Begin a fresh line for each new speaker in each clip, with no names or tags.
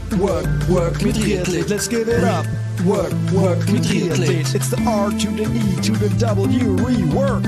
Work mit Triathlet, let's give it up. Work mit Triathlet. It's the R to the E to the W, rework.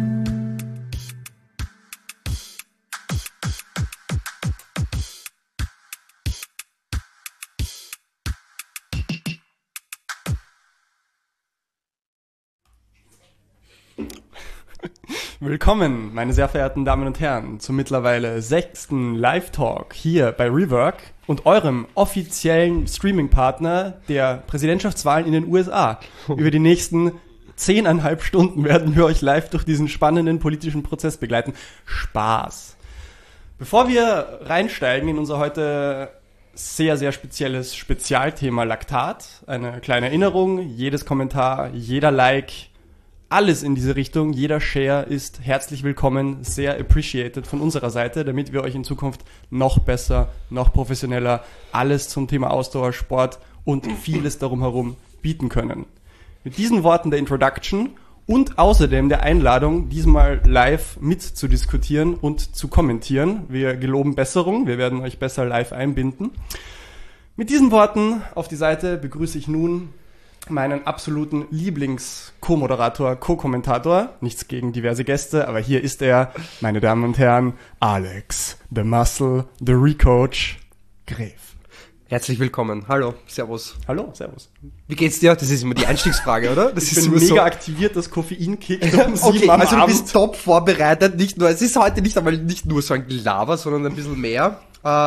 Willkommen, meine sehr verehrten Damen und Herren, zum mittlerweile 6. Live-Talk hier bei Rework und eurem offiziellen Streaming-Partner der Präsidentschaftswahlen in den USA. Über die nächsten 10,5 Stunden werden wir euch live durch diesen spannenden politischen Prozess begleiten. Spaß! Bevor wir reinsteigen in unser heute sehr, sehr spezielles Spezialthema Laktat, eine kleine Erinnerung, jedes Kommentar, jeder Like, alles in diese Richtung, jeder Share ist herzlich willkommen, sehr appreciated von unserer Seite, damit wir euch in Zukunft noch besser, noch professioneller alles zum Thema Ausdauersport und vieles darum herum bieten können. Mit diesen Worten der Introduction und außerdem der Einladung, diesmal live mitzudiskutieren und zu kommentieren. Wir geloben Besserung, wir werden euch besser live einbinden. Mit diesen Worten auf die Seite begrüße ich nun meinen absoluten Lieblings-Co-Moderator, Co-Kommentator. Nichts gegen diverse Gäste, aber hier ist er, meine Damen und Herren, Alex, the Muscle, the Recoach, Gref.
Herzlich willkommen. Hallo, servus.
Hallo, servus.
Wie geht's dir? Das ist immer die Einstiegsfrage, oder? Das
ich
ist
bin mega
so
aktiviert, das Koffein kickt um 7
okay,
am
also du
Abend.
bist top vorbereitet. Nicht nur, es ist heute nicht einmal nicht nur so ein Gelaber, sondern ein bisschen mehr.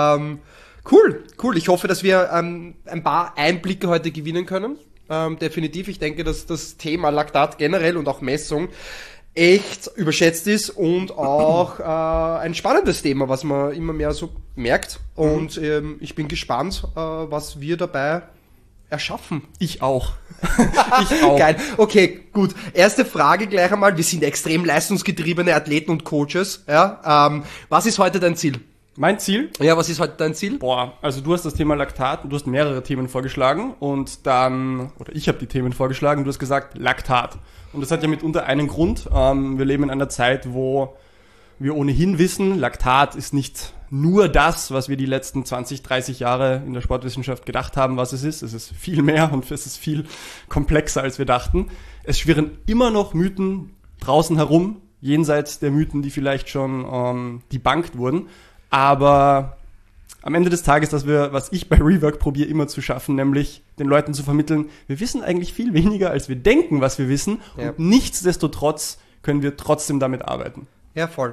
Cool. Ich hoffe, dass wir ein paar Einblicke heute gewinnen können. Definitiv. Ich denke, dass das Thema Laktat generell und auch Messung echt überschätzt ist und auch ein spannendes Thema, was man immer mehr so merkt. Und ich bin gespannt, was wir dabei erschaffen.
Ich auch.
Geil. Okay, gut. Erste Frage gleich einmal. Wir sind extrem leistungsgetriebene Athleten und Coaches. Ja? Was ist heute dein Ziel?
Mein Ziel?
Ja, was ist heute dein Ziel?
Also du hast das Thema Laktat und du hast mehrere Themen vorgeschlagen und dann, oder ich habe die Themen vorgeschlagen, du hast gesagt Laktat. Und das hat ja mitunter einen Grund. Wir leben in einer Zeit, wo wir ohnehin wissen, Laktat ist nicht nur das, was wir die letzten 20, 30 Jahre in der Sportwissenschaft gedacht haben, was es ist. Es ist viel mehr und es ist viel komplexer, als wir dachten. Es schwirren immer noch Mythen draußen herum, jenseits der Mythen, die vielleicht schon debunked wurden. Aber am Ende des Tages, was ich bei Rework probiere immer zu schaffen, nämlich den Leuten zu vermitteln, wir wissen eigentlich viel weniger, als wir denken, was wir wissen. Ja. Und nichtsdestotrotz können wir trotzdem damit arbeiten.
Ja, voll.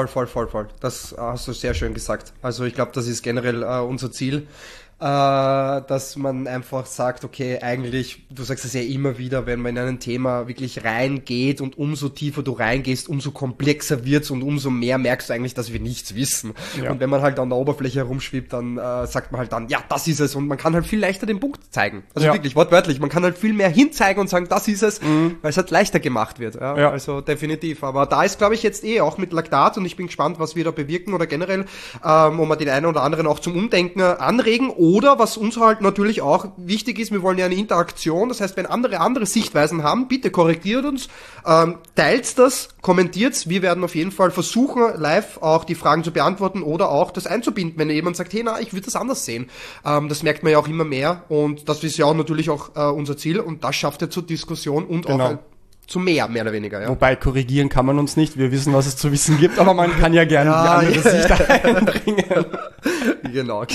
Das hast du sehr schön gesagt. Also ich glaube, das ist generell unser Ziel, dass man einfach sagt, okay, eigentlich, du sagst es ja immer wieder, wenn man in ein Thema wirklich reingeht und umso tiefer du reingehst, umso komplexer wird's und umso mehr merkst du eigentlich, dass wir nichts wissen. Ja. Und wenn man halt an der Oberfläche herumschwebt, dann sagt man halt dann, ja, das ist es, und man kann halt viel leichter den Punkt zeigen. Also wirklich, wortwörtlich, man kann halt viel mehr hinzeigen und sagen, das ist es, weil es halt leichter gemacht wird. Ja. Also definitiv. Aber da ist, glaube ich, jetzt auch mit Laktat, und ich bin gespannt, was wir da bewirken oder generell, wo wir den einen oder anderen auch zum Umdenken anregen. Oder, was uns halt natürlich auch wichtig ist, wir wollen ja eine Interaktion, das heißt, wenn andere Sichtweisen haben, bitte korrigiert uns, teilt das, kommentiert's, wir werden auf jeden Fall versuchen, live auch die Fragen zu beantworten oder auch das einzubinden, wenn jemand sagt, hey, na, ich würde das anders sehen. Das merkt man ja auch immer mehr, und das ist ja auch natürlich auch unser Ziel, und das schafft ja zur Diskussion und auch zu mehr oder weniger. Ja.
Wobei, korrigieren kann man uns nicht, wir wissen, was es zu wissen gibt, aber man kann ja gerne die andere Sicht einbringen.
Genau.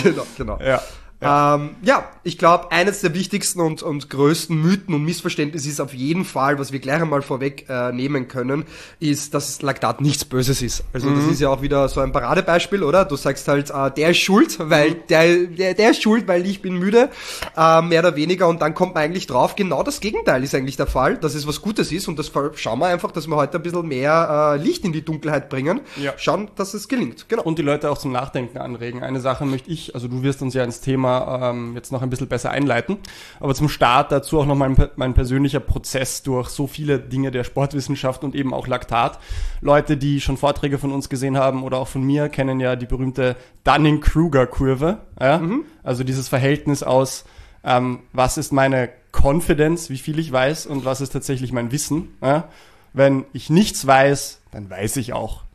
Ja.
Ich glaube, eines der wichtigsten und größten Mythen und Missverständnisse ist auf jeden Fall, was wir gleich einmal vorweg nehmen können, ist, dass Laktat nichts Böses ist. Also das ist ja auch wieder so ein Paradebeispiel, oder? Du sagst halt, der ist schuld, weil der ist schuld, weil ich bin müde, mehr oder weniger, und dann kommt man eigentlich drauf, genau das Gegenteil ist eigentlich der Fall, dass es was Gutes ist, und das schauen wir einfach, dass wir heute ein bisschen mehr Licht in die Dunkelheit bringen, schauen, dass es gelingt. Genau.
Und die Leute auch zum Nachdenken anregen. Eine Sache möchte ich, also du wirst uns ja ins Thema jetzt noch ein bisschen besser einleiten. Aber zum Start dazu auch noch mein persönlicher Prozess durch so viele Dinge der Sportwissenschaft und eben auch Laktat. Leute, die schon Vorträge von uns gesehen haben oder auch von mir, kennen ja die berühmte Dunning-Kruger-Kurve. Ja? Also dieses Verhältnis aus, was ist meine Confidence, wie viel ich weiß, und was ist tatsächlich mein Wissen. Ja? Wenn ich nichts weiß, dann weiß ich auch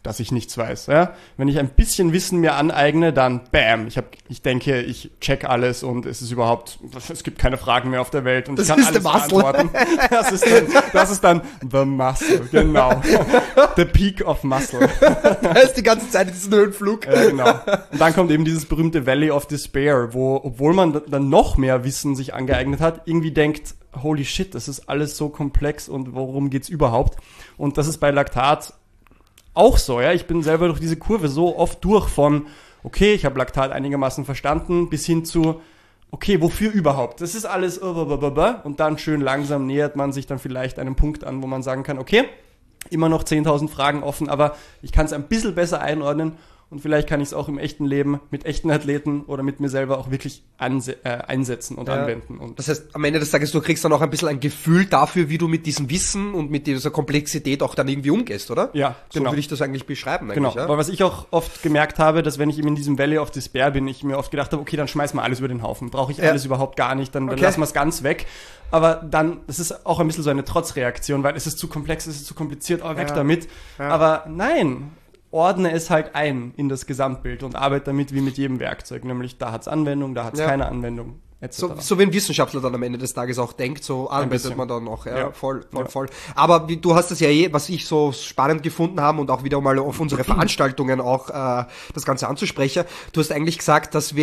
dass ich nichts weiß. Ja? Wenn ich ein bisschen Wissen mir aneigne, dann bam, ich denke, ich check alles und es gibt keine Fragen mehr auf der Welt und
das
ich kann
ist
alles
the muscle.
beantworten. Das ist dann the muscle, genau. The peak of muscle.
Da ist die ganze Zeit in diesem Höhenflug.
Genau. Und dann kommt eben dieses berühmte Valley of Despair, wo, obwohl man dann noch mehr Wissen sich angeeignet hat, irgendwie denkt, holy shit, das ist alles so komplex und worum geht's überhaupt? Und das ist bei Laktat auch so, ja. Ich bin selber durch diese Kurve so oft durch von, okay, ich habe Laktat einigermaßen verstanden, bis hin zu, okay, wofür überhaupt? Das ist alles und dann schön langsam nähert man sich dann vielleicht einem Punkt an, wo man sagen kann, okay, immer noch 10.000 Fragen offen, aber ich kann es ein bisschen besser einordnen und vielleicht kann ich es auch im echten Leben mit echten Athleten oder mit mir selber auch wirklich einsetzen und anwenden. Und
das heißt, am Ende des Tages, du kriegst dann auch ein bisschen ein Gefühl dafür, wie du mit diesem Wissen und mit dieser Komplexität auch dann irgendwie umgehst, oder?
Ja, genau.
So würde ich das eigentlich beschreiben.
Genau,
ja?
aber was ich auch oft gemerkt habe, dass wenn ich eben in diesem Valley of Despair bin, ich mir oft gedacht habe, okay, dann schmeiß mal alles über den Haufen. Brauche ich alles überhaupt gar nicht, dann lassen wir es ganz weg. Aber dann, das ist auch ein bisschen so eine Trotzreaktion, weil es ist zu komplex, es ist zu kompliziert, weg damit. Ja. Aber nein, ordne es halt ein in das Gesamtbild und arbeite damit wie mit jedem Werkzeug. Nämlich, da hat es Anwendung, da hat es keine Anwendung, etc.
So wie ein Wissenschaftler dann am Ende des Tages auch denkt, so arbeitet man dann auch.
Ja.
Voll. Aber du hast es ja was ich so spannend gefunden habe und auch wieder mal auf unsere Veranstaltungen auch das Ganze anzusprechen. Du hast eigentlich gesagt, dass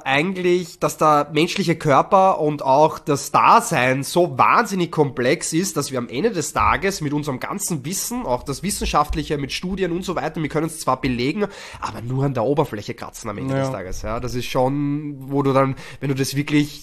der menschliche Körper und auch das Dasein so wahnsinnig komplex ist, dass wir am Ende des Tages mit unserem ganzen Wissen, auch das Wissenschaftliche mit Studien und so weiter, wir können es zwar belegen, aber nur an der Oberfläche kratzen am Ende des Tages. Ja, das ist schon, wo du dann, wenn du das wirklich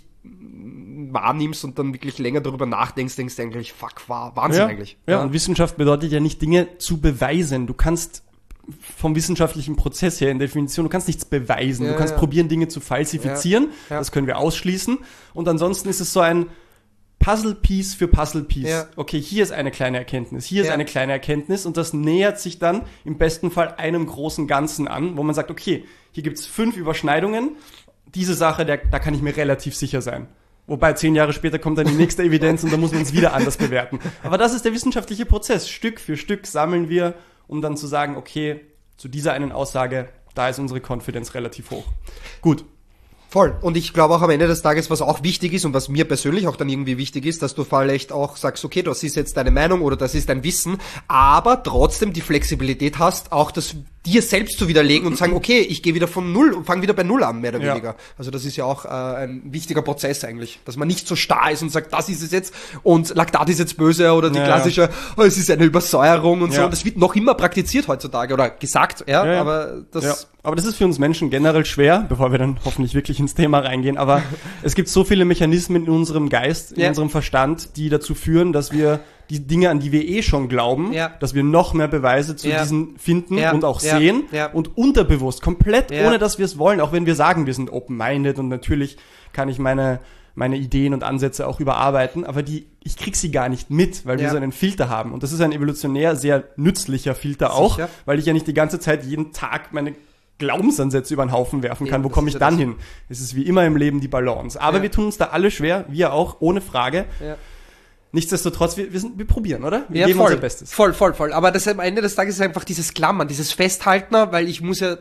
wahrnimmst und dann wirklich länger darüber nachdenkst, denkst du eigentlich, fuck, Wahnsinn eigentlich.
Ja, und Wissenschaft bedeutet ja nicht, Dinge zu beweisen. Du kannst vom wissenschaftlichen Prozess her in Definition, du kannst nichts beweisen. Du kannst probieren, Dinge zu falsifizieren. Ja. Das können wir ausschließen. Und ansonsten ist es so ein Puzzle-Piece für Puzzle-Piece. Ja. Okay, hier ist eine kleine Erkenntnis, hier ist eine kleine Erkenntnis und das nähert sich dann im besten Fall einem großen Ganzen an, wo man sagt, okay, hier gibt's 5 Überschneidungen. Diese Sache, da kann ich mir relativ sicher sein. Wobei 10 Jahre später kommt dann die nächste Evidenz und da muss man es wieder anders bewerten. Aber das ist der wissenschaftliche Prozess. Stück für Stück sammeln wir, um dann zu sagen, okay, zu dieser einen Aussage, da ist unsere Confidence relativ hoch. Gut.
Voll. Und ich glaube auch am Ende des Tages, was auch wichtig ist und was mir persönlich auch dann irgendwie wichtig ist, dass du vielleicht auch sagst, okay, das ist jetzt deine Meinung oder das ist dein Wissen, aber trotzdem die Flexibilität hast, auch das dir selbst zu widerlegen und sagen, okay, ich gehe wieder von Null und fange wieder bei Null an, mehr oder weniger. Also das ist ja auch ein wichtiger Prozess eigentlich, dass man nicht so starr ist und sagt, das ist es jetzt und Laktat ist jetzt böse oder die klassische, es ist eine Übersäuerung und so. Und das wird noch immer praktiziert heutzutage oder gesagt, aber das...
Ja. Aber das ist für uns Menschen generell schwer, bevor wir dann hoffentlich wirklich ins Thema reingehen. Aber es gibt so viele Mechanismen in unserem Geist, in unserem Verstand, die dazu führen, dass wir die Dinge, an die wir schon glauben, dass wir noch mehr Beweise zu diesen finden und auch sehen und unterbewusst, komplett ohne dass wir es wollen, auch wenn wir sagen, wir sind open-minded und natürlich kann ich meine Ideen und Ansätze auch überarbeiten, aber ich krieg sie gar nicht mit, weil wir so einen Filter haben. Und das ist ein evolutionär sehr nützlicher Filter auch, weil ich ja nicht die ganze Zeit jeden Tag meine Glaubensansätze über den Haufen werfen kann. Wo komme ich dann hin? Es ist wie immer im Leben die Balance. Aber wir tun uns da alle schwer, wir auch, ohne Frage. Ja. Nichtsdestotrotz, wir probieren, oder? Wir geben unser Bestes.
Voll. Aber das am Ende des Tages ist einfach dieses Klammern, dieses Festhalten, weil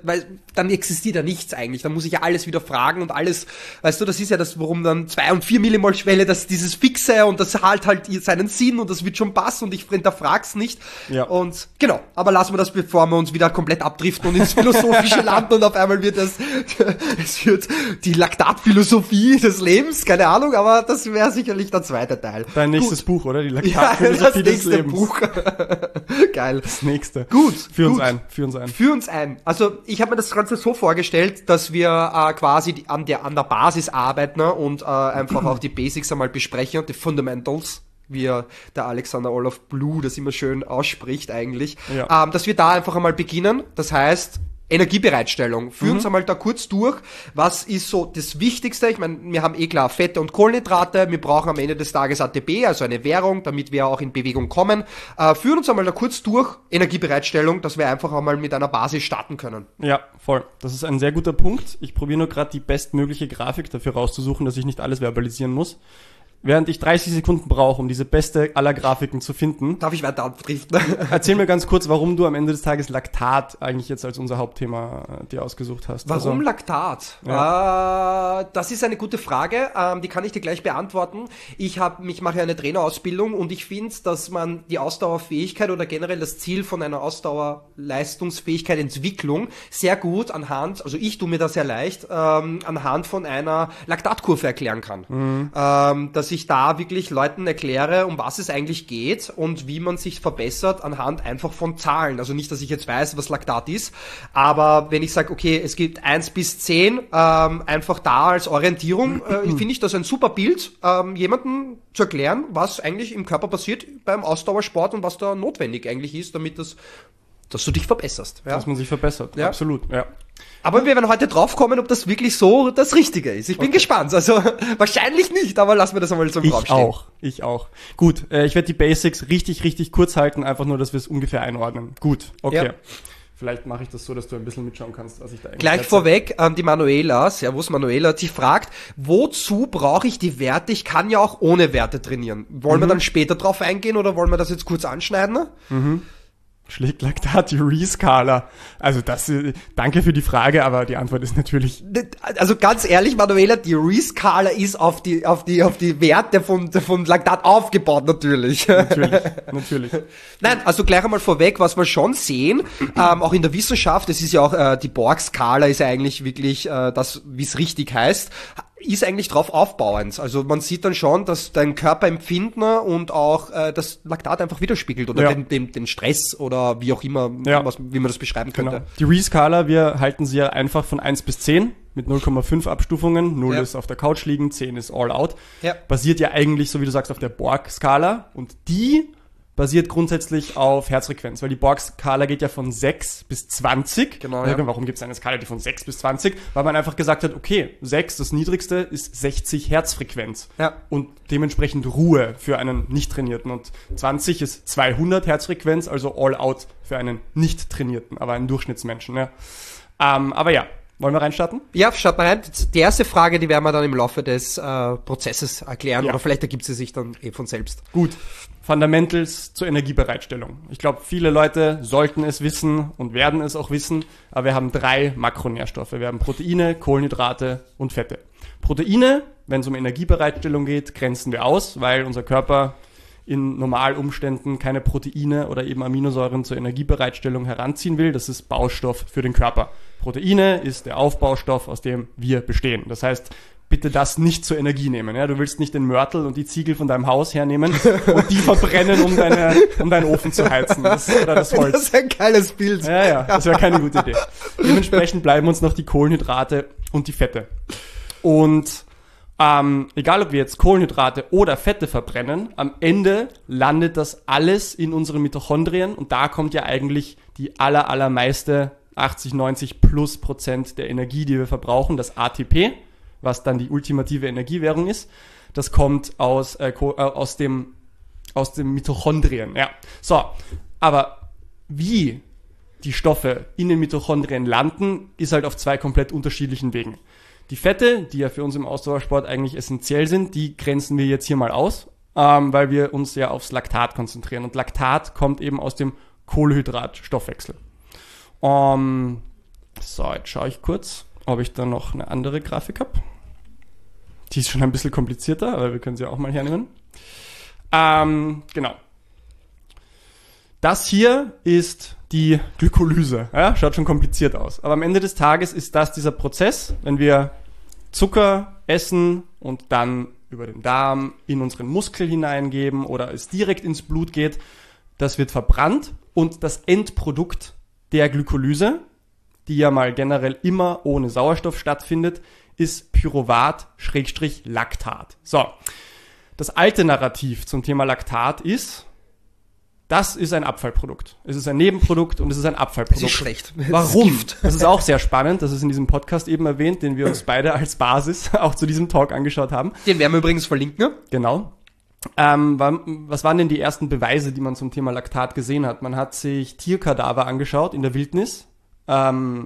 dann existiert ja nichts eigentlich. Dann muss ich ja alles wieder fragen und alles, weißt du, das ist ja das, worum dann 2 und 4 Millimol Schwelle, das dieses Fixe und das halt seinen Sinn und das wird schon passen und ich hinterfrag's nicht. Ja. Und genau, aber lassen wir das, bevor wir uns wieder komplett abdriften und ins philosophische landen und auf einmal wird es wird die Laktatphilosophie des Lebens, keine Ahnung, aber das wäre sicherlich der zweite Teil.
Dein nächstes Buch, oder? Die Laktatphilosophie des Lebens.
Buch. Geil.
Das nächste.
Gut.
Führ uns ein.
Also ich habe mir das Ganze so vorgestellt, dass wir quasi an der Basis arbeiten und einfach auch die Basics einmal besprechen, die Fundamentals, wie der Alexander Olaf Blue das immer schön ausspricht eigentlich. Ja. Dass wir da einfach einmal beginnen. Das heißt, Energiebereitstellung. Führ uns einmal da kurz durch. Was ist so das Wichtigste? Ich meine, wir haben klar Fette und Kohlenhydrate. Wir brauchen am Ende des Tages ATP, also eine Währung, damit wir auch in Bewegung kommen. Führ uns einmal da kurz durch. Energiebereitstellung, dass wir einfach einmal mit einer Basis starten können.
Ja, voll. Das ist ein sehr guter Punkt. Ich probiere nur gerade die bestmögliche Grafik dafür rauszusuchen, dass ich nicht alles verbalisieren muss. während ich 30 Sekunden brauche, um diese beste aller Grafiken zu finden.
Darf ich weiter abdriften?
Erzähl mir ganz kurz, warum du am Ende des Tages Laktat eigentlich jetzt als unser Hauptthema dir ausgesucht hast.
Warum Laktat?
Ja.
Das ist eine gute Frage, die kann ich dir gleich beantworten. Ich mache eine Trainerausbildung und ich finde, dass man die Ausdauerfähigkeit oder generell das Ziel von einer Ausdauerleistungsfähigkeit, Entwicklung sehr gut anhand, also ich tue mir das sehr leicht, anhand von einer Laktatkurve erklären kann. Dass ich da wirklich Leuten erkläre, um was es eigentlich geht und wie man sich verbessert anhand einfach von Zahlen. Also nicht, dass ich jetzt weiß, was Laktat ist, aber wenn ich sage, okay, es gibt 1 bis 10, einfach da als Orientierung, finde ich das ein super Bild, jemandem zu erklären, was eigentlich im Körper passiert beim Ausdauersport und was da notwendig eigentlich ist, damit dass du dich verbesserst. Ja?
Dass man sich verbessert,
ja.
Absolut, ja.
Aber wir werden heute drauf kommen, ob das wirklich so das Richtige ist. Ich bin gespannt. Also wahrscheinlich nicht, aber lassen wir das einmal so im Raum stehen.
Ich auch. Gut, ich werde die Basics richtig, richtig kurz halten, einfach nur, dass wir es ungefähr einordnen. Gut, okay. Ja. Vielleicht mache ich das so, dass du ein bisschen mitschauen kannst, was ich da eigentlich
Gleich vorweg, die Manuela, servus Manuela, die fragt, wozu brauche ich die Werte? Ich kann ja auch ohne Werte trainieren. Wollen wir dann später drauf eingehen oder wollen wir das jetzt kurz anschneiden?
Schlägt Laktat-Urea-Skala? Also danke für die Frage, aber die Antwort ist natürlich...
Also ganz ehrlich, Manuela, die Urea-Skala ist auf die Werte von Laktat aufgebaut, natürlich.
Natürlich.
Nein, also gleich einmal vorweg, was wir schon sehen, auch in der Wissenschaft, es ist ja auch, die Borg-Skala ist ja eigentlich wirklich das, wie es richtig heißt, ist eigentlich drauf aufbauend. Also man sieht dann schon, dass dein Körperempfinden und auch das Laktat einfach widerspiegelt oder den Stress oder wie auch immer, wie man das beschreiben könnte.
Genau. Die Urea-Skala, wir halten sie ja einfach von 1 bis 10 mit 0,5 Abstufungen. 0 ist auf der Couch liegen, 10 ist all out. Ja. Basiert ja eigentlich, so wie du sagst, auf der Borg-Skala und die basiert grundsätzlich auf Herzfrequenz, weil die Borg-Skala geht ja von 6 bis 20.
Genau, ja.
Warum gibt es eine Skala, die von 6 bis 20? Weil man einfach gesagt hat, okay, 6, das niedrigste, ist 60 Herzfrequenz.
Ja.
Und dementsprechend Ruhe für einen Nicht-Trainierten. Und 20 ist 200 Herzfrequenz, also all out für einen Nicht-Trainierten, aber einen Durchschnittsmenschen. Ja. Aber ja, wollen wir reinstarten?
Ja, starten wir rein. Die erste Frage, die werden wir dann im Laufe des Prozesses erklären oder vielleicht ergibt sie sich dann von selbst.
Gut. Fundamentals zur Energiebereitstellung. Ich glaube, viele Leute sollten es wissen und werden es auch wissen, aber wir haben 3 Makronährstoffe. Wir haben Proteine, Kohlenhydrate und Fette. Proteine, wenn es um Energiebereitstellung geht, grenzen wir aus, weil unser Körper in Normalumständen keine Proteine oder eben Aminosäuren zur Energiebereitstellung heranziehen will. Das ist Baustoff für den Körper. Proteine ist der Aufbaustoff, aus dem wir bestehen. Das heißt, bitte das nicht zur Energie nehmen. Ja? Du willst nicht den Mörtel und die Ziegel von deinem Haus hernehmen und die verbrennen, um deinen Ofen zu heizen. Oder das Holz.
Das ist ein geiles Bild.
Ja, das wäre keine gute Idee. Dementsprechend bleiben uns noch die Kohlenhydrate und die Fette. Und egal, ob wir jetzt Kohlenhydrate oder Fette verbrennen, am Ende landet das alles in unseren Mitochondrien und da kommt ja eigentlich die allermeiste 80-90+ % der Energie, die wir verbrauchen, das ATP, was dann die ultimative Energiewährung ist. Das kommt aus dem Mitochondrien. Ja. So, aber wie die Stoffe in den Mitochondrien landen, ist halt auf 2 komplett unterschiedlichen Wegen. Die Fette, die ja für uns im Ausdauersport eigentlich essentiell sind, die grenzen wir jetzt hier mal aus, weil wir uns ja aufs Laktat konzentrieren. Und Laktat kommt eben aus dem Kohlenhydratstoffwechsel. So, jetzt schaue ich kurz, ob ich da noch eine andere Grafik habe. Die ist schon ein bisschen komplizierter, aber wir können sie auch mal hernehmen. Genau. Das hier ist die Glykolyse. Ja, schaut schon kompliziert aus. Aber am Ende des Tages ist das dieser Prozess, wenn wir Zucker essen und dann über den Darm in unseren Muskel hineingeben oder es direkt ins Blut geht, das wird verbrannt und das Endprodukt der Glykolyse, die ja mal generell immer ohne Sauerstoff stattfindet, ist Pyruvat/Laktat. So, das alte Narrativ zum Thema Laktat ist, das ist ein Abfallprodukt. Es ist ein Nebenprodukt und es ist ein Abfallprodukt.
Das ist schlecht.
Warum? Das ist auch sehr spannend. Das ist in diesem Podcast eben erwähnt, den wir uns beide als Basis auch zu diesem Talk angeschaut haben.
Den werden wir übrigens verlinken.
Genau. Was waren denn die ersten Beweise, die man zum Thema Laktat gesehen hat? Man hat sich Tierkadaver angeschaut in der Wildnis,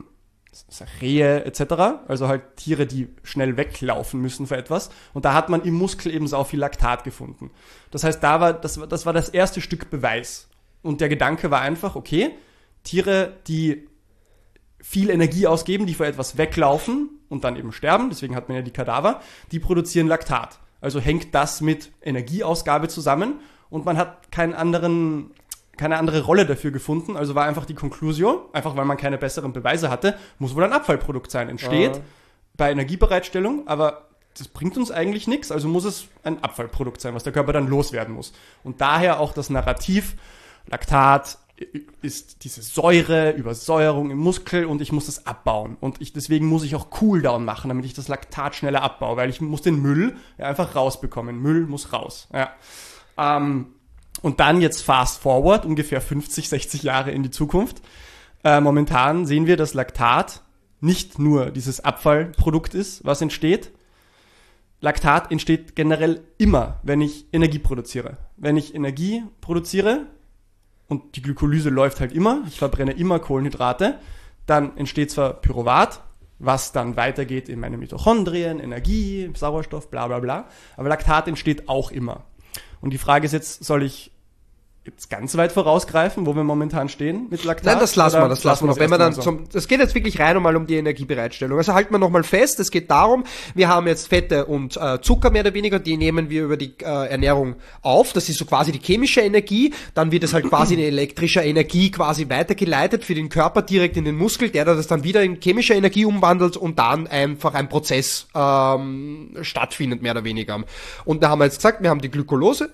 Rehe etc., also halt Tiere, die schnell weglaufen müssen für etwas. Und da hat man im Muskel eben sau viel Laktat gefunden. Das heißt, das war das erste Stück Beweis. Und der Gedanke war einfach, okay, Tiere, die viel Energie ausgeben, die vor etwas weglaufen und dann eben sterben, deswegen hat man ja die Kadaver, die produzieren Laktat. Also hängt das mit Energieausgabe zusammen und man hat keine andere Rolle dafür gefunden, also war einfach die Conclusio, einfach weil man keine besseren Beweise hatte, muss wohl ein Abfallprodukt sein. Entsteht bei Energiebereitstellung, aber das bringt uns eigentlich nichts, also muss es ein Abfallprodukt sein, was der Körper dann loswerden muss. Und daher auch das Narrativ, Laktat ist diese Säure, Übersäuerung im Muskel und ich muss das abbauen. Und deswegen muss ich auch Cooldown machen, damit ich das Laktat schneller abbaue, weil ich muss den Müll einfach rausbekommen. Müll muss raus. Ja. Und dann jetzt fast forward, ungefähr 50, 60 Jahre in die Zukunft. Momentan sehen wir, dass Laktat nicht nur dieses Abfallprodukt ist, was entsteht. Laktat entsteht generell immer, wenn ich Energie produziere. Wenn ich Energie produziere, und die Glykolyse läuft halt immer, ich verbrenne immer Kohlenhydrate, dann entsteht zwar Pyruvat, was dann weitergeht in meine Mitochondrien, Energie, Sauerstoff, bla bla bla, aber Laktat entsteht auch immer. Und die Frage ist jetzt, soll ich jetzt ganz weit vorausgreifen, wo wir momentan stehen mit Laktat?
Nein, das lassen wir noch. Wenn wir dann
so.
es geht jetzt wirklich rein um die Energiebereitstellung. Also halten wir nochmal fest, es geht darum, wir haben jetzt Fette und Zucker mehr oder weniger, die nehmen wir über die Ernährung auf. Das ist so quasi die chemische Energie. Dann wird es halt quasi in elektrischer Energie quasi weitergeleitet für den Körper direkt in den Muskel, der das dann wieder in chemische Energie umwandelt und dann einfach ein Prozess stattfindet, mehr oder weniger. Und da haben wir jetzt gesagt, wir haben die Glykolose,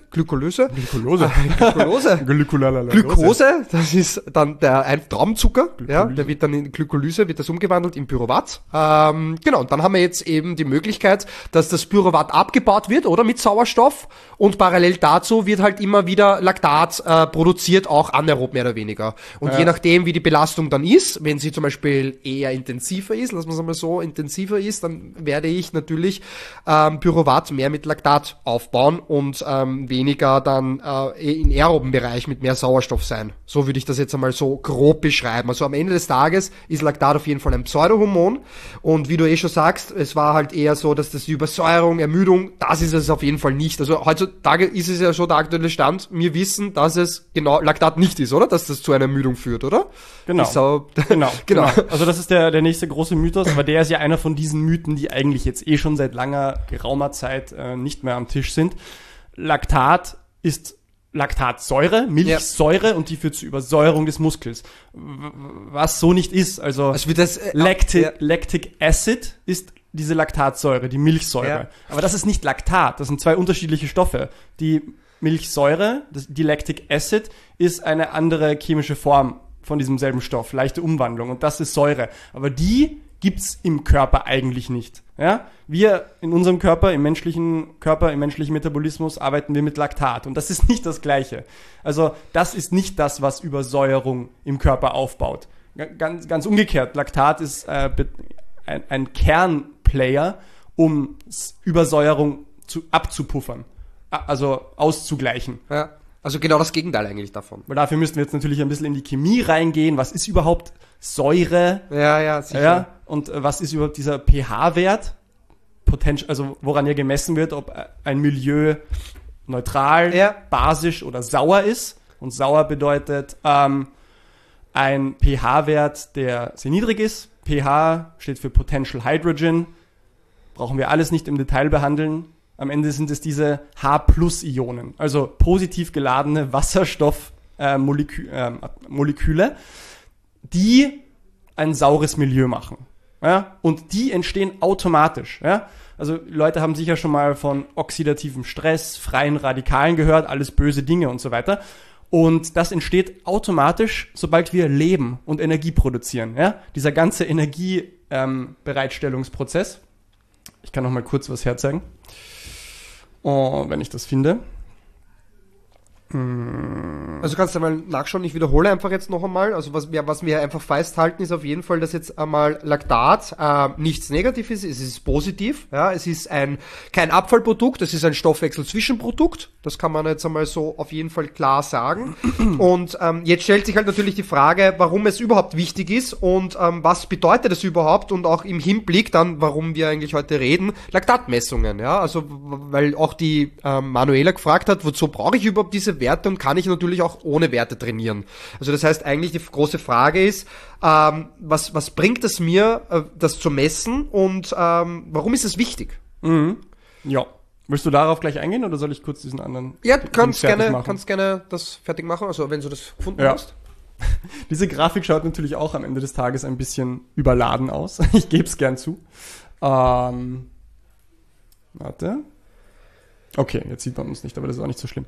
Glukose, das ist dann ein Traubenzucker, ja, der wird dann in Glykolyse, wird das umgewandelt in Pyruvat. Genau, und dann haben wir jetzt eben die Möglichkeit, dass das Pyruvat abgebaut wird, oder mit Sauerstoff, und parallel dazu wird halt immer wieder Laktat produziert, auch anaerob mehr oder weniger. Und je nachdem, wie die Belastung dann ist, wenn sie zum Beispiel eher intensiver ist, lassen wir es einmal so, intensiver ist, dann werde ich natürlich Pyruvat mehr mit Laktat aufbauen und weniger dann in aeroben Bereich mit mehr Sauerstoff sein. So würde ich das jetzt einmal so grob beschreiben. Also am Ende des Tages ist Laktat auf jeden Fall ein Pseudohormon, und wie du schon sagst, es war halt eher so, dass das die Übersäuerung, Ermüdung, das ist es auf jeden Fall nicht. Also heutzutage ist es ja schon der aktuelle Stand, wir wissen, dass es genau Laktat nicht ist, oder? Dass das zu einer Ermüdung führt, oder?
Genau. Genau. Also das ist der nächste große Mythos, aber der ist ja einer von diesen Mythen, die eigentlich jetzt schon seit geraumer Zeit nicht mehr am Tisch sind. Laktat ist Laktatsäure, Milchsäure, und die führt zur Übersäuerung des Muskels. Was so nicht ist. Also Lactic Acid ist diese Laktatsäure, die Milchsäure. Ja. Aber das ist nicht Laktat, das sind zwei unterschiedliche Stoffe. Die Milchsäure, die Lactic Acid, ist eine andere chemische Form von diesem selben Stoff, leichte Umwandlung, und das ist Säure. Aber die gibt's im Körper eigentlich nicht. Ja? Wir in unserem Körper, im menschlichen Metabolismus arbeiten wir mit Laktat, und das ist nicht das Gleiche. Also das ist nicht das, was Übersäuerung im Körper aufbaut. Ganz umgekehrt, Laktat ist ein Kernplayer, um Übersäuerung abzupuffern, also auszugleichen.
Ja. Also genau das Gegenteil eigentlich davon.
Weil dafür müssten wir jetzt natürlich ein bisschen in die Chemie reingehen. Was ist überhaupt Säure?
Ja, sicher.
Ja, und was ist überhaupt dieser pH-Wert? Also woran ja gemessen wird, ob ein Milieu neutral, basisch oder sauer ist. Und sauer bedeutet ein pH-Wert, der sehr niedrig ist. pH steht für Potential Hydrogen. Brauchen wir alles nicht im Detail behandeln. Am Ende sind es diese H+-Ionen, also positiv geladene Wasserstoffmoleküle, die ein saures Milieu machen. Ja? Und die entstehen automatisch. Ja? Also Leute haben sicher schon mal von oxidativem Stress, freien Radikalen gehört, alles böse Dinge und so weiter. Und das entsteht automatisch, sobald wir leben und Energie produzieren. Ja? Dieser ganze Energiebereitstellungsprozess. Ich kann noch mal kurz was herzeigen. Oh, wenn ich das finde.
Also kannst du mal nachschauen, ich wiederhole einfach jetzt noch einmal. Also was wir einfach festhalten, ist auf jeden Fall, dass jetzt einmal Laktat nichts Negatives ist, es ist positiv. Ja, es ist kein Abfallprodukt, es ist ein Stoffwechsel-Zwischenprodukt. Das kann man jetzt einmal so auf jeden Fall klar sagen. Und jetzt stellt sich halt natürlich die Frage, warum es überhaupt wichtig ist und was bedeutet es überhaupt und auch im Hinblick dann, warum wir eigentlich heute reden, Laktatmessungen. Ja, also weil auch die Manuela gefragt hat, wozu brauche ich überhaupt diese Werte und kann ich natürlich auch ohne Werte trainieren. Also das heißt eigentlich die große Frage ist, was bringt es mir, das zu messen und warum ist es wichtig?
Mhm. Ja. Willst du darauf gleich eingehen oder soll ich kurz diesen anderen?
Ja, du kannst gerne das fertig machen, also wenn du das gefunden hast.
Diese Grafik schaut natürlich auch am Ende des Tages ein bisschen überladen aus. Ich gebe es gern zu. Warte. Okay, jetzt sieht man uns nicht, aber das ist auch nicht so schlimm.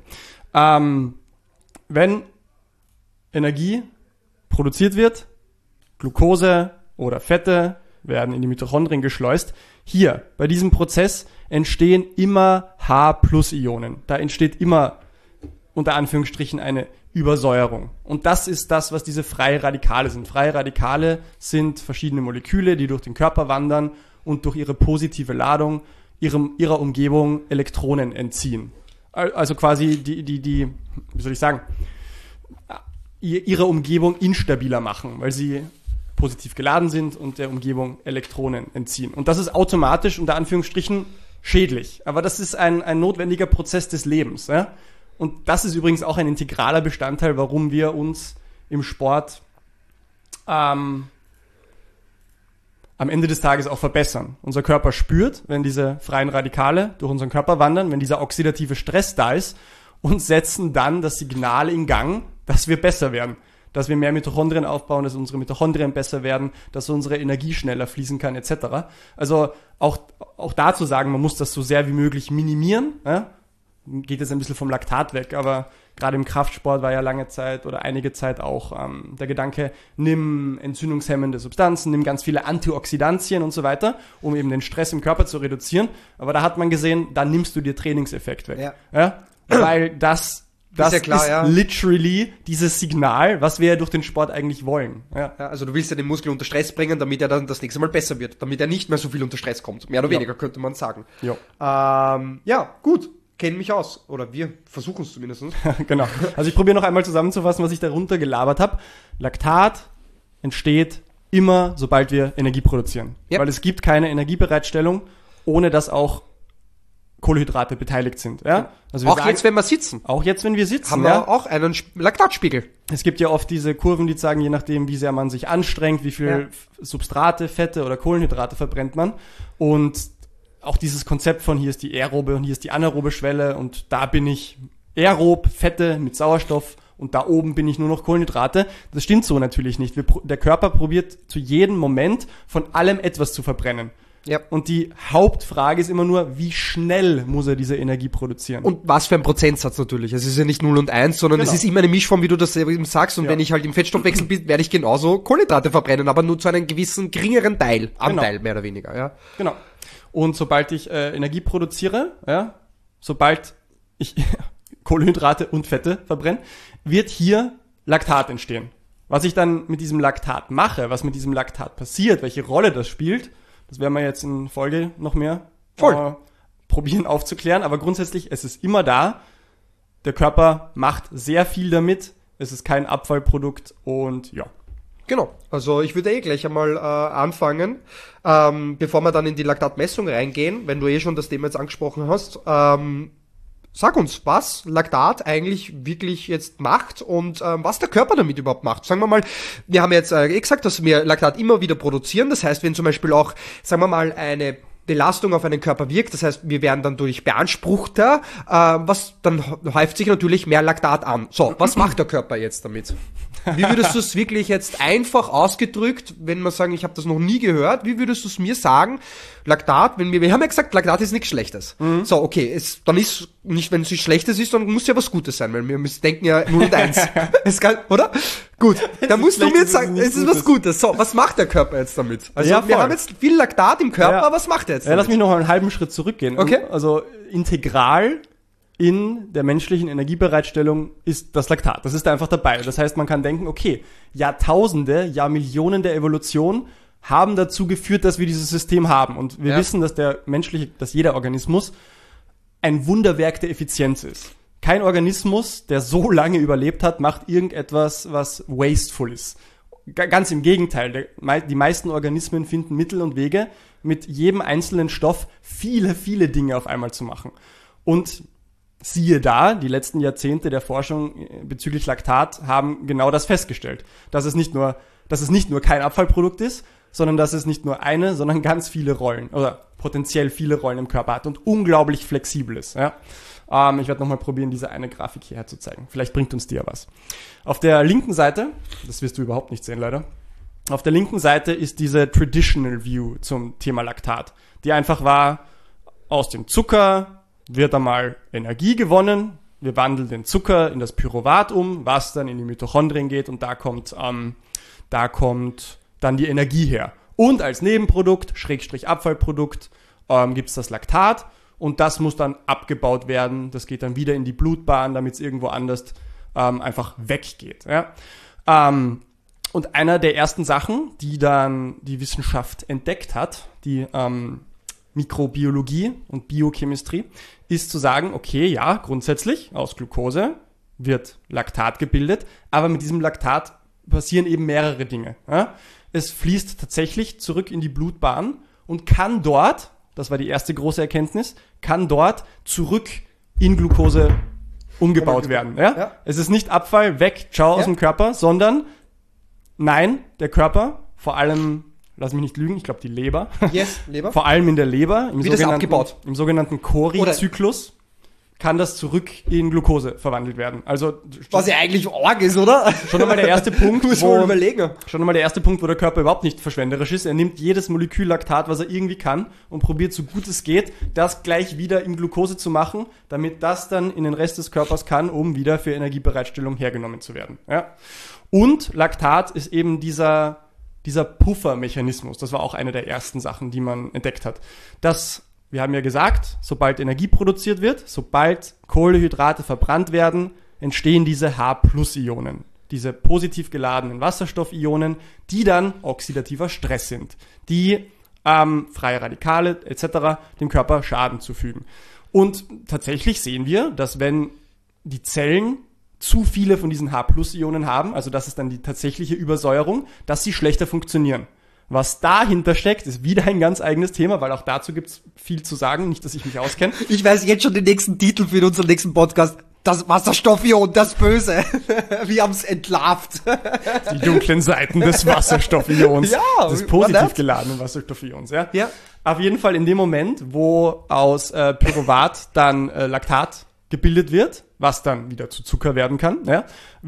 Wenn Energie produziert wird, Glucose oder Fette werden in die Mitochondrien geschleust. Hier, bei diesem Prozess entstehen immer H+-Ionen. Da entsteht immer, unter Anführungsstrichen, eine Übersäuerung. Und das ist das, was diese freie Radikale sind. Freie Radikale sind verschiedene Moleküle, die durch den Körper wandern und durch ihre positive Ladung ihrer Umgebung Elektronen entziehen. Also quasi wie soll ich sagen, ihre Umgebung instabiler machen, weil sie positiv geladen sind und der Umgebung Elektronen entziehen. Und das ist automatisch, unter Anführungsstrichen, schädlich. Aber das ist ein notwendiger Prozess des Lebens. Ja? Und das ist übrigens auch ein integraler Bestandteil, warum wir uns im Sport am Ende des Tages auch verbessern. Unser Körper spürt, wenn diese freien Radikale durch unseren Körper wandern, wenn dieser oxidative Stress da ist und setzen dann das Signal in Gang, dass wir besser werden, dass wir mehr Mitochondrien aufbauen, dass unsere Mitochondrien besser werden, dass unsere Energie schneller fließen kann, etc. Also auch dazu sagen, man muss das so sehr wie möglich minimieren. Ja? Geht jetzt ein bisschen vom Laktat weg, aber gerade im Kraftsport war ja lange Zeit oder einige Zeit auch der Gedanke, nimm entzündungshemmende Substanzen, nimm ganz viele Antioxidantien und so weiter, um eben den Stress im Körper zu reduzieren. Aber da hat man gesehen, dann nimmst du dir Trainingseffekt weg. Ja. Ja? Weil das ist ja klar, literally dieses Signal, was wir ja durch den Sport eigentlich wollen. Ja.
Ja, also du willst ja den Muskel unter Stress bringen, damit er dann das nächste Mal besser wird, damit er nicht mehr so viel unter Stress kommt. Mehr oder weniger, könnte man sagen. Ja, gut. Kennen mich aus. Oder wir versuchen es zumindest.
Genau. Also ich probiere noch einmal zusammenzufassen, was ich darunter gelabert habe. Laktat entsteht immer, sobald wir Energie produzieren. Yep. Weil es gibt keine Energiebereitstellung, ohne dass auch Kohlenhydrate beteiligt sind. Ja?
Also auch jetzt, wenn wir sitzen.
Auch jetzt, wenn wir sitzen.
Haben wir auch einen Laktatspiegel.
Es gibt ja oft diese Kurven, die sagen, je nachdem, wie sehr man sich anstrengt, wie viel Substrate, Fette oder Kohlenhydrate verbrennt man. Und auch dieses Konzept von hier ist die aerobe und hier ist die anaerobe Schwelle und da bin ich aerob, Fette mit Sauerstoff und da oben bin ich nur noch Kohlenhydrate. Das stimmt so natürlich nicht. Der Körper probiert zu jedem Moment von allem etwas zu verbrennen. Ja. Und die Hauptfrage ist immer nur, wie schnell muss er diese Energie produzieren?
Und was für ein Prozentsatz natürlich. Es ist ja nicht 0 und 1, sondern es ist immer eine Mischform, wie du das eben sagst. Und wenn ich halt im Fettstoffwechsel bin, werde ich genauso Kohlenhydrate verbrennen, aber nur zu einem gewissen geringeren Anteil mehr oder weniger. Ja.
Genau. Und sobald ich Energie produziere, sobald ich Kohlenhydrate und Fette verbrenne, wird hier Laktat entstehen. Was ich dann mit diesem Laktat mache, was mit diesem Laktat passiert, welche Rolle das spielt, das werden wir jetzt in Folge noch mehr probieren aufzuklären. Aber grundsätzlich, es ist immer da. Der Körper macht sehr viel damit. Es ist kein Abfallprodukt und ja.
Genau, also ich würde gleich einmal anfangen, bevor wir dann in die Laktatmessung reingehen, wenn du schon das Thema jetzt angesprochen hast. Sag uns, was Laktat eigentlich wirklich jetzt macht und was der Körper damit überhaupt macht. Sagen wir mal, wir haben jetzt gesagt, dass wir Laktat immer wieder produzieren. Das heißt, wenn zum Beispiel auch, sagen wir mal, eine Belastung auf einen Körper wirkt, das heißt, wir werden dann durch beanspruchter, dann häuft sich natürlich mehr Laktat an. So, was macht der Körper jetzt damit? Wie würdest du es wirklich jetzt einfach ausgedrückt, wenn wir sagen, ich habe das noch nie gehört, wie würdest du es mir sagen? Laktat, wir haben ja gesagt, Laktat ist nichts Schlechtes. Mhm. So, okay, dann ist nicht, wenn es nichts Schlechtes ist, dann muss ja was Gutes sein, weil wir denken ja 0 und 1. Oder? Gut, dann musst du mir jetzt sagen, es ist was Gutes. So, was macht der Körper jetzt damit? Also wir haben jetzt viel Laktat im Körper, was macht er jetzt damit?
Lass mich noch einen halben Schritt zurückgehen.
Okay.
Also integral in der menschlichen Energiebereitstellung ist das Laktat. Das ist da einfach dabei. Das heißt, man kann denken, okay, Jahrtausende, Jahrmillionen der Evolution haben dazu geführt, dass wir dieses System haben. Und wir wissen, dass dass jeder Organismus ein Wunderwerk der Effizienz ist. Kein Organismus, der so lange überlebt hat, macht irgendetwas, was wasteful ist. Ganz im Gegenteil. Die meisten Organismen finden Mittel und Wege, mit jedem einzelnen Stoff viele, viele Dinge auf einmal zu machen. Und siehe da, die letzten Jahrzehnte der Forschung bezüglich Laktat haben genau das festgestellt. Dass es nicht nur kein Abfallprodukt ist, sondern dass es nicht nur eine, sondern ganz viele Rollen oder potenziell viele Rollen im Körper hat und unglaublich flexibel ist. Ja? Ich werde nochmal probieren, diese eine Grafik hierher zu zeigen. Vielleicht bringt uns die ja was. Auf der linken Seite, das wirst du überhaupt nicht sehen leider, auf der linken Seite ist diese Traditional View zum Thema Laktat, die einfach war, aus dem Zucker wird einmal Energie gewonnen, wir wandeln den Zucker in das Pyruvat um, was dann in die Mitochondrien geht und da kommt dann die Energie her. Und als Nebenprodukt, / Abfallprodukt, gibt's das Laktat und das muss dann abgebaut werden. Das geht dann wieder in die Blutbahn, damit es irgendwo anders einfach weggeht. Ja? Und einer der ersten Sachen, die dann die Wissenschaft entdeckt hat, die Mikrobiologie und Biochemistrie, ist zu sagen, okay, ja, grundsätzlich aus Glucose wird Laktat gebildet, aber mit diesem Laktat passieren eben mehrere Dinge. Ja? Es fließt tatsächlich zurück in die Blutbahn und kann dort, das war die erste große Erkenntnis, kann dort zurück in Glucose umgebaut werden. Ja? Ja. Es ist nicht Abfall, weg, ciao aus dem Körper, sondern nein, der Körper, vor allem, lass mich nicht lügen, ich glaube die Leber.
Yes, Leber.
Vor allem in der Leber,
im
sogenannten Cori-Zyklus, kann das zurück in Glucose verwandelt werden. Also
was ja eigentlich arg ist, oder?
Schon einmal der erste Punkt,
überlegen.
Schon einmal der erste Punkt, wo der Körper überhaupt nicht verschwenderisch ist. Er nimmt jedes Molekül Laktat, was er irgendwie kann, und probiert so gut es geht, das gleich wieder in Glucose zu machen, damit das dann in den Rest des Körpers kann, um wieder für Energiebereitstellung hergenommen zu werden. Ja? Und Laktat ist eben dieser Puffermechanismus. Das war auch eine der ersten Sachen, die man entdeckt hat. Wir haben ja gesagt, sobald Energie produziert wird, sobald Kohlenhydrate verbrannt werden, entstehen diese H+-Ionen, diese positiv geladenen Wasserstoffionen, die dann oxidativer Stress sind, die freie Radikale etc. dem Körper Schaden zufügen. Und tatsächlich sehen wir, dass wenn die Zellen zu viele von diesen H+-Ionen haben, also das ist dann die tatsächliche Übersäuerung, dass sie schlechter funktionieren. Was dahinter steckt, ist wieder ein ganz eigenes Thema, weil auch dazu gibt's viel zu sagen, nicht, dass ich mich auskenne.
Ich weiß jetzt schon den nächsten Titel für unseren nächsten Podcast. Das Wasserstoffion, das Böse. Wir haben's entlarvt.
Die dunklen Seiten des Wasserstoffions.
Ja,
des positiv geladenen Wasserstoffions. Ja?
Ja.
Auf jeden Fall in dem Moment, wo aus Pyruvat dann Laktat gebildet wird, was dann wieder zu Zucker werden kann, ja,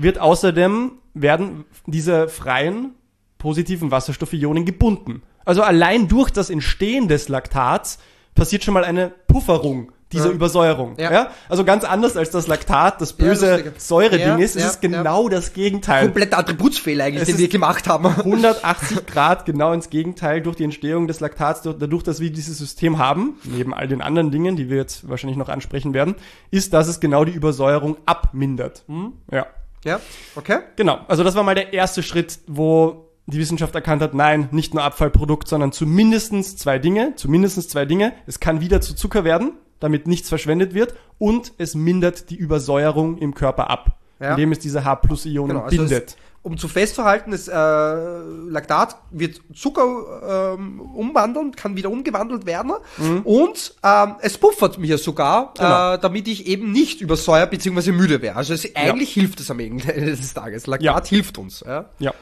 werden diese freien positiven Wasserstoffionen gebunden. Also allein durch das Entstehen des Laktats passiert schon mal eine Pufferung dieser Übersäuerung. Ja. Ja? Also ganz anders als das Laktat, das böse Säureding ist, es ist genau das Gegenteil.
Kompletter Attributsfehler eigentlich, den wir gemacht haben.
180 Grad genau ins Gegenteil durch die Entstehung des Laktats, dadurch, dass wir dieses System haben, neben all den anderen Dingen, die wir jetzt wahrscheinlich noch ansprechen werden, ist, dass es genau die Übersäuerung abmindert. Ja.
Ja, okay.
Genau, also das war mal der erste Schritt, wo die Wissenschaft erkannt hat, nein, nicht nur Abfallprodukt, sondern zumindest zwei Dinge. Es kann wieder zu Zucker werden, damit nichts verschwendet wird, und es mindert die Übersäuerung im Körper ab, indem es diese H+-Ionen bindet.
Um zu festzuhalten, das Laktat wird Zucker umwandeln, kann wieder umgewandelt werden und es puffert mir sogar, damit ich eben nicht übersäuert bzw. müde wäre. Also eigentlich hilft es am Ende des Tages. Laktat hilft uns. Ja.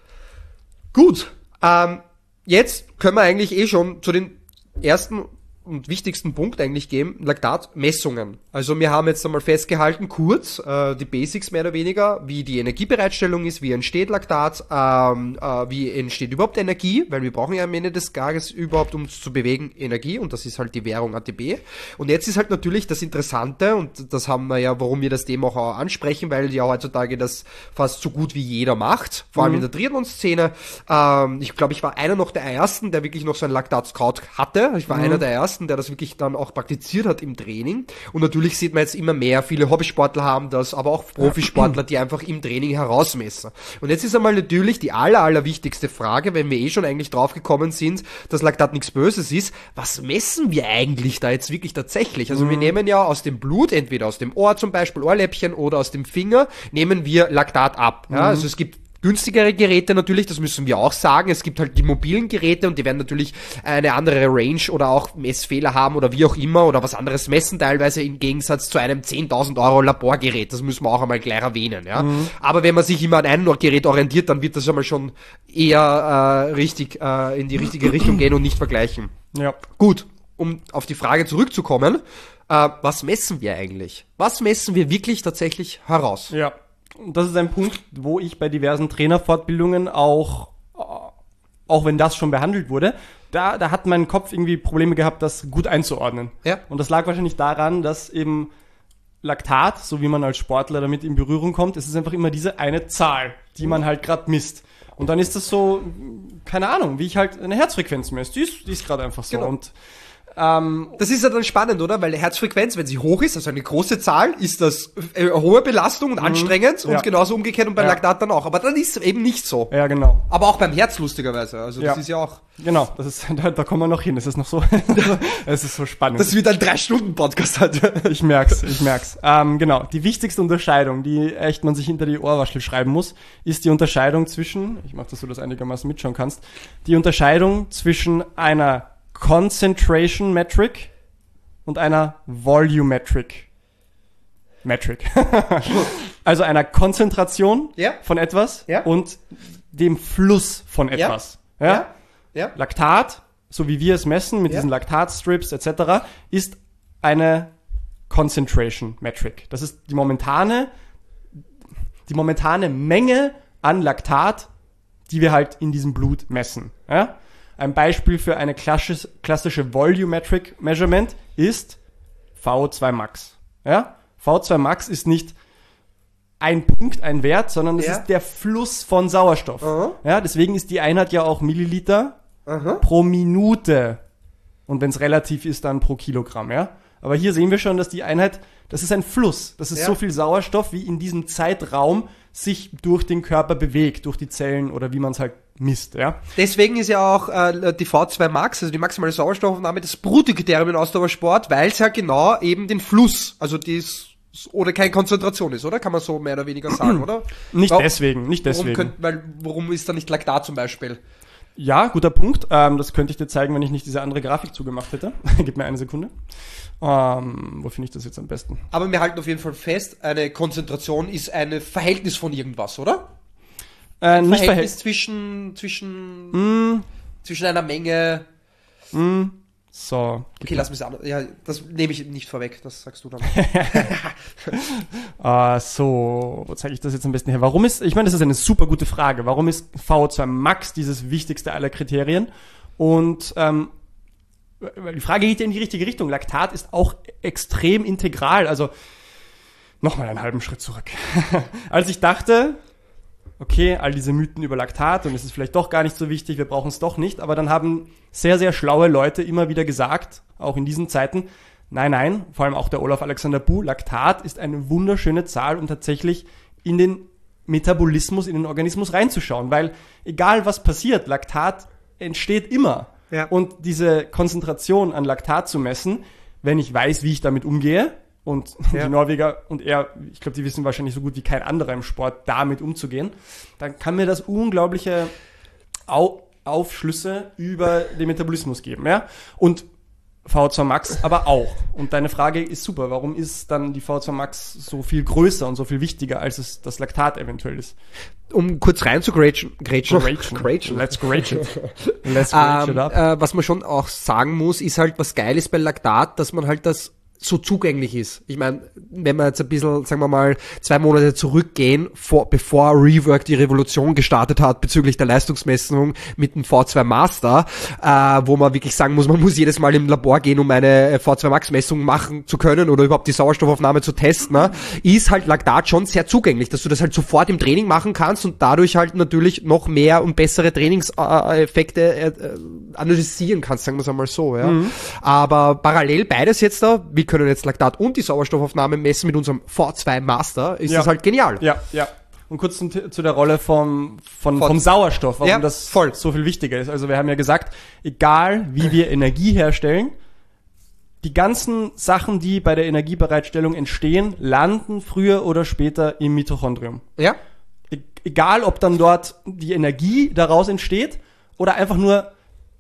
Gut, jetzt können wir eigentlich schon zu den ersten und wichtigsten Punkt eigentlich geben, Laktatmessungen. Also wir haben jetzt einmal festgehalten, kurz, die Basics mehr oder weniger, wie die Energiebereitstellung ist, wie entsteht Laktat, wie entsteht überhaupt Energie, weil wir brauchen ja am Ende des Tages überhaupt, um uns zu bewegen, Energie, und das ist halt die Währung ATP. Und jetzt ist halt natürlich das Interessante, und das haben wir ja, warum wir das Thema auch ansprechen, weil ja heutzutage das fast so gut wie jeder macht, vor allem in der Triathlon-Szene. Ich glaube, ich war einer noch der Ersten, der wirklich noch so ein Laktat-Scout hatte. Ich war einer der Ersten. ersten, der das wirklich dann auch praktiziert hat im Training. Und natürlich sieht man jetzt immer mehr, viele Hobbysportler haben das, aber auch Profisportler, die einfach im Training herausmessen. Und jetzt ist einmal natürlich die allerwichtigste Frage, wenn wir schon eigentlich drauf gekommen sind, dass Laktat nichts Böses ist, was messen wir eigentlich da jetzt wirklich tatsächlich? Also wir nehmen ja aus dem Blut, entweder aus dem Ohr zum Beispiel, Ohrläppchen oder aus dem Finger, nehmen wir Laktat ab. Ja, also es gibt günstigere Geräte natürlich, das müssen wir auch sagen. Es gibt halt die mobilen Geräte und die werden natürlich eine andere Range oder auch Messfehler haben oder wie auch immer oder was anderes messen teilweise im Gegensatz zu einem 10.000 Euro Laborgerät. Das müssen wir auch einmal gleich erwähnen. Ja. Aber wenn man sich immer an einem Gerät orientiert, dann wird das einmal schon eher richtig in die richtige Richtung gehen und nicht vergleichen.
Ja.
Gut, um auf die Frage zurückzukommen, was messen wir eigentlich? Was messen wir wirklich tatsächlich heraus?
Ja. Und das ist ein Punkt, wo ich bei diversen Trainerfortbildungen auch wenn das schon behandelt wurde, da hat mein Kopf irgendwie Probleme gehabt, das gut einzuordnen.
Ja.
Und das lag wahrscheinlich daran, dass eben Laktat, so wie man als Sportler damit in Berührung kommt, es ist einfach immer diese eine Zahl, die man halt gerade misst. Und dann ist das so, keine Ahnung, wie ich halt eine Herzfrequenz messe. Die ist gerade einfach so.
Genau.
Und
das ist ja dann spannend, oder? Weil die Herzfrequenz, wenn sie hoch ist, also eine große Zahl, ist das hohe Belastung und anstrengend und genauso umgekehrt und bei Laktat dann auch. Aber dann ist es eben nicht so.
Ja, genau.
Aber auch beim Herz lustigerweise. Also das ist ja auch...
Genau, das ist, da kommen wir noch hin. Es ist noch so, es ist so spannend.
Das wird ein 3-Stunden-Podcast halt.
Ich merk's. Genau, die wichtigste Unterscheidung, die echt man sich hinter die Ohrwaschel schreiben muss, ist die Unterscheidung zwischen, ich mach, dass du das einigermaßen mitschauen kannst, die Unterscheidung zwischen einer Concentration Metric und einer Volumetric Metric. Also einer Konzentration von etwas und dem Fluss von etwas. Ja? Laktat, so wie wir es messen mit diesen Laktatstrips etc., ist eine Concentration Metric. Das ist die momentane Menge an Laktat, die wir halt in diesem Blut messen. Ja? Ein Beispiel für eine klassische Volumetric Measurement ist VO2 Max. Ja? VO2 Max ist nicht ein Punkt, ein Wert, sondern es ist der Fluss von Sauerstoff. Ja, deswegen ist die Einheit ja auch Milliliter pro Minute. Und wenn es relativ ist, dann pro Kilogramm. Ja? Aber hier sehen wir schon, dass die Einheit, das ist ein Fluss. Das ist so viel Sauerstoff, wie in diesem Zeitraum sich durch den Körper bewegt, durch die Zellen oder wie man es halt misst. Ja?
Deswegen ist ja auch die V2 Max, also die maximale Sauerstoffaufnahme, das Bruttokriterium im Ausdauersport, weil es ja genau eben den Fluss, also oder keine Konzentration ist, oder? Kann man so mehr oder weniger sagen, oder?
Nicht deswegen.
Warum ist da nicht Laktat zum Beispiel?
Ja, guter Punkt. Das könnte ich dir zeigen, wenn ich nicht diese andere Grafik zugemacht hätte. Gib mir eine Sekunde. Wo finde ich das jetzt am besten?
Aber wir halten auf jeden Fall fest, eine Konzentration ist ein Verhältnis von irgendwas, oder?
Nicht
Verhältnis zwischen einer Menge...
So.
Okay, lass mich an. Ja, das nehme ich nicht vorweg, das sagst du dann.
So, wo zeige ich das jetzt am besten her? Ich meine, das ist eine super gute Frage. Warum ist VO2 Max dieses wichtigste aller Kriterien? Und die Frage geht ja in die richtige Richtung. Laktat ist auch extrem integral. Also nochmal einen halben Schritt zurück. Als ich dachte, okay, all diese Mythen über Laktat und es ist vielleicht doch gar nicht so wichtig, wir brauchen es doch nicht, aber dann haben sehr, sehr schlaue Leute immer wieder gesagt, auch in diesen Zeiten, nein, vor allem auch der Olaf Alexander Buh, Laktat ist eine wunderschöne Zahl, um tatsächlich in den Metabolismus, in den Organismus reinzuschauen, weil egal was passiert, Laktat entsteht immer. Ja. Und diese Konzentration an Laktat zu messen, wenn ich weiß, wie ich damit umgehe, und die Norweger und er, ich glaube, die wissen wahrscheinlich so gut wie kein anderer im Sport, damit umzugehen, dann kann mir das unglaubliche Aufschlüsse über den Metabolismus geben. Ja? Und VO2 Max aber auch. Und deine Frage ist super. Warum ist dann die VO2 Max so viel größer und so viel wichtiger, als es das Laktat eventuell ist?
Um kurz rein zu grätschen.
Let's grate it up.
Was man schon auch sagen muss, ist halt, was geil ist bei Laktat, dass man halt das so zugänglich ist. Ich meine, wenn wir jetzt ein bisschen, sagen wir mal, 2 Monate zurückgehen, bevor Rework die Revolution gestartet hat bezüglich der Leistungsmessung mit dem V2 Master, wo man wirklich sagen muss, man muss jedes Mal im Labor gehen, um eine V2 Max Messung machen zu können oder überhaupt die Sauerstoffaufnahme zu testen, ist halt Laktat schon sehr zugänglich, dass du das halt sofort im Training machen kannst und dadurch halt natürlich noch mehr und bessere Trainingseffekte analysieren kannst, sagen wir es einmal so. Ja. Aber parallel beides jetzt da, wir können jetzt Laktat und die Sauerstoffaufnahme messen mit unserem V2 Master, ist das halt genial.
Ja. Und kurz zu der Rolle vom Sauerstoff, warum das so viel wichtiger ist. Also wir haben ja gesagt, egal wie wir Energie herstellen, die ganzen Sachen, die bei der Energiebereitstellung entstehen, landen früher oder später im Mitochondrium.
Ja.
Egal, ob dann dort die Energie daraus entsteht oder einfach nur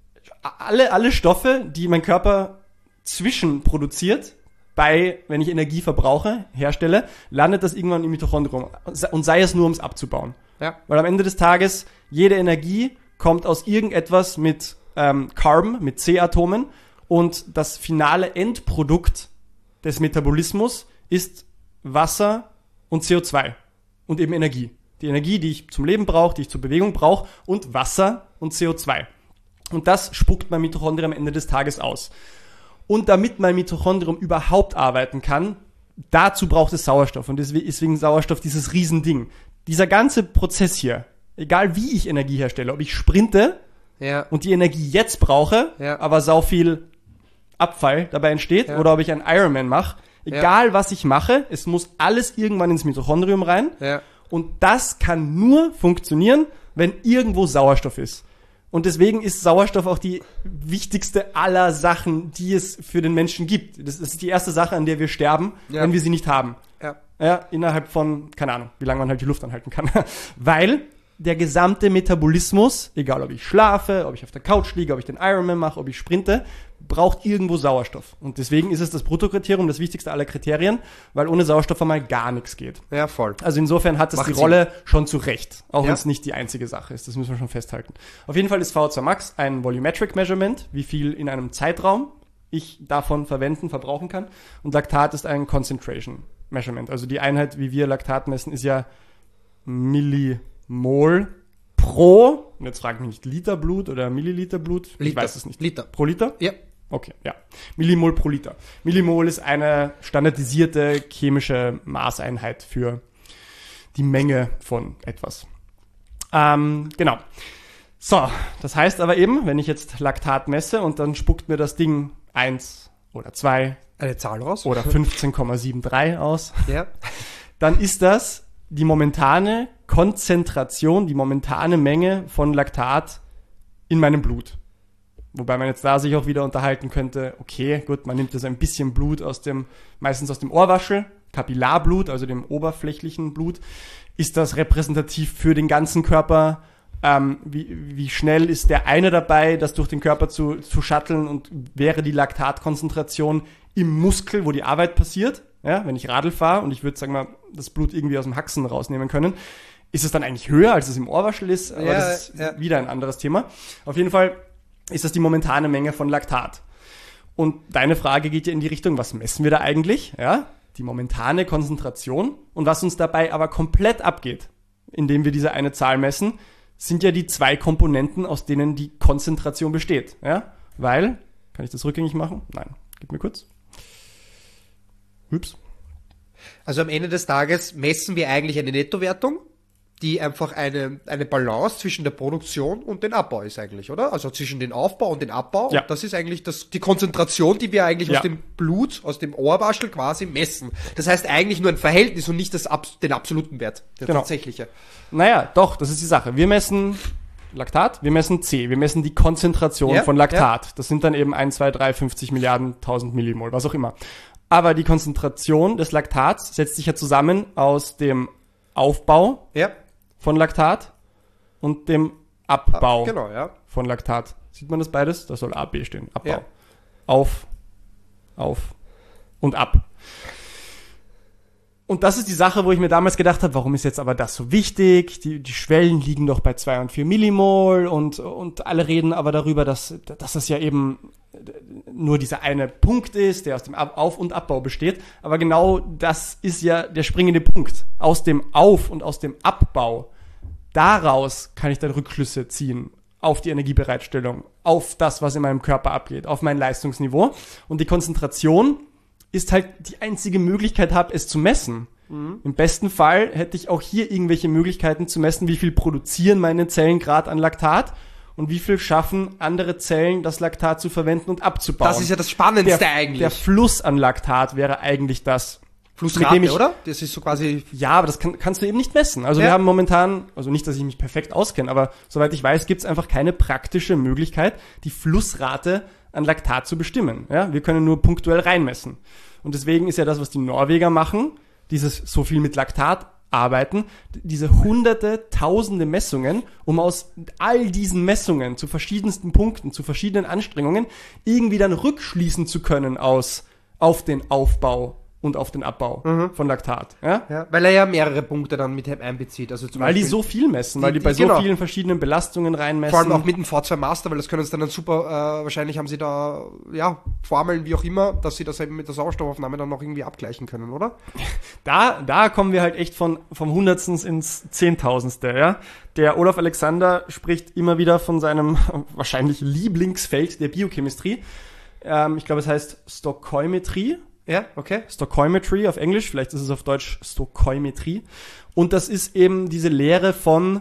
alle Stoffe, die mein Körper zwischenproduziert, wenn ich Energie verbrauche, herstelle, landet das irgendwann im Mitochondrium und sei es nur, um es abzubauen.
Ja.
Weil am Ende des Tages, jede Energie kommt aus irgendetwas mit Carbon, mit C-Atomen und das finale Endprodukt des Metabolismus ist Wasser und CO2 und eben Energie. Die Energie, die ich zum Leben brauche, die ich zur Bewegung brauche und Wasser und CO2. Und das spuckt mein Mitochondrium am Ende des Tages aus. Und damit mein Mitochondrium überhaupt arbeiten kann, dazu braucht es Sauerstoff. Und deswegen Sauerstoff dieses Riesending. Dieser ganze Prozess hier, egal wie ich Energie herstelle, ob ich sprinte und die Energie jetzt brauche, aber sau viel Abfall dabei entsteht, oder ob ich einen Ironman mache, egal was ich mache, es muss alles irgendwann ins Mitochondrium rein.
Ja.
Und das kann nur funktionieren, wenn irgendwo Sauerstoff ist. Und deswegen ist Sauerstoff auch die wichtigste aller Sachen, die es für den Menschen gibt. Das ist die erste Sache, an der wir sterben, wenn wir sie nicht haben. Ja, innerhalb von, keine Ahnung, wie lange man halt die Luft anhalten kann. Weil der gesamte Metabolismus, egal ob ich schlafe, ob ich auf der Couch liege, ob ich den Ironman mache, ob ich sprinte, braucht irgendwo Sauerstoff. Und deswegen ist es das Bruttokriterium, das wichtigste aller Kriterien, weil ohne Sauerstoff einmal gar nichts geht.
Ja, voll.
Also insofern hat es die Rolle schon zu Recht, auch wenn es nicht die einzige Sache ist. Das müssen wir schon festhalten. Auf jeden Fall ist V2 Max ein Volumetric Measurement, wie viel in einem Zeitraum ich davon verbrauchen kann. Und Laktat ist ein Concentration Measurement. Also die Einheit, wie wir Laktat messen, ist ja Millimol pro, und jetzt frage ich mich nicht, Liter Blut oder Milliliter Blut? Ich weiß es nicht.
Liter.
Pro Liter?
Ja.
Okay, ja. Millimol pro Liter. Millimol ist eine standardisierte chemische Maßeinheit für die Menge von etwas. Genau. So, das heißt aber eben, wenn ich jetzt Laktat messe und dann spuckt mir das Ding 1 oder 2
eine Zahl raus
oder 15,73 aus,
ja,
dann ist das die momentane Konzentration, die momentane Menge von Laktat in meinem Blut. Wobei man jetzt da sich auch wieder unterhalten könnte, okay, gut, man nimmt das ein bisschen Blut meistens aus dem Ohrwaschel, Kapillarblut, also dem oberflächlichen Blut. Ist das repräsentativ für den ganzen Körper? Wie schnell ist der eine dabei, das durch den Körper zu shutteln, und wäre die Laktatkonzentration im Muskel, wo die Arbeit passiert, ja, wenn ich Radl fahre und ich würde, sagen wir mal, das Blut irgendwie aus dem Haxen rausnehmen können, ist es dann eigentlich höher, als es im Ohrwaschel ist? Aber das ist wieder ein anderes Thema. Auf jeden Fall ist das die momentane Menge von Laktat. Und deine Frage geht ja in die Richtung, was messen wir da eigentlich? Ja, die momentane Konzentration. Und was uns dabei aber komplett abgeht, indem wir diese eine Zahl messen, sind ja die 2 Komponenten, aus denen die Konzentration besteht. Ja, weil, kann ich das rückgängig machen? Nein, gib mir kurz. Ups.
Also am Ende des Tages messen wir eigentlich eine Nettowertung, die einfach eine Balance zwischen der Produktion und dem Abbau ist eigentlich, oder? Also zwischen dem Aufbau und dem Abbau.
Ja.
Und das ist eigentlich die Konzentration, die wir eigentlich aus dem Blut, aus dem Ohrwaschel quasi messen. Das heißt eigentlich nur ein Verhältnis und nicht den absoluten Wert, der tatsächliche.
Naja, doch, das ist die Sache. Wir messen Laktat, wir messen C, wir messen die Konzentration von Laktat. Ja. Das sind dann eben 1, 2, 3, 50 Milliarden, 1000 Millimol, was auch immer. Aber die Konzentration des Laktats setzt sich ja zusammen aus dem Aufbau von Laktat und dem Abbau von Laktat. Sieht man das beides? Da soll A, B stehen. Abbau. Ja. Auf und ab. Und das ist die Sache, wo ich mir damals gedacht habe, warum ist jetzt aber das so wichtig? Die Schwellen liegen doch bei 2 und 4 Millimol und alle reden aber darüber, dass das ja eben nur dieser eine Punkt ist, der aus dem Auf- und Abbau besteht. Aber genau das ist ja der springende Punkt. Aus dem Auf- und aus dem Abbau, daraus kann ich dann Rückschlüsse ziehen auf die Energiebereitstellung, auf das, was in meinem Körper abgeht, auf mein Leistungsniveau. Und die Konzentration ist halt die einzige Möglichkeit, es zu messen. Im besten Fall hätte ich auch hier irgendwelche Möglichkeiten zu messen, wie viel produzieren meine Zellen gerade an Laktat und wie viel schaffen andere Zellen, das Laktat zu verwenden und abzubauen.
Das ist ja das Spannendste eigentlich.
Der Fluss an Laktat wäre eigentlich das.
Flussrate, oder? Das ist so quasi...
Ja, aber das kannst du eben nicht messen. Also wir haben momentan, also nicht, dass ich mich perfekt auskenne, aber soweit ich weiß, gibt es einfach keine praktische Möglichkeit, die Flussrate an Laktat zu bestimmen. Ja? Wir können nur punktuell reinmessen. Und deswegen ist ja das, was die Norweger machen, dieses so viel mit Laktat arbeiten, diese hunderte, tausende Messungen, um aus all diesen Messungen zu verschiedensten Punkten, zu verschiedenen Anstrengungen irgendwie dann rückschließen zu können auf den Aufbau und auf den Abbau von Laktat. Ja?
Ja, weil er ja mehrere Punkte dann mit einbezieht. Also zum
weil
Beispiel,
die so viel messen, weil die bei so vielen verschiedenen Belastungen reinmessen.
Vor allem auch mit dem V2 Master, weil das können sie dann super, wahrscheinlich haben sie da, Formeln, wie auch immer, dass sie das eben mit der Sauerstoffaufnahme dann noch irgendwie abgleichen können, oder?
Da kommen wir halt echt vom Hundertstens ins Zehntausendste, ja. Der Olaf Alexander spricht immer wieder von seinem wahrscheinlich Lieblingsfeld der Biochemistrie. Ich glaube, es heißt Stoichiometrie.
Ja, okay.
Stoichiometry auf Englisch, vielleicht ist es auf Deutsch Stoichiometrie. Und das ist eben diese Lehre von,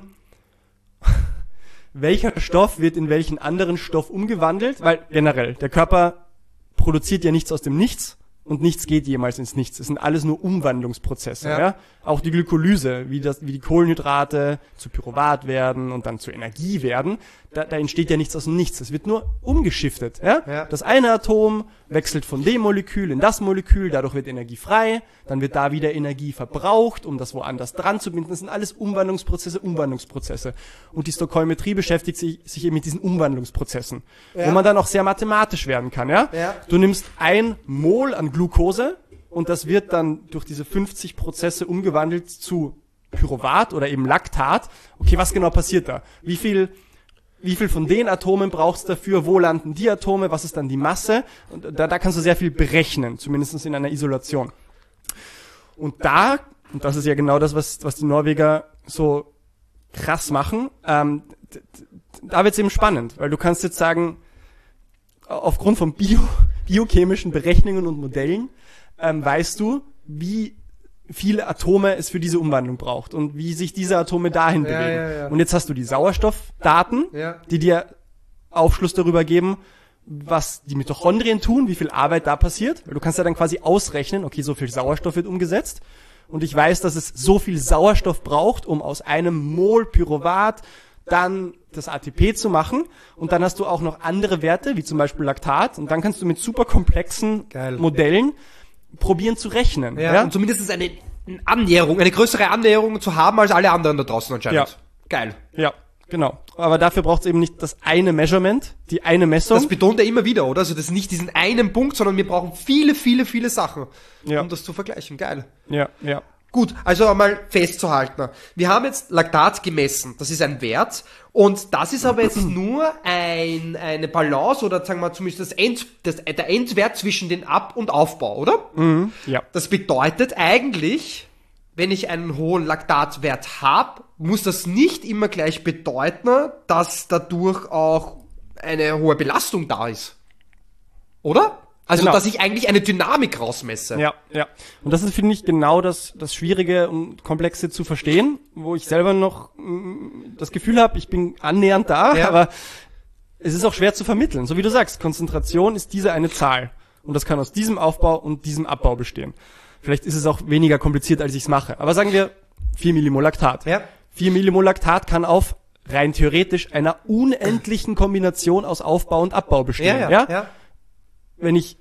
welcher Stoff wird in welchen anderen Stoff umgewandelt, weil generell, der Körper produziert ja nichts aus dem Nichts und nichts geht jemals ins Nichts. Es sind alles nur Umwandlungsprozesse. Ja. Auch die Glykolyse, wie die Kohlenhydrate zu Pyruvat werden und dann zu Energie werden, da entsteht ja nichts aus dem Nichts. Es wird nur umgeschiftet. Ja? Das eine Atom wechselt von dem Molekül in das Molekül, dadurch wird Energie frei, dann wird da wieder Energie verbraucht, um das woanders dran zu binden. Das sind alles Umwandlungsprozesse. Und die Stoichiometrie beschäftigt sich eben mit diesen Umwandlungsprozessen, wo man dann auch sehr mathematisch werden kann. Ja? Du nimmst 1 Mol an Glucose und das wird dann durch diese 50 Prozesse umgewandelt zu Pyruvat oder eben Laktat. Okay, was genau passiert da? Wie viel von den Atomen brauchst du dafür? Wo landen die Atome? Was ist dann die Masse? Und da kannst du sehr viel berechnen, zumindest in einer Isolation. Und das ist ja genau das, was die Norweger so krass machen, da wird's eben spannend, weil du kannst jetzt sagen, aufgrund von biochemischen Berechnungen und Modellen weißt du, wie viele Atome es für diese Umwandlung braucht und wie sich diese Atome dahin bewegen. Ja. Und jetzt hast du die Sauerstoffdaten, die dir Aufschluss darüber geben, was die Mitochondrien tun, wie viel Arbeit da passiert. Weil du kannst ja dann quasi ausrechnen, okay, so viel Sauerstoff wird umgesetzt und ich weiß, dass es so viel Sauerstoff braucht, um aus einem Mol Pyruvat dann das ATP zu machen und dann hast du auch noch andere Werte, wie zum Beispiel Laktat und dann kannst du mit super komplexen Modellen probieren zu rechnen.
Ja. Und zumindest eine Annäherung, eine größere Annäherung zu haben als alle anderen da draußen anscheinend.
Ja.
Geil.
Ja, genau. Aber dafür braucht es eben nicht das eine Measurement, die eine Messung.
Das betont er immer wieder, oder? Also das ist nicht diesen einen Punkt, sondern wir brauchen viele, viele, viele Sachen, um das zu vergleichen. Geil.
Ja.
Gut, also einmal festzuhalten. Wir haben jetzt Laktat gemessen. Das ist ein Wert. Und das ist aber jetzt nur eine Balance oder sagen wir zumindest der Endwert zwischen den Ab- und Aufbau, oder?
Mhm, ja.
Das bedeutet eigentlich, wenn ich einen hohen Laktatwert habe, muss das nicht immer gleich bedeuten, dass dadurch auch eine hohe Belastung da ist. Oder? Also,
genau.
Dass ich eigentlich eine Dynamik rausmesse.
Ja. Und das ist, finde ich, genau das Schwierige und Komplexe zu verstehen, wo ich selber noch das Gefühl habe, ich bin annähernd da, aber es ist auch schwer zu vermitteln. So wie du sagst, Konzentration ist diese eine Zahl. Und das kann aus diesem Aufbau und diesem Abbau bestehen. Vielleicht ist es auch weniger kompliziert, als ich es mache. Aber sagen wir 4 Millimol Laktat. Ja. 4 Millimol Laktat kann auf rein theoretisch einer unendlichen Kombination aus Aufbau und Abbau bestehen. Ja? Wenn ich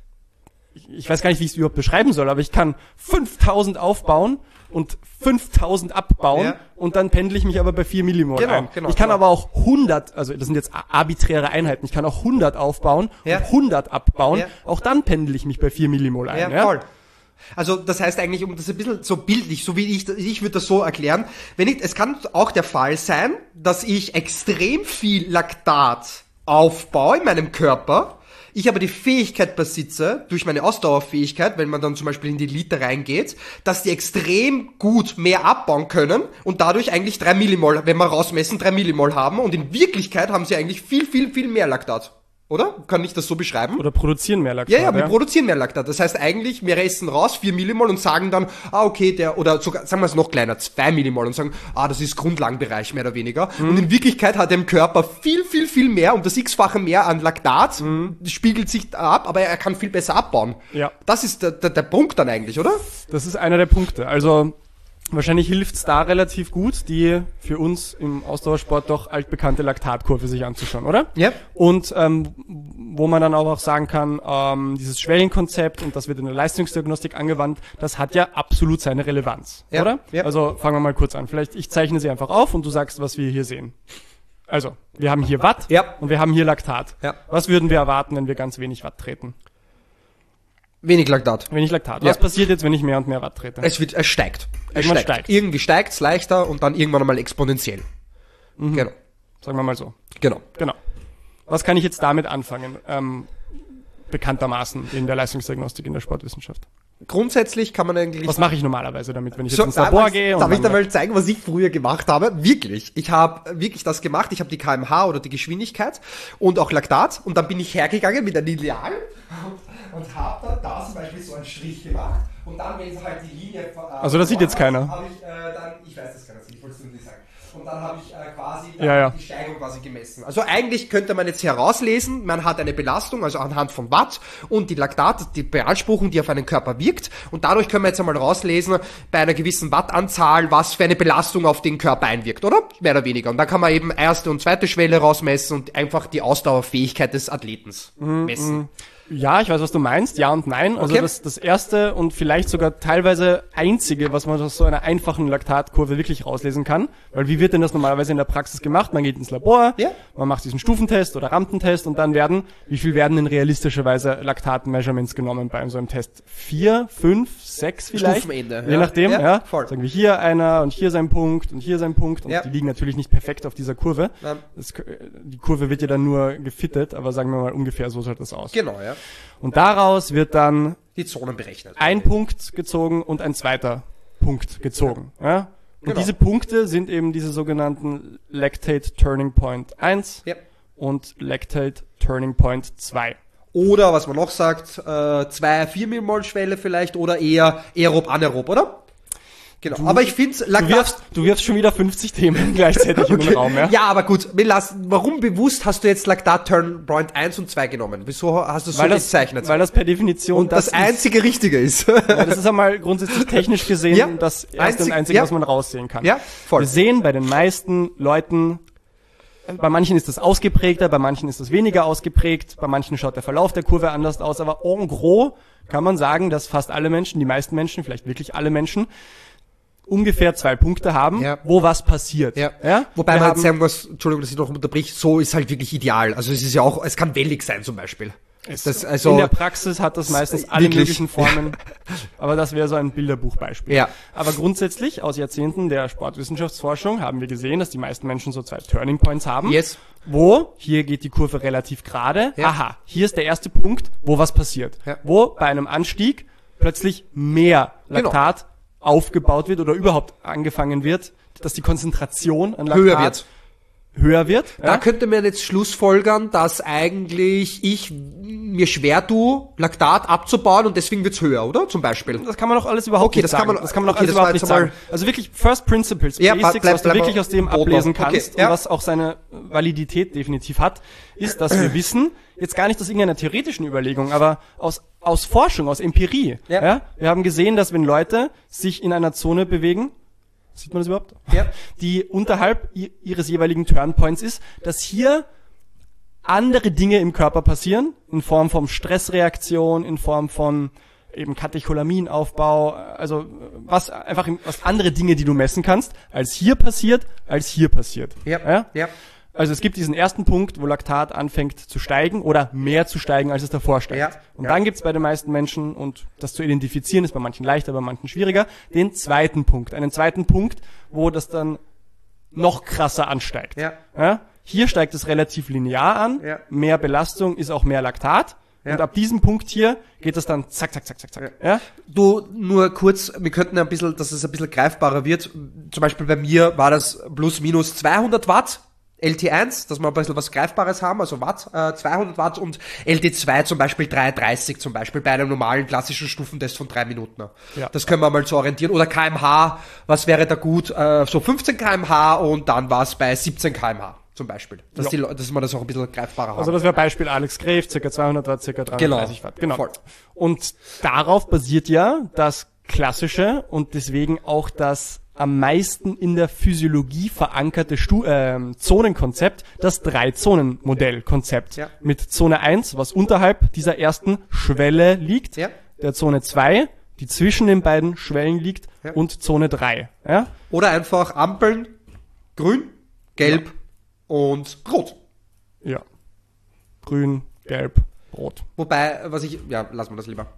weiß gar nicht, wie ich es überhaupt beschreiben soll, aber ich kann 5000 aufbauen und 5000 abbauen und dann pendle ich mich aber bei 4 Millimol ein. Ich kann aber auch 100, also das sind jetzt arbiträre Einheiten, ich kann auch 100 aufbauen und 100 abbauen, auch dann pendle ich mich bei 4 Millimol ein.
Ja, voll. Also das heißt eigentlich, um das ein bisschen so bildlich, so wie ich würde das so erklären, es kann auch der Fall sein, dass ich extrem viel Laktat aufbaue in meinem Körper, ich aber die Fähigkeit besitze, durch meine Ausdauerfähigkeit, wenn man dann zum Beispiel in die Liter reingeht, dass die extrem gut mehr abbauen können und dadurch eigentlich 3 Millimol, wenn wir rausmessen, 3 Millimol haben und in Wirklichkeit haben sie eigentlich viel, viel, viel mehr Laktat. Oder? Kann ich das so beschreiben?
Oder produzieren mehr Laktat.
Ja, wir produzieren mehr Laktat. Das heißt eigentlich, wir essen raus 4 Millimol und sagen dann, okay, oder sogar, sagen wir es noch kleiner, 2 Millimol und sagen, das ist Grundlagenbereich, mehr oder weniger. Und in Wirklichkeit hat er im Körper viel, viel, viel mehr, um das x-fache mehr an Laktat, spiegelt sich ab, aber er kann viel besser abbauen.
Ja.
Das ist der Punkt dann eigentlich, oder?
Das ist einer der Punkte. Also, wahrscheinlich hilft's da relativ gut, die für uns im Ausdauersport doch altbekannte Laktatkurve sich anzuschauen, oder?
Ja.
Und wo man dann auch sagen kann, dieses Schwellenkonzept, und das wird in der Leistungsdiagnostik angewandt, das hat ja absolut seine Relevanz,
Ja.
oder?
Ja.
Also fangen wir mal kurz an. Vielleicht, ich zeichne sie einfach auf und du sagst, was wir hier sehen. Also, wir haben hier Watt und wir haben hier Laktat.
Ja.
Was würden wir erwarten, wenn wir ganz wenig Watt treten?
Wenig Laktat.
Wenig Laktat.
Ja.
Was passiert jetzt, wenn ich mehr und mehr Watt trete?
Es steigt.
Irgendwann steigt.
Irgendwie steigt es leichter und dann irgendwann einmal exponentiell. Genau.
Sagen wir mal so.
Genau.
Genau. Was kann ich jetzt damit anfangen? Bekanntermaßen in der Leistungsdiagnostik in der Sportwissenschaft.
Grundsätzlich kann man eigentlich...
Was mache ich normalerweise damit, wenn ich jetzt ins Labor gehe?
Darf ich da mal zeigen, was ich früher gemacht habe? Wirklich. Ich habe wirklich das gemacht. Ich habe die kmh oder die Geschwindigkeit und auch Laktat. Und dann bin ich hergegangen mit einem Lineal und habe dann da zum Beispiel so einen Strich gemacht. Und dann, wenn es halt die Linie...
Also das sieht jetzt keiner.
Habe ich dann... Ich weiß das gar nicht, ich wollte es nur nicht sagen. Und dann habe ich quasi die Steigung quasi gemessen. Also eigentlich könnte man jetzt herauslesen, man hat eine Belastung, also anhand von Watt und die Laktat, die Beanspruchung, die auf einen Körper wirkt. Und dadurch können wir jetzt einmal rauslesen, bei einer gewissen Wattanzahl, was für eine Belastung auf den Körper einwirkt, oder? Mehr oder weniger. Und dann kann man eben erste und zweite Schwelle rausmessen und einfach die Ausdauerfähigkeit des Athletens messen.
Ja, ich weiß, was du meinst. Ja und nein. Also
Okay.
das erste und vielleicht sogar teilweise einzige, was man aus so einer einfachen Laktatkurve wirklich rauslesen kann. Weil wie wird denn das normalerweise in der Praxis gemacht? Man geht ins Labor,
Ja.
man macht diesen Stufentest oder Rampentest und dann wie viel werden denn realistischerweise Laktat-Measurements genommen bei so einem Test? 4, 5, 6 vielleicht?
Stufenende,
Je
ja.
nachdem,
Ja, voll.
Sagen wir hier einer und hier sein Punkt und hier sein Punkt und
Ja.
die liegen natürlich nicht perfekt auf dieser Kurve.
Ja.
Die Kurve wird ja dann nur gefittet, aber sagen wir mal ungefähr so schaut das aus.
Genau, ja.
Und daraus wird dann
Die Zonen berechnet.
ein Punkt gezogen und ein zweiter Punkt gezogen. Ja? Und
Genau.
diese Punkte sind eben diese sogenannten Lactate Turning Point 1
Ja.
und Lactate Turning Point 2.
Oder, was man noch sagt, 2, 4 Millimol Schwelle vielleicht oder eher aerob, anaerob, oder? Genau. Aber ich finde
Du wirfst schon wieder 50 Themen gleichzeitig in den Raum, ja?
Ja, aber gut, warum bewusst hast du jetzt Laktat Turn Point 1 und 2 genommen? Wieso hast du es so gezeichnet?
Weil das per Definition
und das einzige Richtige ist.
Ja, das ist einmal grundsätzlich technisch gesehen
Ja.
das erste und einzige, was man raussehen kann.
Ja, voll.
Wir sehen bei den meisten Leuten, bei manchen ist das ausgeprägter, bei manchen ist das weniger ausgeprägt, bei manchen schaut der Verlauf der Kurve anders aus, aber en gros kann man sagen, dass fast alle Menschen, die meisten Menschen, vielleicht wirklich alle Menschen, ungefähr 2 Punkte haben,
Ja.
wo was passiert.
Ja.
Ja?
Wobei
Wir
man
haben-
jetzt sagen muss, Entschuldigung, dass ich noch unterbrich, so ist halt wirklich ideal. Also es ist ja auch, es kann wellig sein zum Beispiel.
in der Praxis hat das meistens alle
wirklich.
möglichen Formen, aber das wäre so ein Bilderbuchbeispiel.
Ja.
Aber grundsätzlich, aus Jahrzehnten der Sportwissenschaftsforschung haben wir gesehen, dass die meisten Menschen so 2 Turning Points haben.
Yes.
Wo, hier geht die Kurve relativ gerade.
Ja.
Aha, hier ist der erste Punkt, wo was passiert.
Ja.
Wo bei einem Anstieg plötzlich mehr Laktat aufgebaut wird oder überhaupt angefangen wird, dass die Konzentration an Laktat höher wird.
Da könnte man jetzt schlussfolgern, dass eigentlich mir schwer tue, Laktat abzubauen und deswegen wird's höher, oder? Zum Beispiel.
Das kann man doch alles überhaupt
Okay,
nicht
das
sagen.
kann man-
das kann man doch
okay,
alles
das war
überhaupt nicht
jetzt einmal-
sagen. Also wirklich First Principles,
Ja,
Basics,
bleib
was du
mal
wirklich aus dem
Boden.
ablesen
Okay,
kannst
ja.
und was auch seine Validität definitiv hat, ist, dass wir wissen, jetzt gar nicht aus irgendeiner theoretischen Überlegung, aber aus Forschung, aus Empirie.
Ja.
Wir haben gesehen, dass wenn Leute sich in einer Zone bewegen, sieht man das überhaupt?
Ja.
Die unterhalb ihres jeweiligen Turnpoints ist, dass hier andere Dinge im Körper passieren, in Form von Stressreaktion, in Form von eben Katecholaminaufbau, also was andere Dinge, die du messen kannst, als hier passiert.
Ja.
Also es gibt diesen ersten Punkt, wo Laktat anfängt zu steigen oder mehr zu steigen, als es davor steigt.
Ja.
Und
Ja.
dann gibt's bei den meisten Menschen, und das zu identifizieren ist bei manchen leichter, bei manchen schwieriger, den zweiten Punkt. Einen zweiten Punkt, wo das dann noch krasser ansteigt.
Ja.
Ja? Hier steigt es relativ linear an.
Ja.
Mehr Belastung ist auch mehr Laktat. Und ab diesem Punkt hier geht es dann zack, zack, zack, zack, zack. Ja?
Du, nur kurz, wir könnten ein bisschen, dass es ein bisschen greifbarer wird. Zum Beispiel bei mir war das plus minus 200 Watt. LT1, dass wir ein bisschen was Greifbares haben, also Watt, 200 Watt und LT2 zum Beispiel 330 zum Beispiel bei einem normalen klassischen Stufentest von 3 Minuten.
Ja.
Das können wir mal so orientieren. Oder kmh, was wäre da gut? So 15 kmh und dann war es bei 17 kmh zum Beispiel. Dass wir das auch ein bisschen greifbarer haben.
Also das wäre Beispiel Alex Greve, ca. 200 Watt, ca. 330 Watt. Genau.
Voll.
Und darauf basiert ja das klassische und deswegen auch das am meisten in der Physiologie verankerte Zonenkonzept, das 3-Zonen-Modell-Konzept.
Ja.
Mit Zone 1, was unterhalb dieser ersten Schwelle liegt,
Ja.
der Zone 2, die zwischen den beiden Schwellen liegt,
Ja.
und Zone 3. Ja?
Oder einfach Ampeln, grün, gelb und rot.
Ja. Grün, gelb, rot.
Wobei, lassen wir das lieber.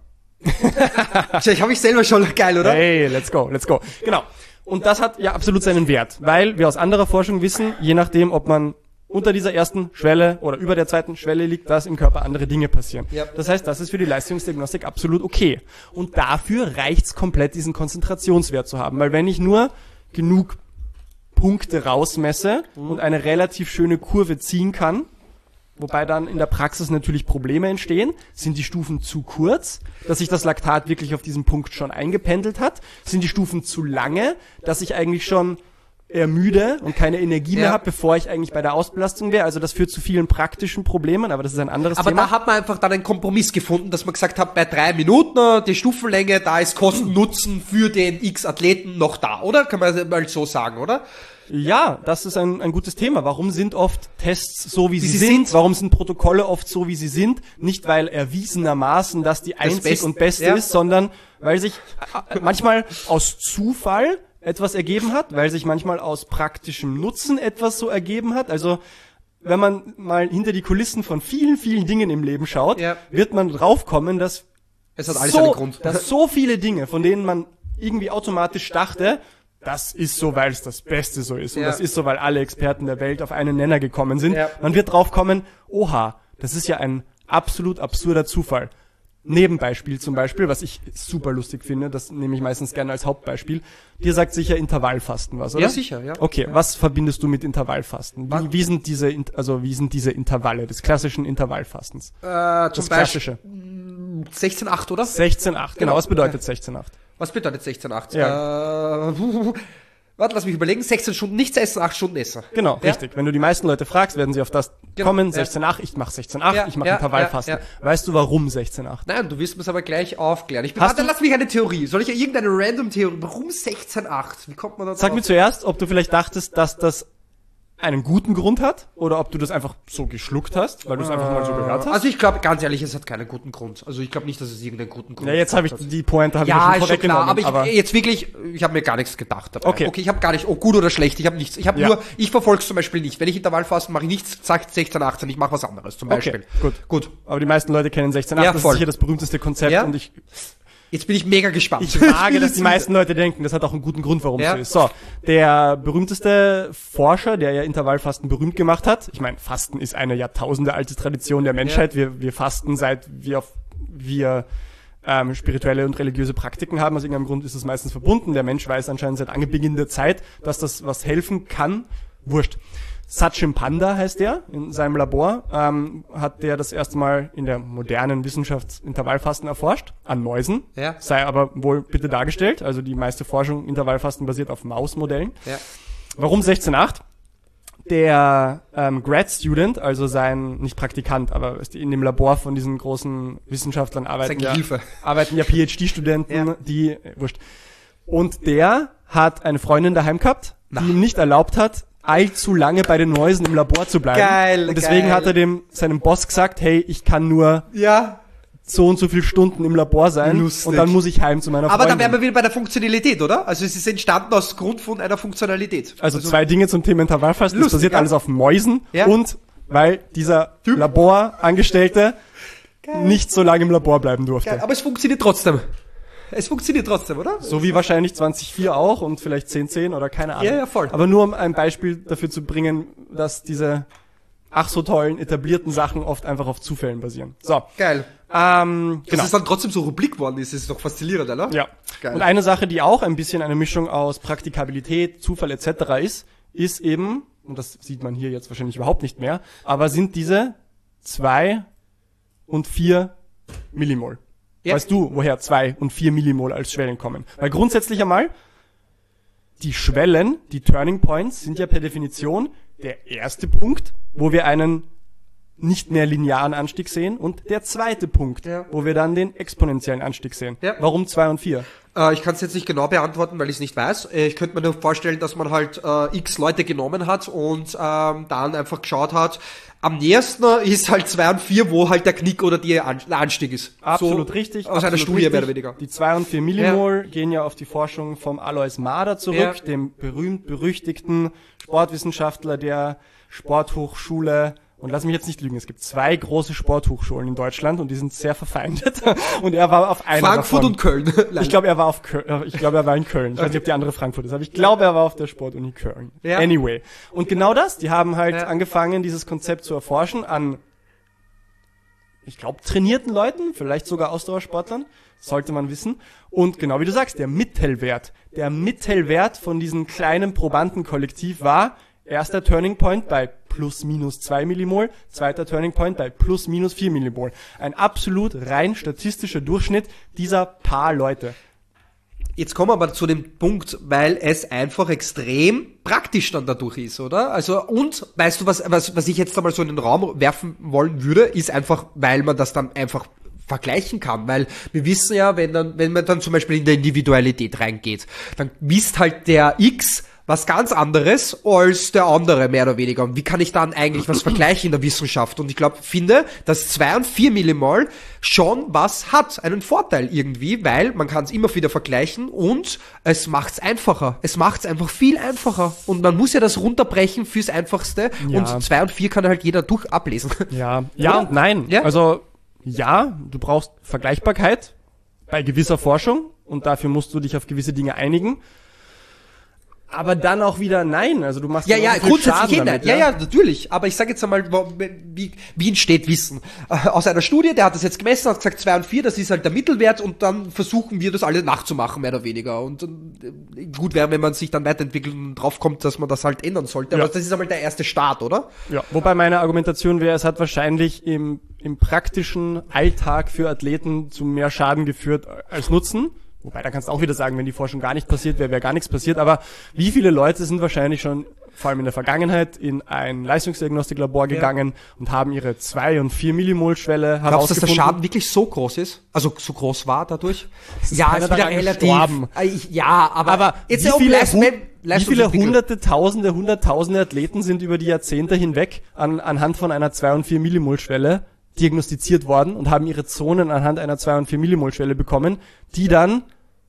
Ich habe ich selber schon geil, oder?
Hey, let's go. Genau. Und das hat ja absolut seinen Wert, weil wir aus anderer Forschung wissen, je nachdem, ob man unter dieser ersten Schwelle oder über der zweiten Schwelle liegt, dass im Körper andere Dinge passieren.
Ja.
Das heißt, das ist für die Leistungsdiagnostik absolut okay. Und dafür reicht's komplett, diesen Konzentrationswert zu haben, weil wenn ich nur genug Punkte rausmesse und eine relativ schöne Kurve ziehen kann, wobei dann in der Praxis natürlich Probleme entstehen. Sind die Stufen zu kurz, dass sich das Laktat wirklich auf diesem Punkt schon eingependelt hat? Sind die Stufen zu lange, dass ich eigentlich schon ermüde und keine Energie mehr habe, bevor ich eigentlich bei der Ausbelastung wäre? Also das führt zu vielen praktischen Problemen, aber das ist ein anderes
Aber
Thema.
da hat man einfach dann einen Kompromiss gefunden, dass man gesagt hat, bei 3 Minuten, die Stufenlänge, da ist Kosten-Nutzen für den X-Athleten noch da, oder? Kann man mal so sagen, oder?
Ja, das ist ein gutes Thema. Warum sind oft Tests so, wie sie sind? Warum sind Protokolle oft so, wie sie sind? Nicht, weil erwiesenermaßen das die einzig und beste ist, sondern weil sich manchmal aus Zufall etwas ergeben hat, weil sich manchmal aus praktischem Nutzen etwas so ergeben hat. Also wenn man mal hinter die Kulissen von vielen, vielen Dingen im Leben schaut, wird man draufkommen, dass
es hat alles einen Grund.
Dass so viele Dinge, von denen man irgendwie automatisch dachte, das ist so, weil es das Beste so ist. Und das ist so, weil alle Experten der Welt auf einen Nenner gekommen sind. Ja. Man wird drauf kommen, oha, das ist ja ein absolut absurder Zufall. Nebenbeispiel zum Beispiel, was ich super lustig finde, das nehme ich meistens gerne als Hauptbeispiel. Dir sagt sicher Intervallfasten was, oder?
Ja, sicher, ja.
Okay, was verbindest du mit Intervallfasten? Wie sind diese Intervalle des klassischen Intervallfastens?
Zum Beispiel 16,8, oder?
16,8, genau. Was bedeutet 16,8?
Was bedeutet 16,8?
Ja.
Warte, lass mich überlegen. 16 Stunden nichts essen, 8 Stunden essen.
Genau, richtig. Wenn du die meisten Leute fragst, werden sie auf das kommen. 16,8, ich mache 16,8, ich mache Intervallfasten. Weißt du, warum 16,8?
Nein, du wirst mir es aber gleich aufklären. Warte, lass mich eine Theorie. Soll ich irgendeine random Theorie? Warum 16,8? Wie kommt man da drauf?
Sag mir zuerst, ob du vielleicht dachtest, dass das einen guten Grund hat oder ob du das einfach so geschluckt hast, weil du es einfach mal so gehört hast.
Also ich glaube, ganz ehrlich, es hat keinen guten Grund. Also ich glaube nicht, dass es irgendeinen guten Grund hat.
Ja, jetzt habe ich die Pointe schon
vorweggenommen. Aber jetzt wirklich, ich habe mir gar nichts gedacht dabei. Okay, ich habe gar nicht, gut oder schlecht, ich habe nichts. Ich habe nur, ich verfolge es zum Beispiel nicht. Wenn ich Intervallfasten mache ich nichts, sagt 16, 18, ich mache was anderes zum Beispiel.
Okay, gut. Aber die meisten Leute kennen 16,8, das ist sicher das berühmteste Konzept und
jetzt bin ich mega gespannt.
Ich wage, dass die meisten Leute denken, das hat auch einen guten Grund, warum es so ist. So, der berühmteste Forscher, der ja Intervallfasten berühmt gemacht hat, ich meine, Fasten ist eine jahrtausendealte Tradition der Menschheit. Wir fasten, seit wir spirituelle und religiöse Praktiken haben. Aus irgendeinem Grund ist es meistens verbunden. Der Mensch weiß anscheinend seit Anbeginn der Zeit, dass das was helfen kann. Wurscht. Sachin Panda heißt der, in seinem Labor hat der das erste Mal in der modernen Wissenschaft Intervallfasten erforscht, an Mäusen, sei aber wohl bitte dargestellt, also die meiste Forschung Intervallfasten basiert auf Mausmodellen. Ja. Warum 16,8? Der Grad Student, also sein, nicht Praktikant, aber in dem Labor von diesen großen Wissenschaftlern arbeiten ja PhD-Studenten, wurscht. Und der hat eine Freundin daheim gehabt, die ihm nicht erlaubt hat, allzu lange bei den Mäusen im Labor zu bleiben.
Geil,
und deswegen hat er seinem Boss gesagt, hey, ich kann nur so und so viele Stunden im Labor sein. Lustig. Und dann muss ich heim zu meiner Freundin.
Aber dann wären wir wieder bei der Funktionalität, oder? Also es ist entstanden aus Grund von einer Funktionalität.
Also zwei Dinge zum Thema Intervallfasten. Das basiert alles auf Mäusen und weil dieser Laborangestellte nicht so lange im Labor bleiben durfte.
Geil, aber es funktioniert trotzdem. Es funktioniert trotzdem, oder?
So wie wahrscheinlich 2004 auch und vielleicht 1010 oder keine Ahnung.
Ja, voll.
Aber nur um ein Beispiel dafür zu bringen, dass diese ach so tollen, etablierten Sachen oft einfach auf Zufällen basieren. So.
Geil. Dass es dann trotzdem so Rubrik geworden ist doch faszinierend, oder?
Ja.
Geil.
Und eine Sache, die auch ein bisschen eine Mischung aus Praktikabilität, Zufall etc. ist eben, und das sieht man hier jetzt wahrscheinlich überhaupt nicht mehr, aber sind diese 2 und 4 Millimol.
Ja.
Weißt du, woher 2 und 4 Millimol als Schwellen kommen? Weil grundsätzlich einmal, die Schwellen, die Turning Points, sind ja per Definition der erste Punkt, wo wir einen nicht mehr linearen Anstieg sehen, und der zweite Punkt, wo wir dann den exponentiellen Anstieg sehen.
Ja.
Warum 2 und 4?
Ich kann es jetzt nicht genau beantworten, weil ich es nicht weiß. Ich könnte mir nur vorstellen, dass man halt x Leute genommen hat und dann einfach geschaut hat, am nächsten ist halt 2 und 4, wo halt der Knick oder der Anstieg ist.
Absolut
so
richtig.
Aus einer
absolut
Studie
richtig.
mehr oder weniger.
Die 2 und 4 Millimol gehen ja auf die Forschung vom Alois Mader zurück, dem berühmt-berüchtigten Sportwissenschaftler der Sporthochschule. Und lass mich jetzt nicht lügen, es gibt 2 große Sporthochschulen in Deutschland und die sind sehr verfeindet. Und er war auf einer
Frankfurt
davon.
und Köln.
Ich glaube, er war in Köln. Ich weiß nicht, ob die andere Frankfurt ist, aber ich glaube, er war auf der Sportuni Köln.
Ja.
Anyway. Und genau das, die haben halt angefangen, dieses Konzept zu erforschen an, ich glaube, trainierten Leuten, vielleicht sogar Ausdauersportlern, sollte man wissen. Und genau wie du sagst, der Mittelwert von diesem kleinen Probandenkollektiv war erster Turning Point bei plus minus 2 Millimol, zweiter Turning Point bei plus minus 4 Millimol. Ein absolut rein statistischer Durchschnitt dieser paar Leute.
Jetzt kommen wir aber zu dem Punkt, weil es einfach extrem praktisch dann dadurch ist, oder? Also, und weißt du, was ich jetzt einmal so in den Raum werfen wollen würde, ist einfach, weil man das dann einfach vergleichen kann, weil wir wissen ja, wenn man dann zum Beispiel in der Individualität reingeht, dann misst halt der X was ganz anderes als der andere, mehr oder weniger. Und wie kann ich dann eigentlich was vergleichen in der Wissenschaft? Und ich finde, dass 2 und 4 Millimol schon was hat, einen Vorteil irgendwie, weil man kann es immer wieder vergleichen und es macht's einfacher. Es macht's einfach viel einfacher. Und man muss ja das runterbrechen fürs Einfachste.
Ja.
Und 2 und 4 kann halt jeder ablesen.
Ja
Oder?
und nein.
Ja?
Also, ja, du brauchst Vergleichbarkeit bei gewisser Forschung und dafür musst du dich auf gewisse Dinge einigen. Aber dann auch wieder nein, also du machst
Ja,
auch viel
grundsätzlich
Schaden
nein.
damit,
Ja, natürlich. Aber ich sage jetzt einmal, wie entsteht Wissen? Aus einer Studie, der hat das jetzt gemessen, hat gesagt 2 und 4, das ist halt der Mittelwert und dann versuchen wir das alle nachzumachen, mehr oder weniger. Und gut wäre, wenn man sich dann weiterentwickelt und draufkommt, dass man das halt ändern sollte. Aber das ist einmal der erste Start, oder?
Ja, wobei meine Argumentation wäre, es hat wahrscheinlich im praktischen Alltag für Athleten zu mehr Schaden geführt als Nutzen. Wobei, da kannst du auch wieder sagen, wenn die Forschung gar nicht passiert wäre, wäre gar nichts passiert. Aber wie viele Leute sind wahrscheinlich schon, vor allem in der Vergangenheit, in ein Leistungsdiagnostiklabor gegangen und haben ihre 2 und 4 Millimol-Schwelle herausgefunden?
Glaubst du, dass der Schaden wirklich so groß ist? Also so groß war dadurch? Ja,
keiner
ist wieder
daran
relativ.
gestorben.
Aber jetzt
wie
auch
viele hunderte, tausende, hunderttausende Athleten sind über die Jahrzehnte hinweg anhand von einer 2 und 4 Millimol-Schwelle diagnostiziert worden und haben ihre Zonen anhand einer 2 und 4 Millimol-Schwelle bekommen, die dann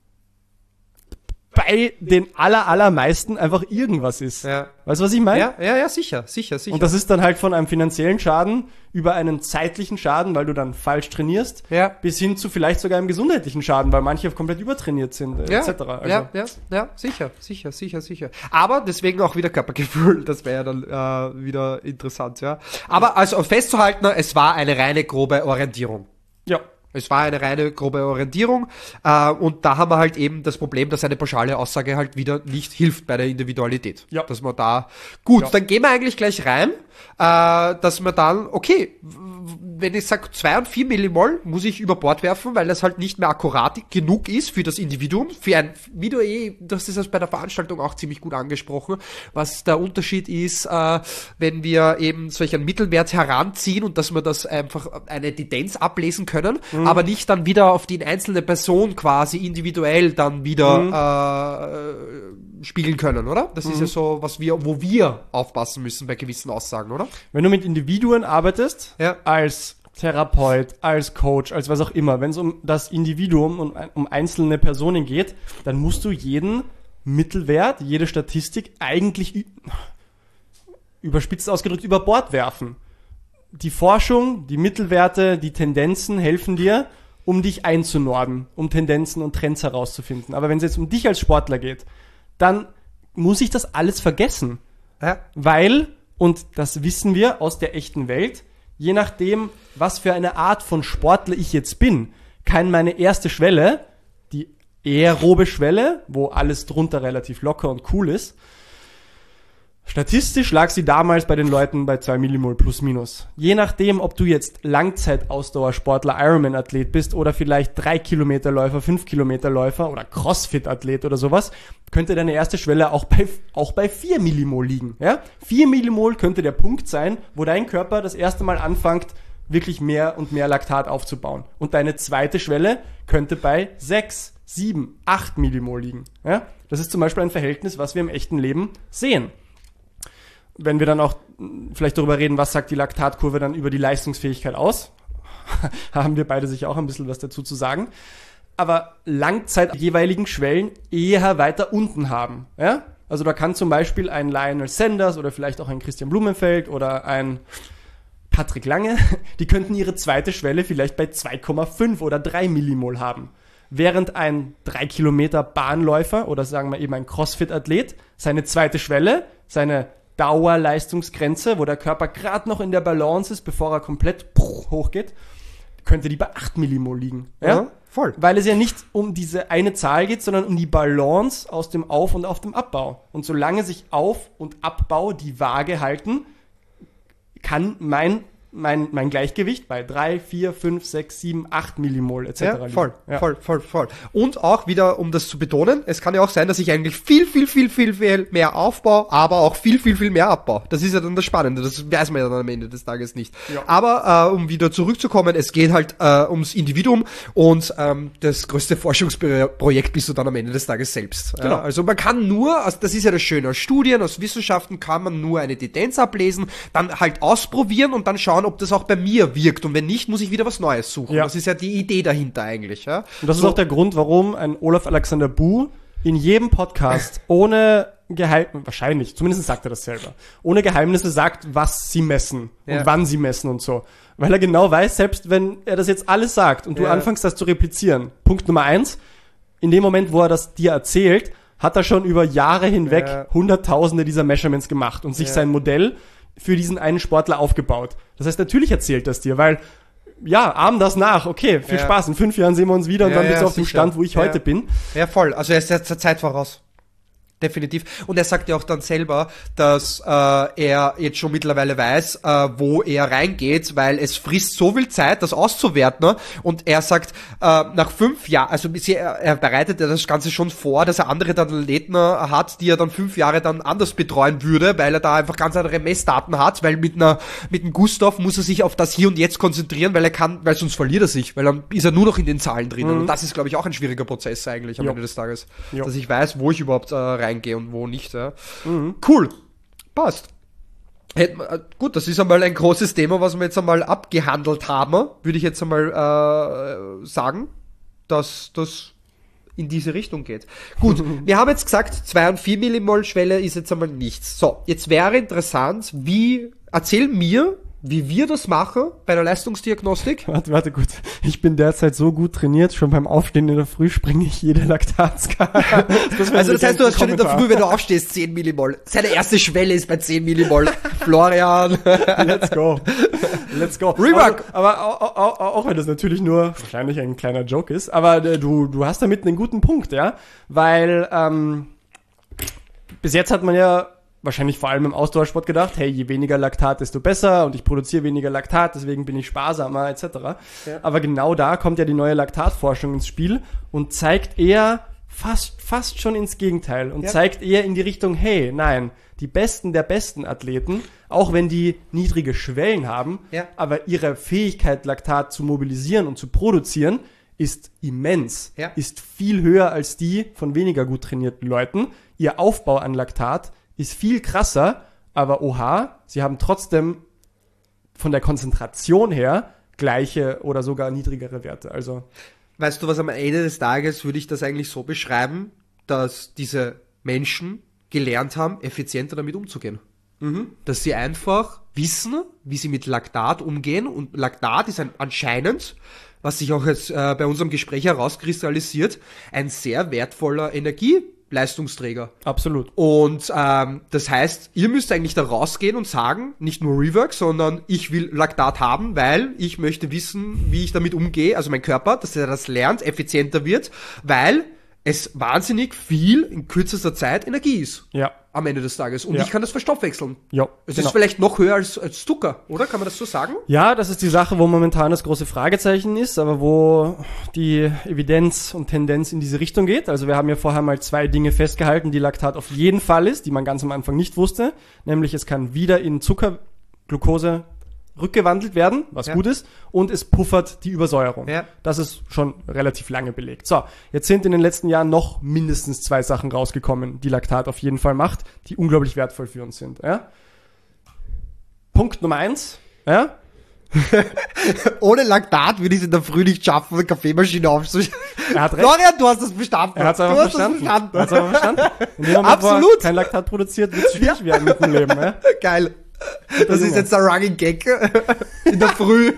bei den allermeisten einfach irgendwas ist.
Ja.
Weißt du, was ich meine?
Ja, sicher.
Und das ist dann halt von einem finanziellen Schaden über einen zeitlichen Schaden, weil du dann falsch trainierst, bis hin zu vielleicht sogar einem gesundheitlichen Schaden, weil manche komplett übertrainiert sind, etc. Also.
Sicher. Aber deswegen auch wieder Körpergefühl, das wäre ja dann wieder interessant, ja. Aber also festzuhalten, es war eine reine grobe Orientierung.
Ja.
Es war eine reine grobe Orientierung und da haben wir halt eben das Problem, dass eine pauschale Aussage halt wieder nicht hilft bei der Individualität.
Ja.
Dass man da... Gut,
Ja.
dann gehen wir eigentlich gleich rein, dass man dann, okay, wenn ich sage 2 und 4 Millimol, muss ich über Bord werfen, weil das halt nicht mehr akkurat genug ist für das Individuum. Für ein, wie du das ist das bei der Veranstaltung auch ziemlich gut angesprochen, was der Unterschied ist, wenn wir eben solch einen Mittelwert heranziehen und dass wir das einfach eine Tendenz ablesen können, aber nicht dann wieder auf die einzelne Person quasi individuell dann wieder spiegeln können, oder? Das ist ja so, wo wir aufpassen müssen bei gewissen Aussagen, oder?
Wenn du mit Individuen arbeitest,
Ja.
als Therapeut, als Coach, als was auch immer, wenn es um das Individuum und um einzelne Personen geht, dann musst du jeden Mittelwert, jede Statistik eigentlich überspitzt ausgedrückt über Bord werfen. Die Forschung, die Mittelwerte, die Tendenzen helfen dir, um dich einzunorden, um Tendenzen und Trends herauszufinden. Aber wenn es jetzt um dich als Sportler geht, dann muss ich das alles vergessen.
Ja.
Weil, und das wissen wir aus der echten Welt, je nachdem, was für eine Art von Sportler ich jetzt bin, kann meine erste Schwelle, die aerobe Schwelle, wo alles drunter relativ locker und cool ist, statistisch lag sie damals bei den Leuten bei 2 Millimol plus minus. Je nachdem, ob du jetzt Langzeit-Ausdauersportler, Ironman-Athlet bist oder vielleicht 3-Kilometer-Läufer, 5-Kilometer-Läufer oder Crossfit-Athlet oder sowas, könnte deine erste Schwelle auch bei 4 Millimol liegen. Ja? 4 Millimol könnte der Punkt sein, wo dein Körper das erste Mal anfängt, wirklich mehr und mehr Laktat aufzubauen. Und deine zweite Schwelle könnte bei 6, 7, 8 Millimol liegen. Ja? Das ist zum Beispiel ein Verhältnis, was wir im echten Leben sehen. Wenn wir dann auch vielleicht darüber reden, was sagt die Laktatkurve dann über die Leistungsfähigkeit aus, haben wir beide sicher auch ein bisschen was dazu zu sagen. Aber Langzeit jeweiligen Schwellen eher weiter unten haben. Ja? Also da kann zum Beispiel ein Lionel Sanders oder vielleicht auch ein Christian Blumenfeld oder ein Patrick Lange, die könnten ihre zweite Schwelle vielleicht bei 2,5 oder 3 Millimol haben. Während ein 3 Kilometer Bahnläufer oder sagen wir eben ein Crossfit-Athlet seine zweite Schwelle, seine Dauerleistungsgrenze, wo der Körper gerade noch in der Balance ist, bevor er komplett hochgeht, könnte die bei 8 Millimol liegen. Ja?
Voll.
Weil es ja nicht um diese eine Zahl geht, sondern um die Balance aus dem Auf- und auf dem Abbau. Und solange sich Auf- und Abbau die Waage halten, kann mein Gleichgewicht bei 3, 4, 5, 6, 7, 8 Millimol etc.
Ja, voll. Und auch wieder, um das zu betonen, es kann ja auch sein, dass ich eigentlich viel mehr aufbaue, aber auch viel mehr abbaue. Das ist ja dann das Spannende, das weiß man ja dann am Ende des Tages nicht. Ja. Aber um wieder zurückzukommen, es geht halt ums Individuum und das größte Forschungsprojekt bist du dann am Ende des Tages selbst.
Genau.
Also man kann nur, also das ist ja das Schöne, aus Studien, aus Wissenschaften kann man nur eine Tendenz ablesen, dann halt ausprobieren und dann schauen, ob das auch bei mir wirkt. Und wenn nicht, muss ich wieder was Neues suchen.
Ja.
Das ist ja die Idee dahinter eigentlich. Ja?
Und das ist auch der Grund, warum ein Olaf Alexander Buh in jedem Podcast ohne wahrscheinlich, zumindest sagt er das selber, ohne Geheimnisse sagt, was sie messen und wann sie messen und so. Weil er genau weiß, selbst wenn er das jetzt alles sagt und du anfängst, das zu replizieren. Punkt Nummer 1, in dem Moment, wo er das dir erzählt, hat er schon über Jahre hinweg Hunderttausende dieser Measurements gemacht und sich sein Modell für diesen einen Sportler aufgebaut. Das heißt, natürlich erzählt das dir, weil, ahm das nach, okay, viel Spaß, in 5 Jahren sehen wir uns wieder und dann bist du auf dem Stand, wo ich heute bin.
Ja, voll, also er ist der Zeit voraus. Definitiv. Und er sagt ja auch dann selber, dass er jetzt schon mittlerweile weiß, wo er reingeht, weil es frisst so viel Zeit, das auszuwerten. Ne? Und er sagt, nach 5 Jahren, also er bereitet ja das Ganze schon vor, dass er andere Athleten hat, die er dann 5 Jahre dann anders betreuen würde, weil er da einfach ganz andere Messdaten hat, weil mit dem Gustav muss er sich auf das Hier und Jetzt konzentrieren, weil sonst verliert er sich, weil dann ist er nur noch in den Zahlen drinnen. Und das ist, glaube ich, auch ein schwieriger Prozess eigentlich am Ende des Tages. Dass ich weiß, wo ich überhaupt reingehe und wo nicht. Ja. Cool. Passt. Gut, das ist einmal ein großes Thema, was wir jetzt einmal abgehandelt haben, würde ich jetzt einmal sagen, dass das in diese Richtung geht. Gut, wir haben jetzt gesagt, 2 und 4 Millimol Schwelle ist jetzt einmal nichts. So, jetzt wäre interessant, erzähl mir, wie wir das machen bei der Leistungsdiagnostik.
Warte gut. Ich bin derzeit so gut trainiert, schon beim Aufstehen in der Früh springe ich jede Laktatskala.
Also das heißt, du hast schon in der Früh, wenn du aufstehst, 10 Millimol. Seine erste Schwelle ist bei 10 Millimol. Florian.
Let's go.
Rework.
Aber auch wenn das natürlich nur wahrscheinlich ein kleiner Joke ist, aber du hast damit einen guten Punkt, ja? Weil bis jetzt hat man ja wahrscheinlich vor allem im Ausdauersport gedacht, hey, je weniger Laktat, desto besser und ich produziere weniger Laktat, deswegen bin ich sparsamer etc. Ja. Aber genau da kommt ja die neue Laktatforschung ins Spiel und zeigt eher fast schon ins Gegenteil und zeigt eher in die Richtung, hey, nein, die Besten der besten Athleten, auch wenn die niedrige Schwellen haben, aber ihre Fähigkeit, Laktat zu mobilisieren und zu produzieren, ist immens, ist viel höher als die von weniger gut trainierten Leuten. Ihr Aufbau an Laktat ist viel krasser, aber sie haben trotzdem von der Konzentration her gleiche oder sogar niedrigere Werte. Also,
weißt du was, am Ende des Tages würde ich das eigentlich so beschreiben, dass diese Menschen gelernt haben, effizienter damit umzugehen. Dass sie einfach wissen, wie sie mit Laktat umgehen und Laktat ist anscheinend, was sich auch jetzt bei unserem Gespräch herauskristallisiert, ein sehr wertvoller Leistungsträger.
Absolut.
Und das heißt, ihr müsst eigentlich da rausgehen und sagen, nicht nur Rework, sondern ich will Laktat haben, weil ich möchte wissen, wie ich damit umgehe, also mein Körper, dass er das lernt, effizienter wird, weil es wahnsinnig viel in kürzester Zeit Energie ist.
Ja.
Am Ende des Tages. Und
Ja.
ich kann das verstoffwechseln.
Ja,
Es
genau.
ist vielleicht noch höher als Zucker, oder? Kann man das so sagen?
Ja, das ist die Sache, wo momentan das große Fragezeichen ist, aber wo die Evidenz und Tendenz in diese Richtung geht. Also wir haben ja vorher mal 2 Dinge festgehalten, die Laktat auf jeden Fall ist, die man ganz am Anfang nicht wusste. Nämlich es kann wieder in Zucker, Glucose rückgewandelt werden, was
Ja.
gut ist, und es puffert die Übersäuerung.
Ja.
Das ist schon relativ lange belegt. So, jetzt sind in den letzten Jahren noch mindestens 2 Sachen rausgekommen, die Laktat auf jeden Fall macht, die unglaublich wertvoll für uns sind. Ja? Punkt Nummer 1, ja?
Ohne Laktat würde ich es in der Früh nicht schaffen, eine Kaffeemaschine aufzustellen.
Er hat recht.
Florian, du hast das bestanden.
Er hat es
Du
aber
hast
verstanden.
das verstanden.
Er hat's aber verstanden. In dem Moment, wo er
Absolut.
kein Laktat produziert, wird es schwierig werden mit dem Leben. Ja?
Geil. Das ist
Junge.
jetzt der Running Gag in der Früh.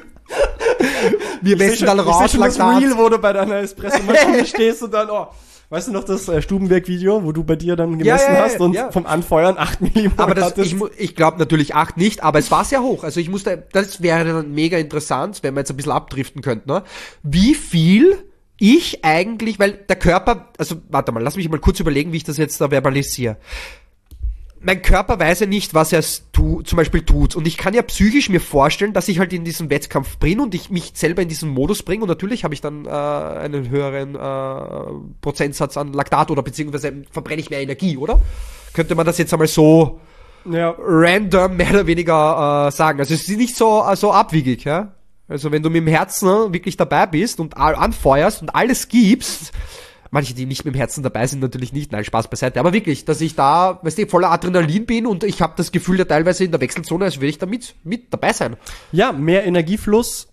Wir messen dann
Ich seh
raus,
schon das
Laktat.
Reel, wo du bei deiner Espresso-Maschine stehst und dann, weißt du noch das Stubenberg-Video, wo du bei dir dann gemessen
ja,
hast und
ja.
vom Anfeuern 8 Millimol
Aber das,
hattest?
ich glaube natürlich 8 nicht, aber es war sehr hoch. Also ich musste, das wäre dann mega interessant, wenn wir jetzt ein bisschen abdriften könnten, ne? Wie viel ich eigentlich, weil der Körper, also warte mal, lass mich mal kurz überlegen, wie ich das jetzt da verbalisiere. Mein Körper weiß ja nicht, was er zum Beispiel tut. Und ich kann ja psychisch mir vorstellen, dass ich halt in diesem Wettkampf bin und ich mich selber in diesen Modus bringe. Und natürlich habe ich dann einen höheren Prozentsatz an Laktat oder beziehungsweise verbrenne ich mehr Energie, oder? Könnte man das jetzt einmal so
Ja.
random mehr oder weniger sagen. Also es ist nicht so abwiegig, ja. Also wenn du mit dem Herzen wirklich dabei bist und anfeuerst und alles gibst, manche, die nicht mit dem Herzen dabei sind, natürlich nicht, nein, Spaß beiseite, aber wirklich, dass ich da, weißt du, voller Adrenalin bin und ich habe das Gefühl, ja teilweise in der Wechselzone, als würde ich da mit dabei sein.
Ja, mehr Energiefluss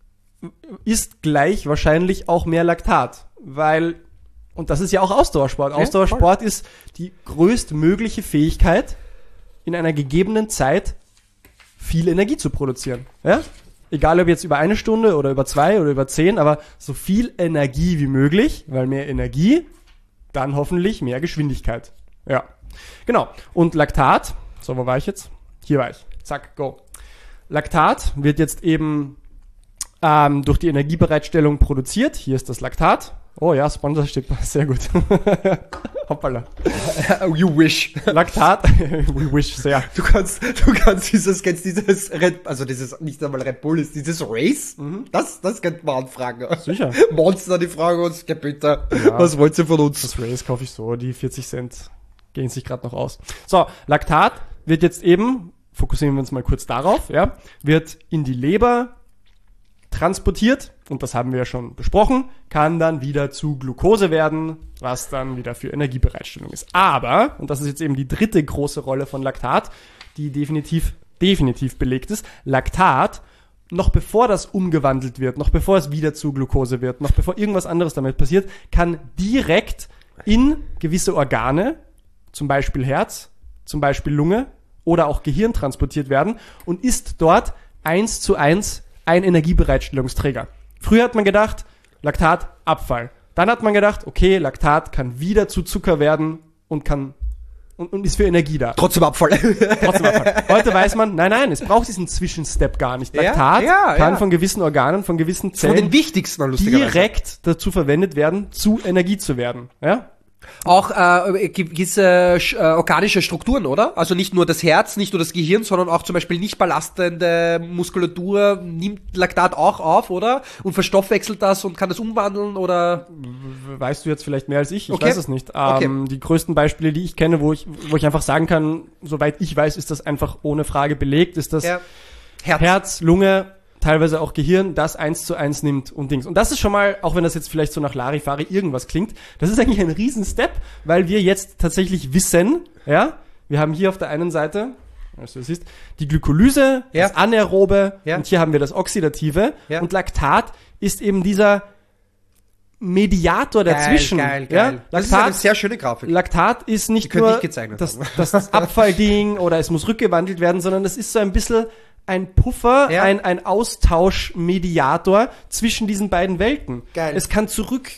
ist gleich wahrscheinlich auch mehr Laktat, weil, und das ist ja auch Ausdauersport.
Ja,
Ausdauersport ist die größtmögliche Fähigkeit, in einer gegebenen Zeit viel Energie zu produzieren. Ja? Egal ob jetzt über 1 Stunde oder über 2 oder über 10, aber so viel Energie wie möglich, weil mehr Energie, dann hoffentlich mehr Geschwindigkeit. Ja, genau. Und Laktat, so, wo war ich jetzt? Hier war ich. Zack, go. Laktat wird jetzt eben durch die Energiebereitstellung produziert. Hier ist das Laktat. Oh ja, Sponsorship, sehr gut. Hoppala.
You wish.
Laktat, we wish sehr.
Du kannst dieses nicht einmal Red Bull ist, dieses Race, das könnte man anfragen.
Sicher.
Monster, die fragen uns, ja bitte,
Ja.
was wollt ihr von uns?
Das Race kaufe ich so, die 40 Cent gehen sich gerade noch aus. So, Laktat wird jetzt eben, fokussieren wir uns mal kurz darauf, ja, wird in die Leber transportiert, und das haben wir ja schon besprochen, kann dann wieder zu Glucose werden, was dann wieder für Energiebereitstellung ist. Aber, und das ist jetzt eben die dritte große Rolle von Laktat, die definitiv belegt ist, Laktat, noch bevor das umgewandelt wird, noch bevor es wieder zu Glucose wird, noch bevor irgendwas anderes damit passiert, kann direkt in gewisse Organe, zum Beispiel Herz, zum Beispiel Lunge oder auch Gehirn transportiert werden und ist dort 1:1 ein Energiebereitstellungsträger. Früher hat man gedacht, Laktat, Abfall. Dann hat man gedacht, okay, Laktat kann wieder zu Zucker werden und ist für Energie da.
Trotzdem Abfall.
Trotzdem Abfall. Heute weiß man, nein, es braucht diesen Zwischenstep gar nicht.
Ja,
Laktat
ja,
kann
ja.
von gewissen Organen, von gewissen
Von
Zellen
den wichtigsten, lustigerweise.
direkt dazu verwendet werden, zu Energie zu werden. Ja?
Auch gewisse organische Strukturen, oder? Also nicht nur das Herz, nicht nur das Gehirn, sondern auch zum Beispiel nicht belastende Muskulatur nimmt Laktat auch auf, oder? Und verstoffwechselt das und kann das umwandeln, oder?
Weißt du jetzt vielleicht mehr als ich? Ich
Okay.
weiß es nicht.
Okay.
Die größten Beispiele, die ich kenne, wo ich einfach sagen kann, soweit ich weiß, ist das einfach ohne Frage belegt, ist das
Ja. Herz.
Herz, Lunge, teilweise auch Gehirn, das 1:1 nimmt und Dings. Und das ist schon mal, auch wenn das jetzt vielleicht so nach Larifari irgendwas klingt, das ist eigentlich ein Riesen-Step, weil wir jetzt tatsächlich wissen, ja, wir haben hier auf der einen Seite, also du siehst, die Glykolyse,
Ja.
das Anaerobe,
Ja.
und hier haben wir das Oxidative,
Ja.
und Laktat ist eben dieser Mediator dazwischen.
Geil.
Ja?
Das ist eine
Laktat,
sehr schöne Grafik.
Laktat ist nicht
könnte
nur
ich gezeichnet
das,
haben.
das Abfallding oder es muss rückgewandelt werden, sondern es ist so ein bisschen ein Puffer,
Ja.
ein Austauschmediator zwischen diesen beiden Welten.
Geil.
Es kann zurück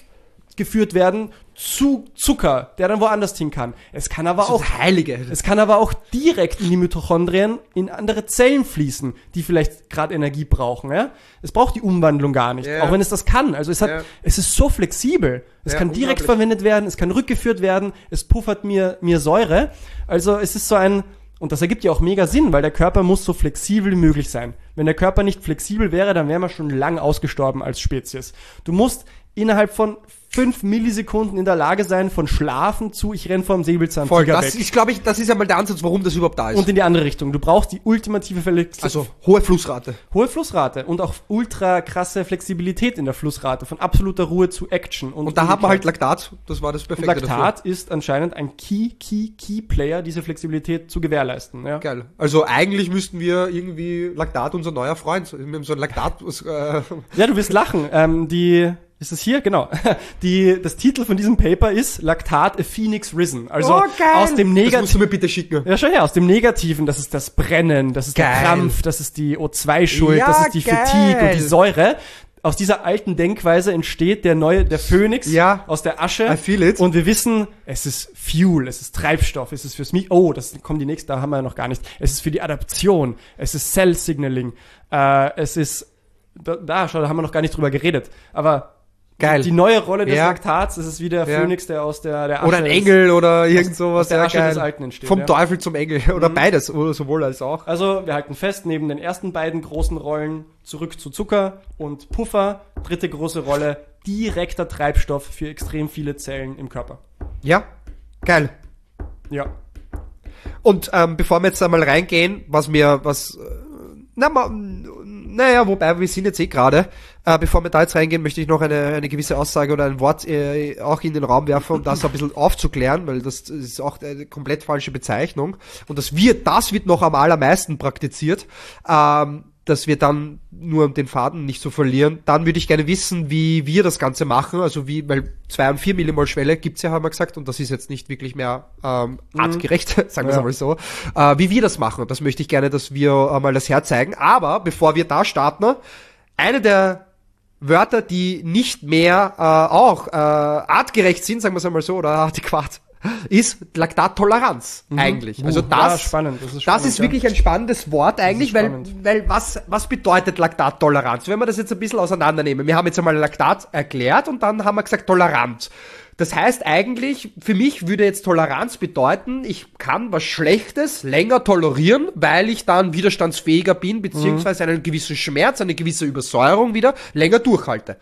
geführt werden zu Zucker, der dann woanders hin kann. Es kann aber auch direkt in die Mitochondrien in andere Zellen fließen, die vielleicht gerade Energie brauchen. Ja? Es braucht die Umwandlung gar nicht, auch wenn es das kann. Also es ist so flexibel. Es kann direkt verwendet werden, es kann rückgeführt werden, es puffert mir Säure. Also es ist so und das ergibt ja auch mega Sinn, weil der Körper muss so flexibel wie möglich sein. Wenn der Körper nicht flexibel wäre, dann wären wir schon lang ausgestorben als Spezies. Du musst innerhalb von 5 Millisekunden in der Lage sein, von Schlafen zu, ich renne vom Säbelzahntiger weg.
Ich glaube, das ist ja mal der Ansatz, warum das überhaupt da ist.
Und in die andere Richtung. Du brauchst die ultimative Flexibilität.
Also hohe Flussrate.
Hohe Flussrate und auch ultra krasse Flexibilität in der Flussrate, von absoluter Ruhe zu Action.
Und da haben wir halt Laktat, das war das Perfekte
dafür. Laktat ist anscheinend ein Key-Player, diese Flexibilität zu gewährleisten. Ja.
Geil. Also eigentlich müssten wir irgendwie Laktat unser neuer Freund, wir haben so ein Laktat...
Ja, du wirst lachen. Ist es hier? Genau. Das Titel von diesem Paper ist Laktat a Phoenix Risen. Also aus dem Negativen. Das
musst du mir bitte schicken.
Ja, schau her, aus dem Negativen, das ist das Brennen, das ist der Krampf, das ist die O2-Schuld, das ist die Fatigue und die Säure. Aus dieser alten Denkweise entsteht der Phönix aus der Asche.
I feel it.
Und wir wissen, es ist Fuel, es ist Treibstoff, es ist fürs das kommt die nächste, da haben wir ja noch gar nicht. Es ist für die Adaption, es ist Cell Signaling, es ist, schau, da haben wir noch gar nicht drüber geredet. Aber
geil.
Die neue Rolle des Laktats, das ist wie der Phönix, der aus der Asche
oder ein Engel oder irgend sowas.
Aus der Asche des Alten entsteht.
Vom Teufel zum Engel oder beides, oder sowohl als auch.
Also wir halten fest, neben den ersten beiden großen Rollen zurück zu Zucker und Puffer, dritte große Rolle, direkter Treibstoff für extrem viele Zellen im Körper.
Ja, geil.
Ja.
Und bevor wir jetzt einmal reingehen, wobei wir sind jetzt gerade, bevor wir da jetzt reingehen, möchte ich noch eine gewisse Aussage oder ein Wort auch in den Raum werfen, um das ein bisschen aufzuklären, weil das ist auch eine komplett falsche Bezeichnung. Und das wird noch am allermeisten praktiziert, dass wir dann nur den Faden nicht so verlieren. Dann würde ich gerne wissen, wie wir das Ganze machen, also weil 2 und 4 Millimol Schwelle gibt's ja, haben wir gesagt, und das ist jetzt nicht wirklich mehr artgerecht, sagen wir es einmal so. Wie wir das machen, das möchte ich gerne, dass wir mal das herzeigen. Aber bevor wir da starten, eine der Wörter, die nicht mehr auch artgerecht sind, sagen wir es einmal so, oder adäquat, ist Laktattoleranz eigentlich. Also
spannend.
Das ist wirklich ein spannendes Wort eigentlich, weil was bedeutet Laktattoleranz? Wenn wir das jetzt ein bisschen auseinandernehmen, wir haben jetzt einmal Laktat erklärt und dann haben wir gesagt Toleranz. Das heißt eigentlich, für mich würde jetzt Toleranz bedeuten, ich kann was Schlechtes länger tolerieren, weil ich dann widerstandsfähiger bin, beziehungsweise einen gewissen Schmerz, eine gewisse Übersäuerung wieder länger durchhalte.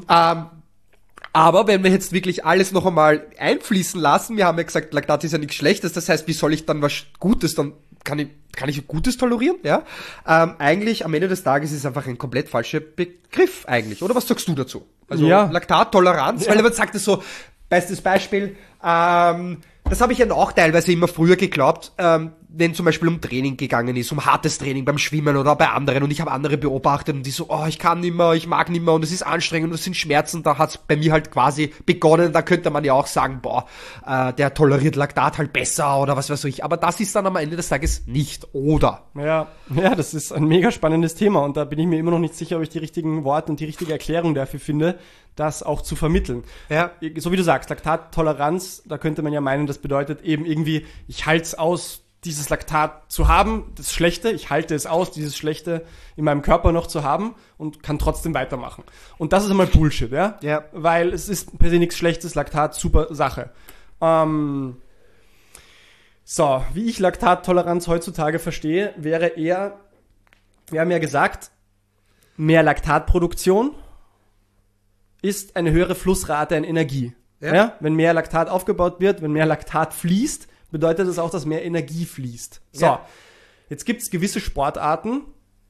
Aber wenn wir jetzt wirklich alles noch einmal einfließen lassen, wir haben ja gesagt, Laktat ist ja nichts Schlechtes, das heißt, wie soll ich dann was Gutes, dann kann ich Gutes tolerieren, ja? Eigentlich am Ende des Tages ist es einfach ein komplett falscher Begriff eigentlich, oder was sagst du dazu? Also Laktattoleranz, weil man sagt es so, bestes Beispiel, das habe ich ja auch teilweise immer früher geglaubt, wenn zum Beispiel um Training gegangen ist, um hartes Training beim Schwimmen oder bei anderen und ich habe andere beobachtet und die so, ich kann nicht mehr, ich mag nicht mehr und es ist anstrengend und es sind Schmerzen, da hat's bei mir halt quasi begonnen, da könnte man ja auch sagen, der toleriert Laktat halt besser oder was weiß ich, aber das ist dann am Ende des Tages nicht, oder?
Ja, das ist ein mega spannendes Thema und da bin ich mir immer noch nicht sicher, ob ich die richtigen Worte und die richtige Erklärung dafür finde, das auch zu vermitteln. Ja. So wie du sagst, Laktattoleranz, da könnte man ja meinen, das bedeutet eben irgendwie, ich halte es aus, dieses Laktat zu haben, das Schlechte, ich halte es aus, dieses Schlechte in meinem Körper noch zu haben und kann trotzdem weitermachen. Und das ist einmal Bullshit, ja? Ja. Weil es ist per se nichts Schlechtes, Laktat, super Sache. Wie ich Laktattoleranz heutzutage verstehe, wäre eher, wir haben ja gesagt, mehr Laktatproduktion ist eine höhere Flussrate an Energie. Ja? Wenn mehr Laktat aufgebaut wird, wenn mehr Laktat fließt, bedeutet das auch, dass mehr Energie fließt. Jetzt gibt es gewisse Sportarten,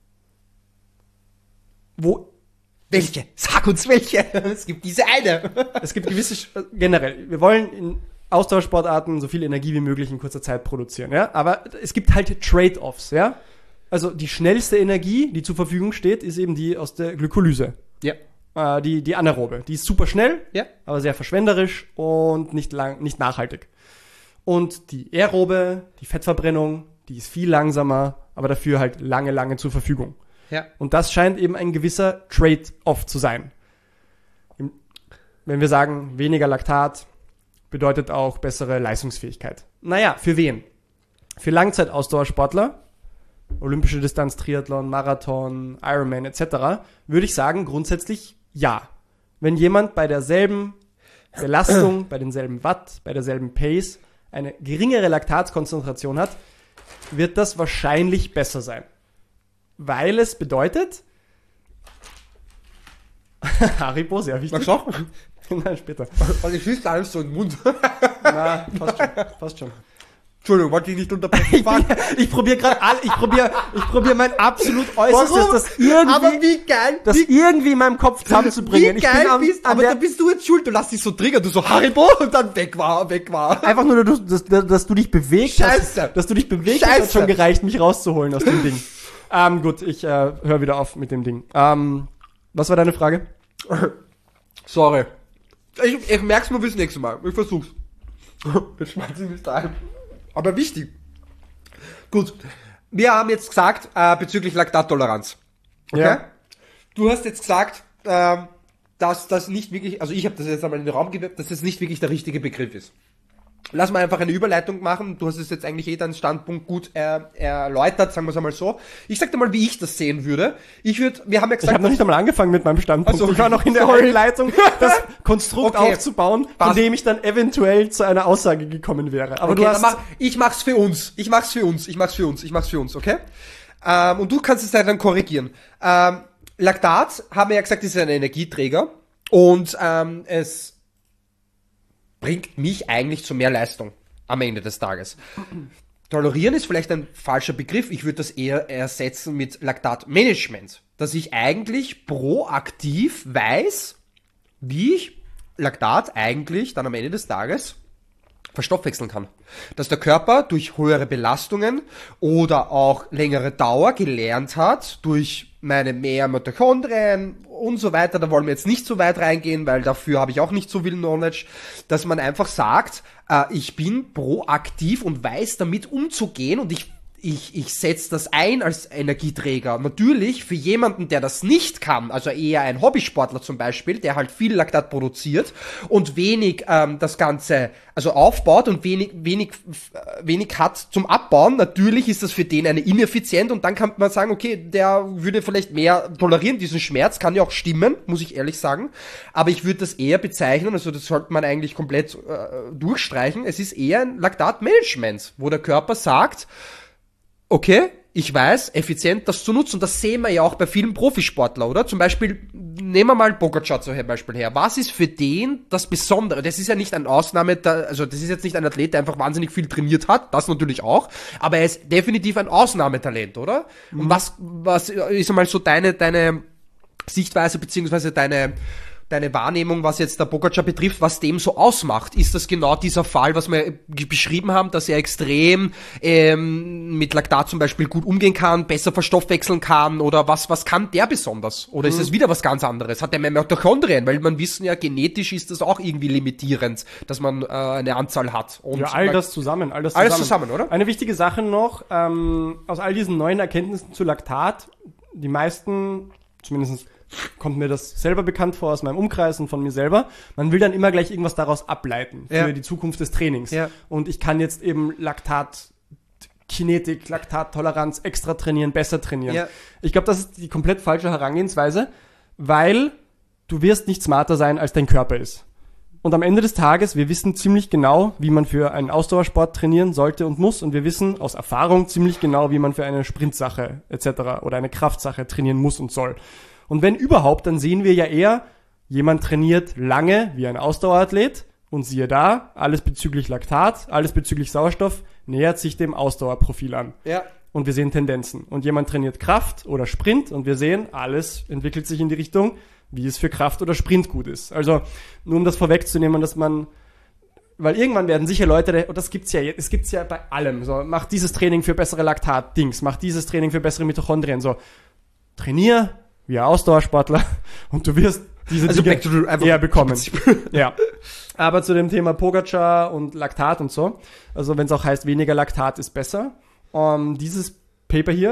wo...
Welche? Sag uns welche. Es gibt diese eine.
Es gibt gewisse... Generell, wir wollen in Ausdauersportarten so viel Energie wie möglich in kurzer Zeit produzieren. Ja? Aber es gibt halt Trade-offs. Ja? Also die schnellste Energie, die zur Verfügung steht, ist eben die aus der Glykolyse. Ja. Die anaerobe. Die ist super schnell, aber sehr verschwenderisch und nicht nachhaltig. Und die aerobe, die Fettverbrennung, die ist viel langsamer, aber dafür halt lange zur Verfügung. Ja. Und das scheint eben ein gewisser Trade-off zu sein. wenn wir sagen, weniger Laktat bedeutet auch bessere Leistungsfähigkeit. Naja, für wen? Für Langzeitausdauersportler, olympische Distanz, Triathlon, Marathon, Ironman etc. würde ich sagen, grundsätzlich ja. Wenn jemand bei derselben Belastung, bei denselben Watt, bei derselben Pace eine geringere Laktatkonzentration hat, wird das wahrscheinlich besser sein. Weil es bedeutet, Haribo, sehr wichtig.
Magst du auch?
Nein, später.
Und ich schieße alles so in den Mund.
Na, passt schon.
Entschuldigung, wollte ich nicht unterbrechen.
Ich probiere gerade ich probiere mein absolut Äußerstes,
Warum?
das irgendwie,
Aber wie geil,
irgendwie in meinem Kopf zusammenzubringen.
wie geil aber da bist du jetzt schuld, du lässt dich so triggern, du so Haribo und dann weg war.
Einfach nur, dass du dich bewegt
Scheiße.
hast. Dass du dich bewegt hast, hat schon gereicht, mich rauszuholen aus dem Ding. Gut, ich höre wieder auf mit dem Ding. Was war deine Frage?
Sorry. Ich merk's nur bis nächstes Mal. Ich versuch's. Jetzt schmeiß ich mich da ein. Aber wichtig. Gut. Wir haben jetzt gesagt, bezüglich Laktattoleranz. Okay?
Ja.
Du hast jetzt gesagt, dass das nicht wirklich, also ich habe das jetzt einmal in den Raum gewirkt, dass das nicht wirklich der richtige Begriff ist. Lass mal einfach eine Überleitung machen. Du hast es jetzt eigentlich deinen Standpunkt gut erläutert, sagen wir es einmal so. Ich sag dir mal, wie ich das sehen würde. Wir haben ja gesagt,
Ich habe noch nicht einmal angefangen mit meinem Standpunkt.
Also,
ich war noch in der Einleitung, das Konstrukt aufzubauen, von dem ich dann eventuell zu einer Aussage gekommen wäre. Aber
okay,
du hast...
ich mach's für uns, okay? Und du kannst es dann korrigieren. Laktat, haben wir ja gesagt, ist ein Energieträger und es bringt mich eigentlich zu mehr Leistung am Ende des Tages. Tolerieren ist vielleicht ein falscher Begriff. Ich würde das eher ersetzen mit Laktatmanagement. Dass ich eigentlich proaktiv weiß, wie ich Laktat eigentlich dann am Ende des Tages verstoffwechseln kann. Dass der Körper durch höhere Belastungen oder auch längere Dauer gelernt hat, durch meine mehr Mitochondrien und so weiter, da wollen wir jetzt nicht so weit reingehen, weil dafür habe ich auch nicht so viel Knowledge, dass man einfach sagt, ich bin proaktiv und weiß damit umzugehen und ich setze das ein als Energieträger. Natürlich für jemanden, der das nicht kann, also eher ein Hobbysportler zum Beispiel, der halt viel Laktat produziert und wenig das Ganze also aufbaut und wenig hat zum Abbauen. Natürlich ist das für den eine ineffizient und dann kann man sagen, okay, der würde vielleicht mehr tolerieren, diesen Schmerz, kann ja auch stimmen, muss ich ehrlich sagen. Aber ich würde das eher bezeichnen, also das sollte man eigentlich komplett durchstreichen. Es ist eher ein Laktatmanagement, wo der Körper sagt, okay, ich weiß, effizient das zu nutzen. Und das sehen wir ja auch bei vielen Profisportlern, oder? Zum Beispiel, nehmen wir mal Pogačar zum Beispiel her. Was ist für den das Besondere? Das ist ja nicht eine Ausnahme, also das ist jetzt nicht ein Athlet, der einfach wahnsinnig viel trainiert hat. Das natürlich auch. Aber er ist definitiv ein Ausnahmetalent, oder? Mhm. Und was ist einmal so deine Sichtweise, beziehungsweise deine Wahrnehmung, was jetzt der Pogačar betrifft, was dem so ausmacht? Ist das genau dieser Fall, was wir beschrieben haben, dass er extrem mit Laktat zum Beispiel gut umgehen kann, besser verstoffwechseln kann oder was kann der besonders? Oder ist es wieder was ganz anderes? Hat er mehr Mitochondrien? Weil man wissen ja, genetisch ist das auch irgendwie limitierend, dass man eine Anzahl hat. Und
ja, all das zusammen,
oder?
Eine wichtige Sache noch, aus all diesen neuen Erkenntnissen zu Laktat, die meisten, zumindest kommt mir das selber bekannt vor aus meinem Umkreis und von mir selber. Man will dann immer gleich irgendwas daraus ableiten für die Zukunft des Trainings. Ja. Und ich kann jetzt eben Laktatkinetik, Laktattoleranz extra trainieren, besser trainieren. Ja. Ich glaube, das ist die komplett falsche Herangehensweise, weil du wirst nicht smarter sein, als dein Körper ist. Und am Ende des Tages, wir wissen ziemlich genau, wie man für einen Ausdauersport trainieren sollte und muss. Und wir wissen aus Erfahrung ziemlich genau, wie man für eine Sprintsache etc. oder eine Kraftsache trainieren muss und soll. Und wenn überhaupt, dann sehen wir ja eher, jemand trainiert lange wie ein Ausdauerathlet und siehe da, alles bezüglich Laktat, alles bezüglich Sauerstoff nähert sich dem Ausdauerprofil an. Ja. Und wir sehen Tendenzen. Und jemand trainiert Kraft oder Sprint und wir sehen, alles entwickelt sich in die Richtung, wie es für Kraft oder Sprint gut ist. Also nur um das vorwegzunehmen, dass man, weil irgendwann werden sicher Leute, und es gibt's ja bei allem, so, mach dieses Training für bessere Laktat-Dings, mach dieses Training für bessere Mitochondrien, so, trainier wie ein Ausdauersportler und du wirst diese Dinge eher bekommen. Ja. Aber zu dem Thema Pogačar und Laktat und so, also wenn es auch heißt, weniger Laktat ist besser, dieses Paper hier,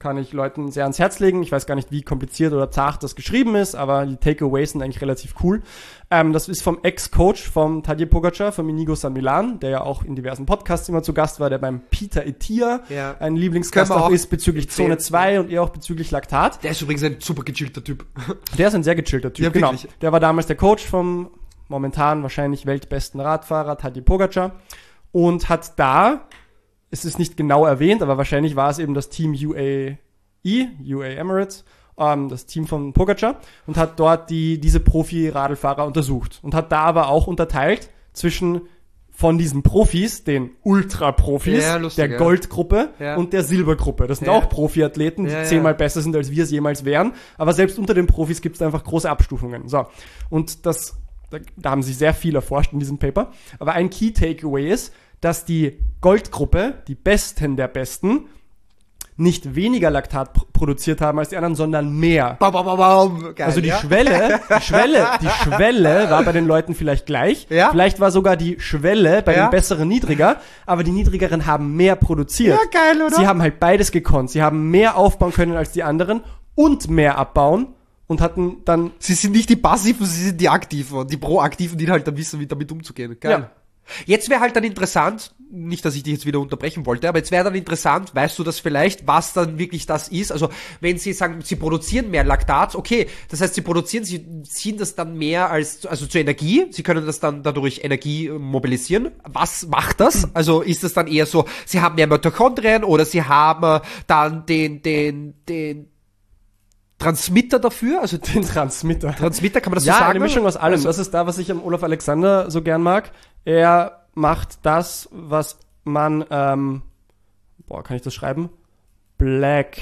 kann ich Leuten sehr ans Herz legen. Ich weiß gar nicht, wie kompliziert oder zart das geschrieben ist, aber die Takeaways sind eigentlich relativ cool. Das ist vom Ex-Coach vom Tadej Pogacar, vom Inigo San Milan, der ja auch in diversen Podcasts immer zu Gast war, der beim Peter Ettia ein Lieblingsgast auch ist bezüglich Zone 2 und auch bezüglich Laktat.
Der ist übrigens ein super gechillter Typ.
Der ist ein sehr gechillter Typ,
ja,
genau.
Wirklich.
Der war damals der Coach vom momentan wahrscheinlich weltbesten Radfahrer Tadej Pogacar und hat da, es ist nicht genau erwähnt, aber wahrscheinlich war es eben das Team UAE Emirates, das Team von Pogacar, und hat dort diese Profi-Radlfahrer untersucht und hat da aber auch unterteilt zwischen von diesen Profis, den Ultra-Profis, der Goldgruppe und der Silbergruppe. Das sind auch Profiathleten, die 10-mal besser sind, als wir es jemals wären. Aber selbst unter den Profis gibt es einfach große Abstufungen. So. Und da haben sie sehr viel erforscht in diesem Paper. Aber ein Key-Takeaway ist, dass die Goldgruppe, die Besten der Besten, nicht weniger Laktat produziert haben als die anderen, sondern mehr.
Geil,
also die Schwelle war bei den Leuten vielleicht gleich. Ja? Vielleicht war sogar die Schwelle bei den Besseren niedriger, aber die Niedrigeren haben mehr produziert.
Ja, geil, oder?
Sie haben halt beides gekonnt. Sie haben mehr aufbauen können als die anderen und mehr abbauen und hatten dann...
Sie sind nicht die Passiven, sie sind die Aktiven. Die Proaktiven, die halt dann wissen, wie damit umzugehen. Geil. Ja. Jetzt wäre halt dann interessant, nicht, dass ich dich jetzt wieder unterbrechen wollte, aber jetzt wäre dann interessant, weißt du das vielleicht, was dann wirklich das ist? Also, wenn sie sagen, sie produzieren mehr Laktat, okay, das heißt, sie ziehen das dann mehr also zur Energie, sie können das dann dadurch Energie mobilisieren. Was macht das? Also, ist das dann eher so, sie haben mehr Mitochondrien oder sie haben dann den Transmitter dafür, also den Transmitter, kann man das so sagen?
Ja, eine Mischung aus allem. Das ist da, was ich am Olaf Alexander so gern mag. Er macht das, was man, kann ich das schreiben? Black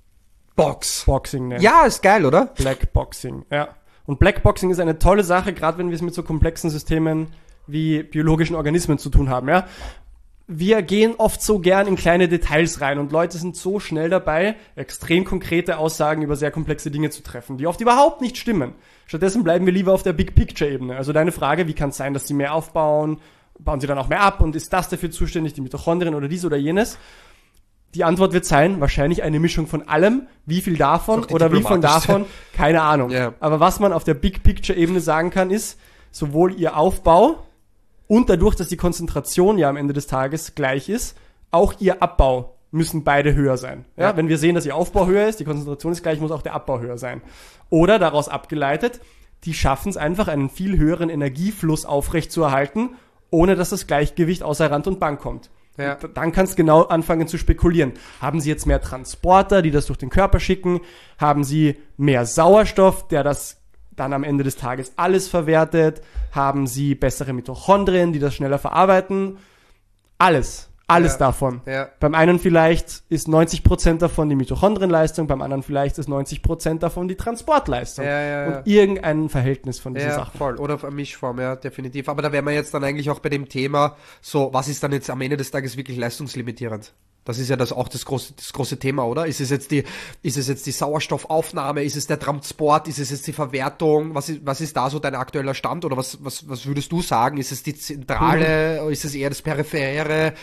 Boxing nennt.
Ja, ist geil, oder?
Black Boxing, ja. Und Black Boxing ist eine tolle Sache, gerade wenn wir es mit so komplexen Systemen wie biologischen Organismen zu tun haben, ja. Wir gehen oft so gern in kleine Details rein und Leute sind so schnell dabei, extrem konkrete Aussagen über sehr komplexe Dinge zu treffen, die oft überhaupt nicht stimmen. Stattdessen bleiben wir lieber auf der Big-Picture-Ebene. Also deine Frage, wie kann es sein, dass sie mehr aufbauen? Bauen sie dann auch mehr ab? Und ist das dafür zuständig, die Mitochondrien oder dies oder jenes? Die Antwort wird sein, wahrscheinlich eine Mischung von allem. Wie viel davon oder wie von davon? Keine Ahnung. Yeah. Aber was man auf der Big-Picture-Ebene sagen kann, ist, sowohl ihr Aufbau und dadurch, dass die Konzentration ja am Ende des Tages gleich ist, auch ihr Abbau müssen beide höher sein. Ja? Wenn wir sehen, dass ihr Aufbau höher ist, die Konzentration ist gleich, muss auch der Abbau höher sein. Oder daraus abgeleitet, die schaffen es einfach, einen viel höheren Energiefluss aufrechtzuerhalten, ohne dass das Gleichgewicht außer Rand und Bank kommt. Ja. Dann kannst du genau anfangen zu spekulieren. Haben sie jetzt mehr Transporter, die das durch den Körper schicken? Haben sie mehr Sauerstoff, der das dann am Ende des Tages alles verwertet? Haben sie bessere Mitochondrien, die das schneller verarbeiten? Alles davon. Ja. Beim einen vielleicht ist 90% davon die Mitochondrienleistung, beim anderen vielleicht ist 90% davon die Transportleistung. Und irgendein Verhältnis von diesen Sachen.
Voll. Oder auf eine Mischform, ja, definitiv. Aber da wären wir jetzt dann eigentlich auch bei dem Thema, so, was ist dann jetzt am Ende des Tages wirklich leistungslimitierend? Das ist ja auch das große Thema, oder? Ist es jetzt die Sauerstoffaufnahme? Ist es der Transport? Ist es jetzt die Verwertung? Was ist da so dein aktueller Stand? Oder was würdest du sagen? Ist es die Zentrale? Ist es eher das Periphere?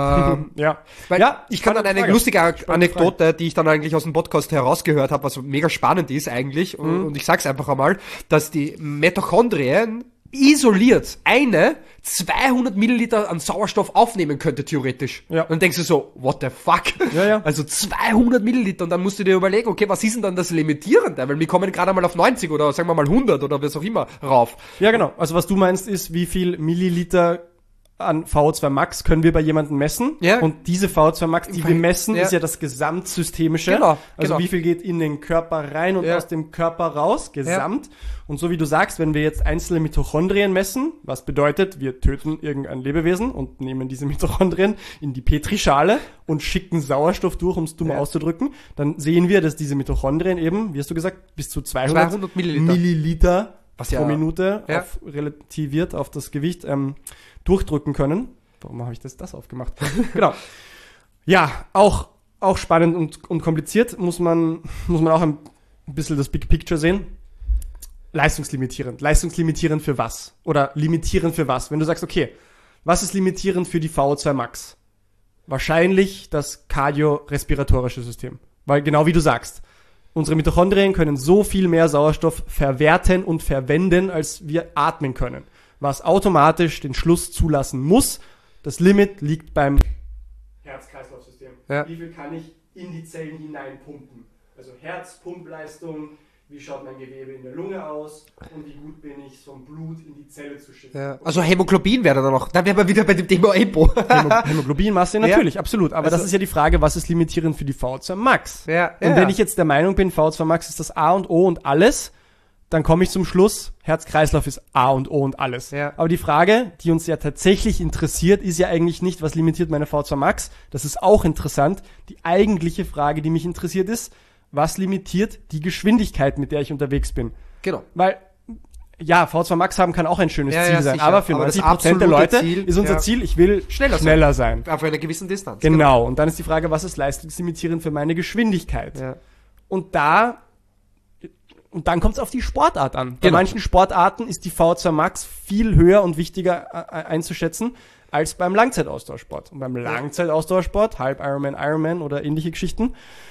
Ich kann dann eine lustige Anekdote, die ich dann eigentlich aus dem Podcast herausgehört habe, was mega spannend ist eigentlich. Und ich sag's einfach einmal, dass die Mitochondrien isoliert 200 Milliliter an Sauerstoff aufnehmen könnte, theoretisch. Ja. Und dann denkst du so, what the fuck? Ja. Also 200 Milliliter und dann musst du dir überlegen, okay, was ist denn dann das Limitierende? Weil wir kommen gerade mal auf 90 oder sagen wir mal 100 oder was auch immer rauf.
Ja, genau. Also was du meinst ist, wie viel Milliliter an VO2 Max können wir bei jemandem messen. Ja. Und diese VO2 Max, die wir messen, ist ja das Gesamtsystemische. Genau. Also wie viel geht in den Körper rein und aus dem Körper raus, gesamt. Ja. Und so wie du sagst, wenn wir jetzt einzelne Mitochondrien messen, was bedeutet, wir töten irgendein Lebewesen und nehmen diese Mitochondrien in die Petrischale und schicken Sauerstoff durch, um es dumm auszudrücken, dann sehen wir, dass diese Mitochondrien eben, wie hast du gesagt, bis zu 200 Milliliter pro Minute relativiert auf das Gewicht durchdrücken können. Warum habe ich das aufgemacht? Genau. Ja, auch spannend und kompliziert. Muss man auch ein bisschen das Big Picture sehen. Leistungslimitierend. Leistungslimitierend für was? Oder limitierend für was? Wenn du sagst, okay, was ist limitierend für die VO2 Max? Wahrscheinlich das kardiorespiratorische System. Weil genau wie du sagst, unsere Mitochondrien können so viel mehr Sauerstoff verwerten und verwenden, als wir atmen können. Was automatisch den Schluss zulassen muss. Das Limit liegt beim Herz-Kreislauf-System.
Ja.
Wie viel kann ich in die Zellen hineinpumpen? Also Herzpumpleistung, wie schaut mein Gewebe in der Lunge aus und wie gut bin ich, so ein Blut in die Zelle zu schicken.
Ja. Also Hämoglobin wäre dann noch. Da wären wir wieder bei dem Thema EPO.
Hämoglobinmasse natürlich, absolut. Aber
Also-
das ist ja die Frage, was ist limitierend für die VO2 Max?
Ja,
Und wenn ich jetzt der Meinung bin, VO2 Max ist das A und O und alles, dann komme ich zum Schluss, Herz-Kreislauf ist A und O und alles.
Ja.
Aber die Frage, die uns ja tatsächlich interessiert, ist ja eigentlich nicht, was limitiert meine VO2 Max. Das ist auch interessant. Die eigentliche Frage, die mich interessiert, ist, was limitiert die Geschwindigkeit, mit der ich unterwegs bin?
Genau.
Weil, ja, VO2 Max haben kann auch ein schönes
Ja,
Ziel
ja,
sein,
sicher.
aber für
Aber das
90% der
absolute
Leute
Ziel,
ist unser
ja.
Ziel, ich will schneller sein.
Auf einer gewissen Distanz.
Genau. Und dann ist die Frage, was ist leistungslimitierend für meine Geschwindigkeit?
Ja.
Und dann kommt es auf die Sportart an. Bei
Genau.
manchen Sportarten ist die VO2 Max viel höher und wichtiger einzuschätzen als beim Langzeitausdauersport. Und beim Langzeitausdauersport, Halb Ironman, Ironman oder ähnliche Geschichten,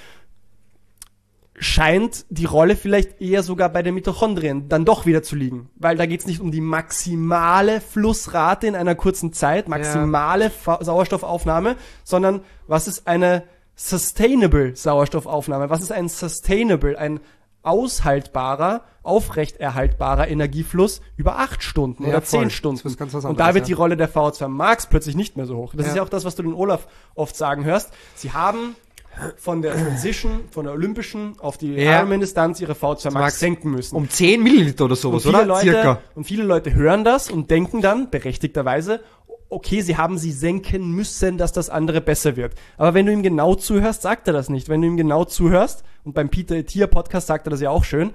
scheint die Rolle vielleicht eher sogar bei den Mitochondrien dann doch wieder zu liegen. Weil da geht es nicht um die maximale Flussrate in einer kurzen Zeit, maximale Sauerstoffaufnahme, sondern was ist eine sustainable Sauerstoffaufnahme? Was ist ein sustainable, ein aushaltbarer, aufrechterhaltbarer Energiefluss über 8 Stunden
Ja,
oder
voll.
10 Stunden.
Das ist ganz was
Und
anderes,
da wird
ja.
die Rolle der VO2 Max plötzlich nicht mehr so hoch. Das
Ja.
ist ja auch das, was du den Olaf oft sagen hörst. Sie haben von der Transition, von der olympischen auf die
Ja.
Ironman-Distanz ihre VO2 Max senken müssen.
Um 10 Milliliter oder sowas, oder? Circa.
Und viele Leute hören das und denken dann, berechtigterweise, okay, sie haben sie senken müssen, dass das andere besser wird. Aber wenn du ihm genau zuhörst, sagt er das nicht. Wenn du ihm genau zuhörst, und beim Peter Attia Podcast sagt er das ja auch schön,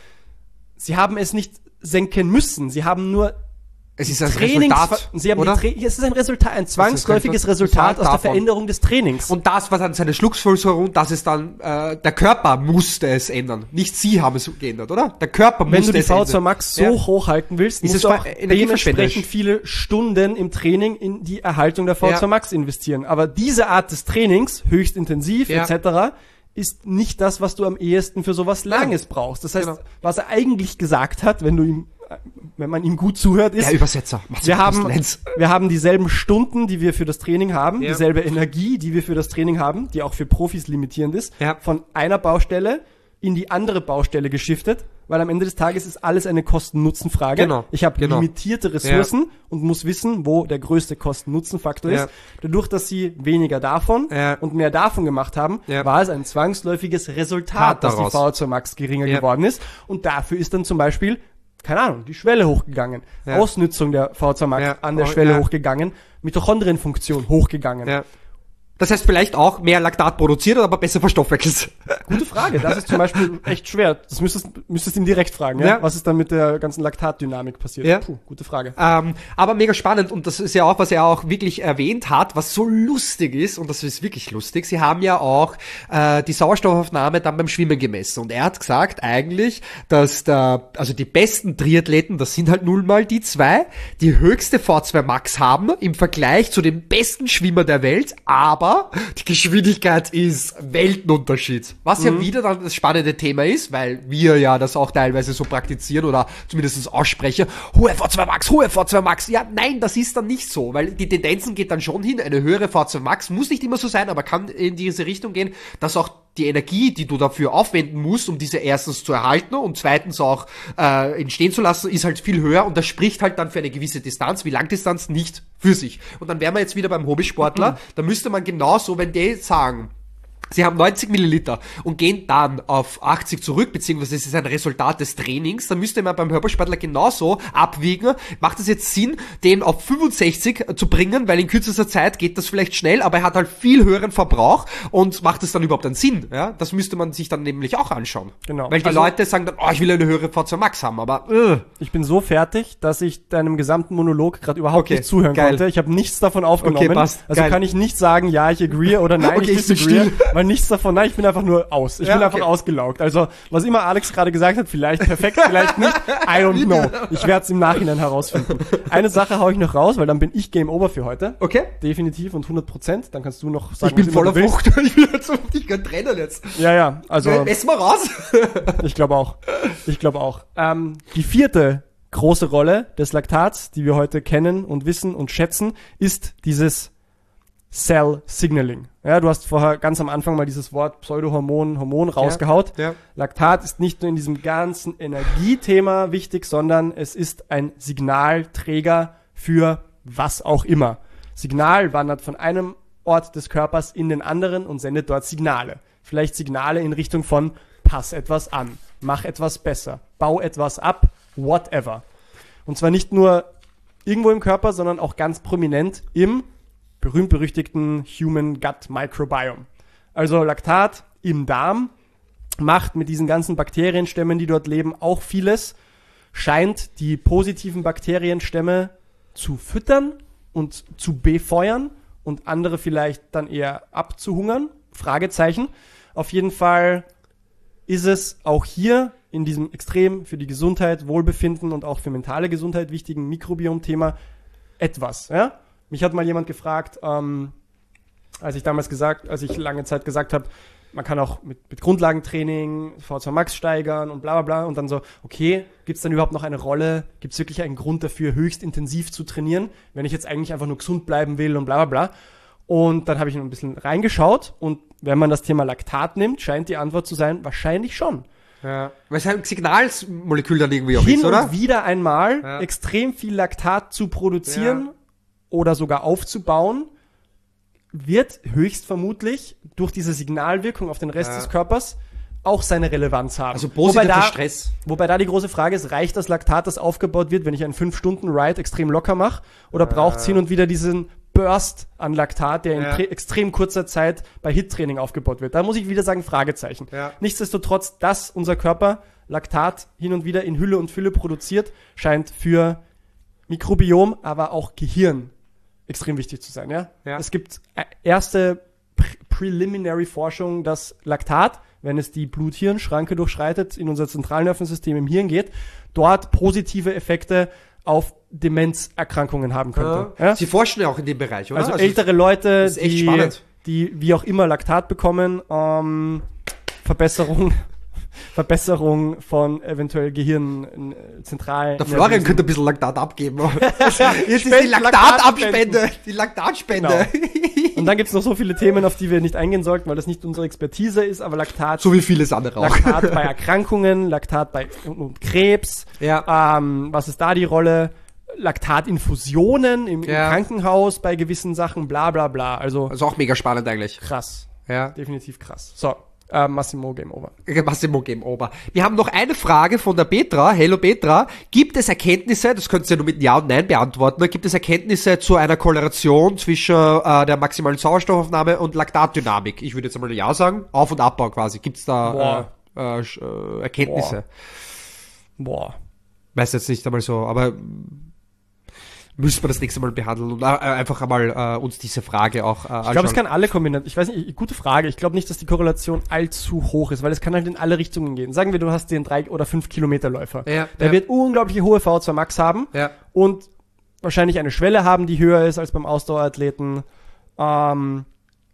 sie haben es nicht senken müssen. Sie haben nur
Es ist ein Resultat,
Sie haben
oder?
es ist ein Resultat, ein zwangsläufiges
Resultat
Resultat aus der
davon.
Veränderung des Trainings.
Und das war dann seine Schlussfolgerung, dass es dann, der Körper musste es ändern. Nicht sie haben es geändert, oder? Der Körper
Wenn
musste
du die
es ändern.
VO2 Max so
Ja.
hochhalten willst,
Ist
musst
es
du auch
energieverschwenderisch.
dementsprechend viele Stunden im Training in die Erhaltung der VO2
Ja.
Max investieren. Aber diese Art des Trainings, höchst intensiv
Ja.
etc., ist nicht das, was du am ehesten für sowas Langes brauchst. Das heißt,
Genau.
was er eigentlich gesagt hat, wenn man ihm gut zuhört, ist,
Der Übersetzer. Macht's
wir
mit
haben,
Lenz.
wir haben dieselben Stunden, die wir für das Training haben,
Ja.
dieselbe Energie, die wir für das Training haben, die auch für Profis limitierend ist,
Ja.
von einer Baustelle in die andere Baustelle geschiftet, weil am Ende des Tages ist alles eine Kosten-Nutzen-Frage.
Genau.
Ich habe
Genau.
limitierte Ressourcen und muss wissen, wo der größte Kosten-Nutzen-Faktor
Ja.
ist. Dadurch, dass sie weniger davon
Ja.
und mehr davon gemacht haben,
Ja.
war es ein zwangsläufiges Resultat, dass die
daraus.
VO2 Max geringer
Ja.
geworden ist. Und dafür ist dann zum Beispiel, keine Ahnung, die Schwelle hochgegangen.
Ja.
Ausnützung der VO2 Max
Ja.
an der
Oh,
Schwelle
ja.
hochgegangen. Mitochondrienfunktion hochgegangen.
Ja. Das heißt vielleicht auch mehr Laktat produziert, aber besser verstoffwechselt.
Gute Frage. Das ist zum Beispiel echt schwer. Das müsstest ihn direkt fragen. Ja?
Ja.
Was ist dann mit der ganzen Laktatdynamik passiert?
Ja.
Puh, gute Frage.
Aber mega spannend und das ist ja auch, was er auch wirklich erwähnt hat, was so lustig ist und das ist wirklich lustig. Sie haben ja auch die Sauerstoffaufnahme dann beim Schwimmen gemessen und er hat gesagt eigentlich, dass die besten Triathleten, das sind halt nun mal die zwei, die höchste V2 Max haben im Vergleich zu dem besten Schwimmer der Welt, aber die Geschwindigkeit ist Weltenunterschied. Was ja wieder dann das spannende Thema ist, weil wir ja das auch teilweise so praktizieren oder zumindest aussprechen, hohe V2 Max. Ja, nein, das ist dann nicht so, weil die Tendenzen geht dann schon hin, eine höhere V2 Max muss nicht immer so sein, aber kann in diese Richtung gehen, dass auch die Energie, die du dafür aufwenden musst, um diese erstens zu erhalten und zweitens auch entstehen zu lassen, ist halt viel höher und das spricht halt dann für eine gewisse Distanz, wie Langdistanz nicht für sich. Und dann wären wir jetzt wieder beim Hobbysportler, da müsste man genauso, wenn die sagen, sie haben 90 Milliliter und gehen dann auf 80 zurück, beziehungsweise es ist ein Resultat des Trainings, dann müsste man beim Hörbarsportler genauso abwiegen, macht es jetzt Sinn, den auf 65 zu bringen, weil in kürzester Zeit geht das vielleicht schnell, aber er hat halt viel höheren Verbrauch und macht es dann überhaupt einen Sinn? Ja? Das müsste man sich dann nämlich auch anschauen.
Genau.
Weil die
Also-
Leute sagen dann, ich will eine höhere V2 Max haben, aber
Ich bin so fertig, dass ich deinem gesamten Monolog gerade überhaupt
Okay,
nicht zuhören
geil.
konnte. Ich habe nichts davon aufgenommen.
Okay, passt.
Also
Geil.
kann ich nicht sagen, ja, ich agree oder nein,
Okay,
ich
ich bin
disagree.
still.
Weil nichts davon, nein, ich bin einfach nur aus. Ich bin einfach ausgelaugt. Also, was immer Alex gerade gesagt hat, vielleicht perfekt, vielleicht nicht, I don't know. Ich werde es im Nachhinein herausfinden. Eine Sache hau ich noch raus, weil dann bin ich Game Over für heute.
Okay.
Definitiv und 100%. Dann kannst du noch sagen,
Ich bin voller Frucht. Ich will jetzt dich gerade trennen jetzt.
Ja, also.
Essen wir raus.
Ich glaube auch. Die vierte große Rolle des Laktats, die wir heute kennen und wissen und schätzen, ist dieses Cell Signaling. Ja, du hast vorher ganz am Anfang mal dieses Wort Pseudohormon, Hormon rausgehaut.
Ja.
Laktat ist nicht nur in diesem ganzen Energiethema wichtig, sondern es ist ein Signalträger für was auch immer. Signal wandert von einem Ort des Körpers in den anderen und sendet dort Signale. Vielleicht Signale in Richtung von pass etwas an, mach etwas besser, bau etwas ab, whatever. Und zwar nicht nur irgendwo im Körper, sondern auch ganz prominent im berühmt-berüchtigten Human Gut Microbiome. Also Laktat im Darm macht mit diesen ganzen Bakterienstämmen, die dort leben, auch vieles, scheint die positiven Bakterienstämme zu füttern und zu befeuern und andere vielleicht dann eher abzuhungern. Fragezeichen. Auf jeden Fall ist es auch hier in diesem extrem für die Gesundheit, Wohlbefinden und auch für mentale Gesundheit wichtigen Mikrobiom-Thema etwas. Ja? Mich hat mal jemand gefragt, als ich lange Zeit gesagt habe, man kann auch mit Grundlagentraining V2 Max steigern und bla bla bla und dann so, okay, gibt es dann überhaupt noch eine Rolle? Gibt es wirklich einen Grund dafür, höchst intensiv zu trainieren, wenn ich jetzt eigentlich einfach nur gesund bleiben will und bla bla bla? Und dann habe ich noch ein bisschen reingeschaut und wenn man das Thema Laktat nimmt, scheint die Antwort zu sein, wahrscheinlich schon.
Ja. Weil es halt ein Signalmolekül dann irgendwie auch
ist,
oder?
Und wieder einmal extrem viel Laktat zu produzieren oder sogar aufzubauen, wird höchstvermutlich durch diese Signalwirkung auf den Rest des Körpers auch seine Relevanz haben.
Also positiver Stress.
Wobei da die große Frage ist, reicht das Laktat, das aufgebaut wird, wenn ich einen 5-Stunden-Ride extrem locker mache? Oder braucht es hin und wieder diesen Burst an Laktat, der in extrem kurzer Zeit bei HIIT-Training aufgebaut wird? Da muss ich wieder sagen, Fragezeichen. Ja. Nichtsdestotrotz, dass unser Körper Laktat hin und wieder in Hülle und Fülle produziert, scheint für Mikrobiom, aber auch Gehirn extrem wichtig zu sein. Ja? Es gibt erste Preliminary Forschung, dass Laktat, wenn es die Blut-Hirn-Schranke durchschreitet, in unser Zentralnervensystem im Hirn geht, dort positive Effekte auf Demenzerkrankungen haben könnte. Ja?
Sie forschen ja auch in dem Bereich, oder?
Also ältere Leute,
die
wie auch immer Laktat bekommen, Verbesserung von eventuell Gehirn zentral.
Der Florian könnte ein bisschen Laktat abgeben. Jetzt ist die Laktatabspende. Die Laktatspende.
Genau. Und dann gibt's noch so viele Themen, auf die wir nicht eingehen sollten, weil das nicht unsere Expertise ist, aber Laktat.
So wie vieles andere auch.
Laktat bei Erkrankungen, Laktat bei Krebs.
Ja.
Was ist da die Rolle? Laktatinfusionen im Krankenhaus bei gewissen Sachen, bla bla bla. Also
auch mega spannend eigentlich.
Krass.
Ja.
Definitiv krass. So. Massimo Game Over.
Massimo Game Over. Wir haben noch eine Frage von der Petra. Hello Petra. Gibt es Erkenntnisse, das könntest du ja nur mit Ja und Nein beantworten, gibt es Erkenntnisse zu einer Korrelation zwischen der maximalen Sauerstoffaufnahme und Laktatdynamik? Ich würde jetzt einmal Ja sagen. Auf- und Abbau quasi. Gibt es da Erkenntnisse?
Boah.
Weiß jetzt nicht einmal so, aber müssen wir das nächste Mal behandeln und einfach einmal uns diese Frage auch anschauen.
Ich glaube, es kann alle kombinieren. Ich weiß nicht, gute Frage. Ich glaube nicht, dass die Korrelation allzu hoch ist, weil es kann halt in alle Richtungen gehen. Sagen wir, du hast den 3 oder 5 Kilometer-Läufer. Der wird unglaubliche hohe V2 Max haben und wahrscheinlich eine Schwelle haben, die höher ist als beim Ausdauerathleten. Aber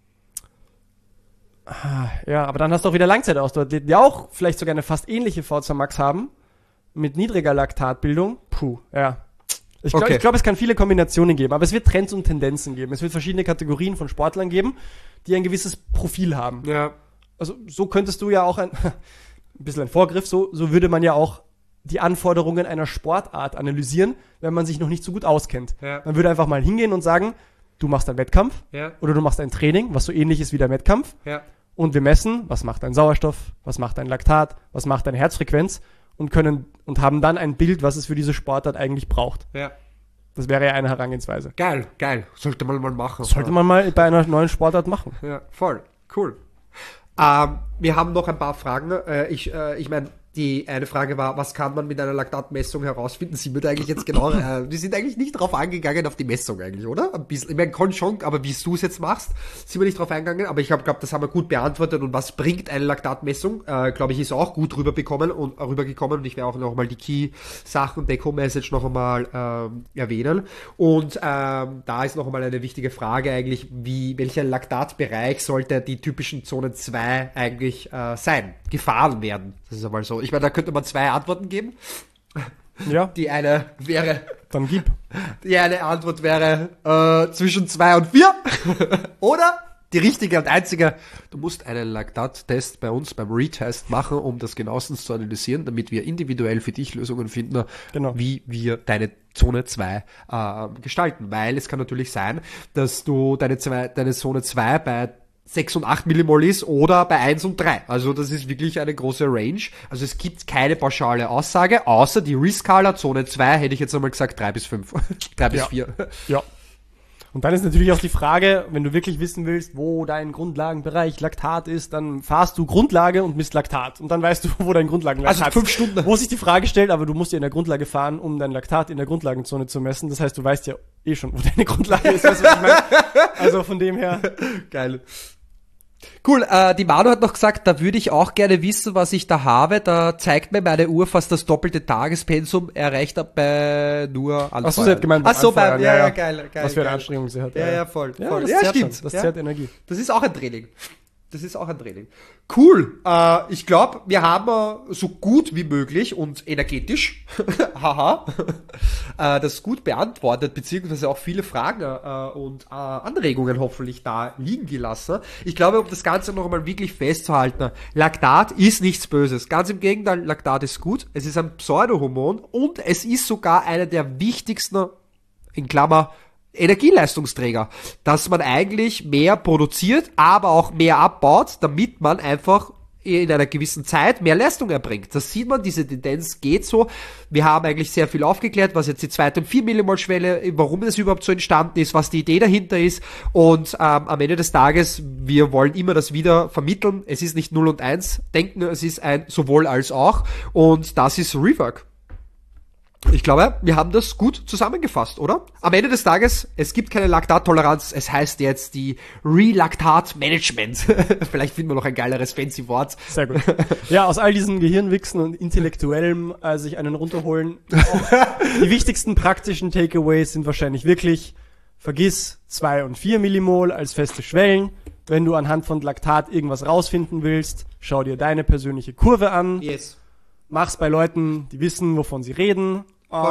dann hast du auch wieder Langzeitausdauerathleten, die auch vielleicht sogar eine fast ähnliche V2 Max haben, mit niedriger Laktatbildung. Ich glaube, es kann viele Kombinationen geben, aber es wird Trends und Tendenzen geben. Es wird verschiedene Kategorien von Sportlern geben, die ein gewisses Profil haben.
Ja.
Also so könntest du ja auch ein bisschen ein Vorgriff, so würde man ja auch die Anforderungen einer Sportart analysieren, wenn man sich noch nicht so gut auskennt.
Ja.
Man würde einfach mal hingehen und sagen, du machst einen Wettkampf oder du machst ein Training, was so ähnlich ist wie der Wettkampf.
Ja.
Und wir messen, was macht dein Sauerstoff, was macht dein Laktat, was macht deine Herzfrequenz und haben dann ein Bild, was es für diese Sportart eigentlich braucht.
Ja.
Das wäre ja eine Herangehensweise.
Geil. Sollte man mal machen.
Sollte man mal bei einer neuen Sportart machen.
Ja, voll. Cool. Wir haben noch ein paar Fragen. Ich meine,
die eine Frage war, was kann man mit einer Laktatmessung herausfinden? Sie wird eigentlich jetzt genau, wir sind eigentlich nicht drauf angegangen auf die Messung eigentlich, oder? Ein bisschen, ich meine, kann schon, aber wie du es jetzt machst, sind wir nicht drauf eingegangen, aber ich glaube, das haben wir gut beantwortet und was bringt eine Laktatmessung, glaube ich, ist auch gut rübergekommen und ich werde auch nochmal die Key-Sachen, Take-Home-Message noch einmal erwähnen und da ist noch einmal eine wichtige Frage eigentlich, welcher Laktatbereich sollte die typischen Zone 2 eigentlich sein, gefahren werden, das ist einmal so. Ich meine, da könnte man 2 Antworten geben.
Ja.
Die eine wäre...
Dann gib.
Die eine Antwort wäre zwischen 2 und 4. Oder die richtige und einzige, du musst einen Laktattest bei uns beim Retest machen, um das genauestens zu analysieren, damit wir individuell für dich Lösungen finden,
Genau.
wie wir deine Zone 2 gestalten. Weil es kann natürlich sein, dass du deine Zone 2 bei 6 und 8 Millimol ist oder bei 1 und 3. Also das ist wirklich eine große Range. Also es gibt keine pauschale Aussage, außer die Re-Skala Zone 2 hätte ich jetzt einmal gesagt 3 bis 5. 3 bis 4.
Ja. Und dann ist natürlich auch die Frage, wenn du wirklich wissen willst, wo dein Grundlagenbereich Laktat ist, dann fahrst du Grundlage und misst Laktat. Und dann weißt du, wo dein Grundlagenlaktat
Also 5 Stunden.
Wo sich die Frage stellt, aber du musst ja in der Grundlage fahren, um dein Laktat in der Grundlagenzone zu messen. Das heißt, du weißt ja eh schon, wo deine Grundlage ist. Weißt du, was ich meine? Also von dem her.
Geil. Cool, die Manu hat noch gesagt, da würde ich auch gerne wissen, was ich da habe. Da zeigt mir meine Uhr fast das doppelte Tagespensum, erreicht bei nur Anfeuern.
Achso, sie hat gemeint,
Ach so,
Anfeuern,
ja, geil.
was für eine
geil.
Anstrengung sie hat.
Ja, voll.
Ja,
voll.
das
Ja,
zehrt
stimmt.
schon. Das
Ja.
zehrt Energie.
Das ist auch ein Training. Cool. Ich glaube, wir haben so gut wie möglich und energetisch haha, das gut beantwortet, beziehungsweise auch viele Fragen und Anregungen hoffentlich da liegen gelassen. Ich glaube, um das Ganze noch einmal wirklich festzuhalten, Laktat ist nichts Böses. Ganz im Gegenteil, Laktat ist gut. Es ist ein Pseudohormon und es ist sogar einer der wichtigsten, in Klammer, Energieleistungsträger, dass man eigentlich mehr produziert, aber auch mehr abbaut, damit man einfach in einer gewissen Zeit mehr Leistung erbringt. Das sieht man, diese Tendenz geht so. Wir haben eigentlich sehr viel aufgeklärt, was jetzt die 2. und 4 Millimol-Schwelle, warum das überhaupt so entstanden ist, was die Idee dahinter ist und am Ende des Tages, wir wollen immer das wieder vermitteln. Es ist nicht 0 und 1 denken, es ist ein sowohl als auch und das ist Rework. Ich glaube, wir haben das gut zusammengefasst, oder? Am Ende des Tages, es gibt keine Laktattoleranz, es heißt jetzt die Relaktat-Management. Vielleicht finden wir noch ein geileres fancy Wort.
Sehr gut. Ja, aus all diesen Gehirnwichsen und Intellektuellem sich einen runterholen. Auch die wichtigsten praktischen Takeaways sind wahrscheinlich wirklich, vergiss 2 und 4 Millimol als feste Schwellen. Wenn du anhand von Laktat irgendwas rausfinden willst, schau dir deine persönliche Kurve an.
Yes.
Mach's bei Leuten, die wissen, wovon sie reden.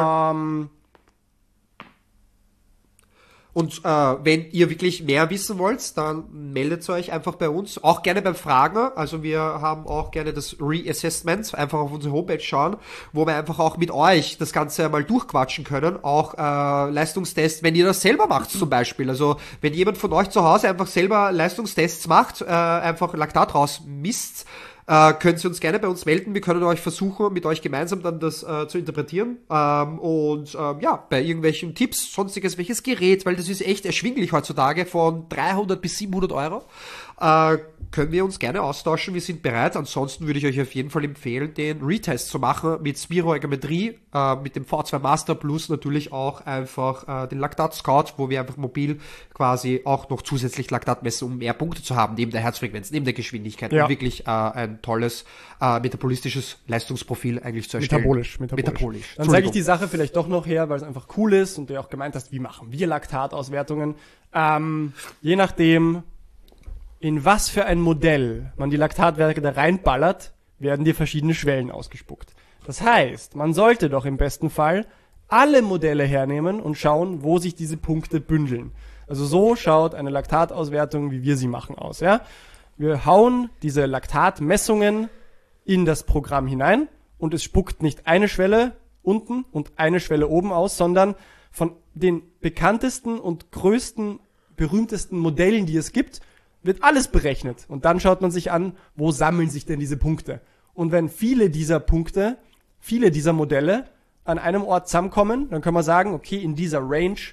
Und wenn ihr wirklich mehr wissen wollt, dann meldet euch einfach bei uns. Auch gerne beim Fragen. Also wir haben auch gerne das Reassessment. Einfach auf unsere Homepage schauen, wo wir einfach auch mit euch das Ganze einmal durchquatschen können. Auch Leistungstests, wenn ihr das selber macht zum Beispiel. Also wenn jemand von euch zu Hause einfach selber Leistungstests macht, einfach Laktat rausmisst, könnt ihr uns gerne bei uns melden. Wir können euch versuchen, mit euch gemeinsam dann das zu interpretieren. Ja, bei irgendwelchen Tipps, sonstiges, welches Gerät, weil das ist echt erschwinglich heutzutage von 300 bis 700 Euro. Können wir uns gerne austauschen. Wir sind bereit. Ansonsten würde ich euch auf jeden Fall empfehlen, den Retest zu machen mit Spiroergometrie, mit dem V2 Master plus natürlich auch einfach den Laktat Scout, wo wir einfach mobil quasi auch noch zusätzlich Laktat messen, um mehr Punkte zu haben, neben der Herzfrequenz, neben der Geschwindigkeit,
Ja.
um wirklich ein tolles metabolistisches Leistungsprofil eigentlich zu erstellen.
Metabolisch. Dann zeige ich die Sache vielleicht doch noch her, weil es einfach cool ist und du ja auch gemeint hast, wie machen wir Laktatauswertungen. Je nachdem, in was für ein Modell man die Laktatwerte da reinballert, werden dir verschiedene Schwellen ausgespuckt. Das heißt, man sollte doch im besten Fall alle Modelle hernehmen und schauen, wo sich diese Punkte bündeln. Also so schaut eine Laktatauswertung, wie wir sie machen, aus. Ja? Wir hauen diese Laktatmessungen in das Programm hinein und es spuckt nicht eine Schwelle unten und eine Schwelle oben aus, sondern von den bekanntesten und größten, berühmtesten Modellen, die es gibt, wird alles berechnet. Und dann schaut man sich an, wo sammeln sich denn diese Punkte. Und wenn viele dieser Punkte, viele dieser Modelle an einem Ort zusammenkommen, dann kann man sagen, okay, in dieser Range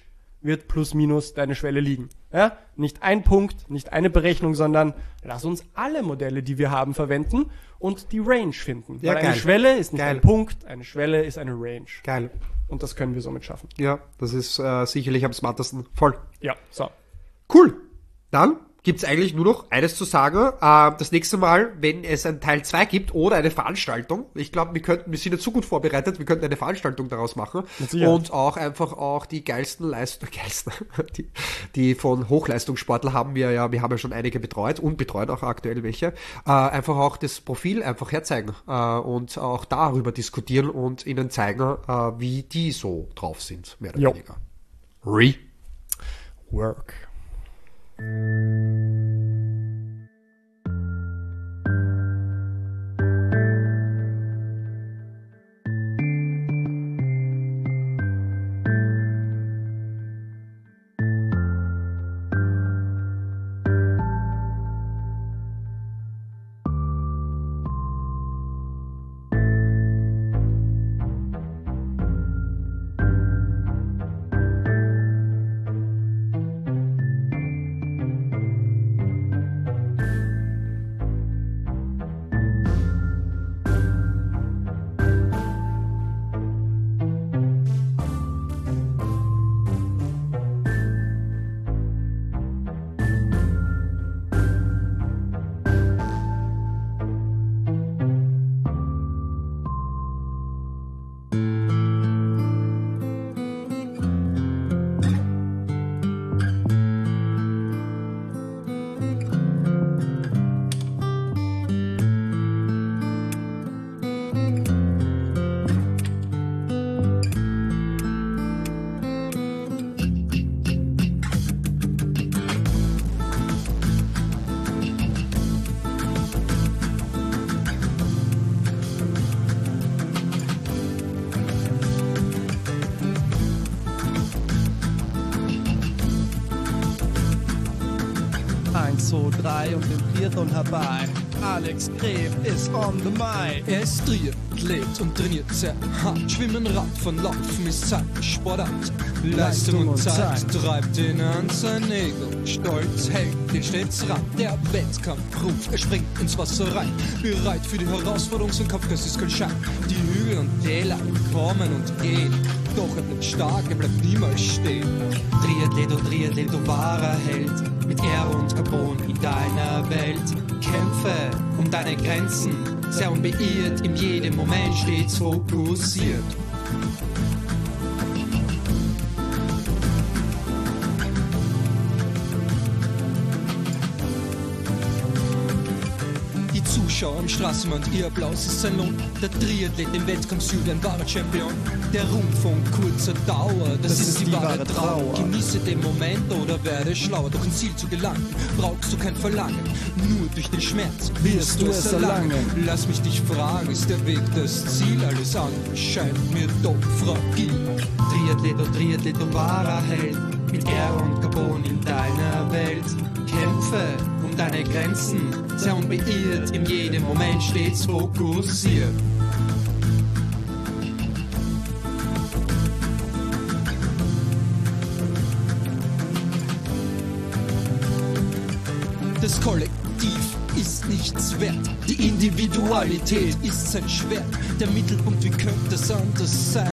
wird plus minus deine Schwelle liegen. Ja? Nicht ein Punkt, nicht eine Berechnung, sondern lass uns alle Modelle, die wir haben, verwenden und die Range finden.
Ja,
Weil eine
geil.
Schwelle ist nicht
Geil.
ein Punkt, eine Schwelle ist eine Range.
Geil.
Und das können wir somit schaffen.
Ja, das ist sicherlich am smartesten. Voll.
Ja, so.
Cool. Dann gibt's eigentlich nur noch eines zu sagen. Das nächste Mal, wenn es ein Teil 2 gibt oder eine Veranstaltung, ich glaube, wir sind jetzt so gut vorbereitet, wir könnten eine Veranstaltung daraus machen
Mit Sicherheit.
und auch einfach auch die geilsten die von Hochleistungssportler wir haben ja schon einige betreut und betreuen auch aktuell welche, einfach auch das Profil einfach herzeigen und auch darüber diskutieren und ihnen zeigen, wie die so drauf sind, mehr oder
Jo.
weniger.
Work.
Eins, zwei, drei und den Triathlon herbei. Alex Greb ist on the mic.
Er ist Triathlet und trainiert sehr hart. Schwimmen, Radfahren, Laufen ist sein Sportart. Leistung und Zeit treibt ihn an sein Ego. Stolz hält ihn stets ran. Der Wettkampf ruft, er springt ins Wasser rein. Bereit für die Herausforderung, sein Kampfgeist ist kein Schein. Die Hügel und Täler kommen und gehen. Doch er bleibt stark, er bleibt niemals stehen. Triathlet, du wahrer Held. Mit Ehre und Carbon in deiner Welt. Kämpfe um deine Grenzen, sehr unbeirrt, in jedem Moment stets fokussiert. Die Zuschauer am Straßenrand, ihr Applaus ist sein Lohn. Der Triathlet im Wettkampfsüd, ein wahrer Champion. Der Ruhm von kurzer Dauer, das ist die wahre Trauer. Genieße den Moment oder werde schlauer. Doch ins Ziel zu gelangen, brauchst du kein Verlangen. Nur durch den Schmerz wirst du es erlangen. Lass mich dich fragen, ist der Weg das Ziel? Alles andere scheint mir doch fragil. Triathlet, du wahrer Held. Mit Ehre und Carbon in deiner Welt. Kämpfe um deine Grenzen, sehr unbeirrt, in jedem Moment stets fokussiert. Das Kollektiv ist nichts wert, die Individualität ist sein Schwert. Der Mittelpunkt, wie könnte es anders sein?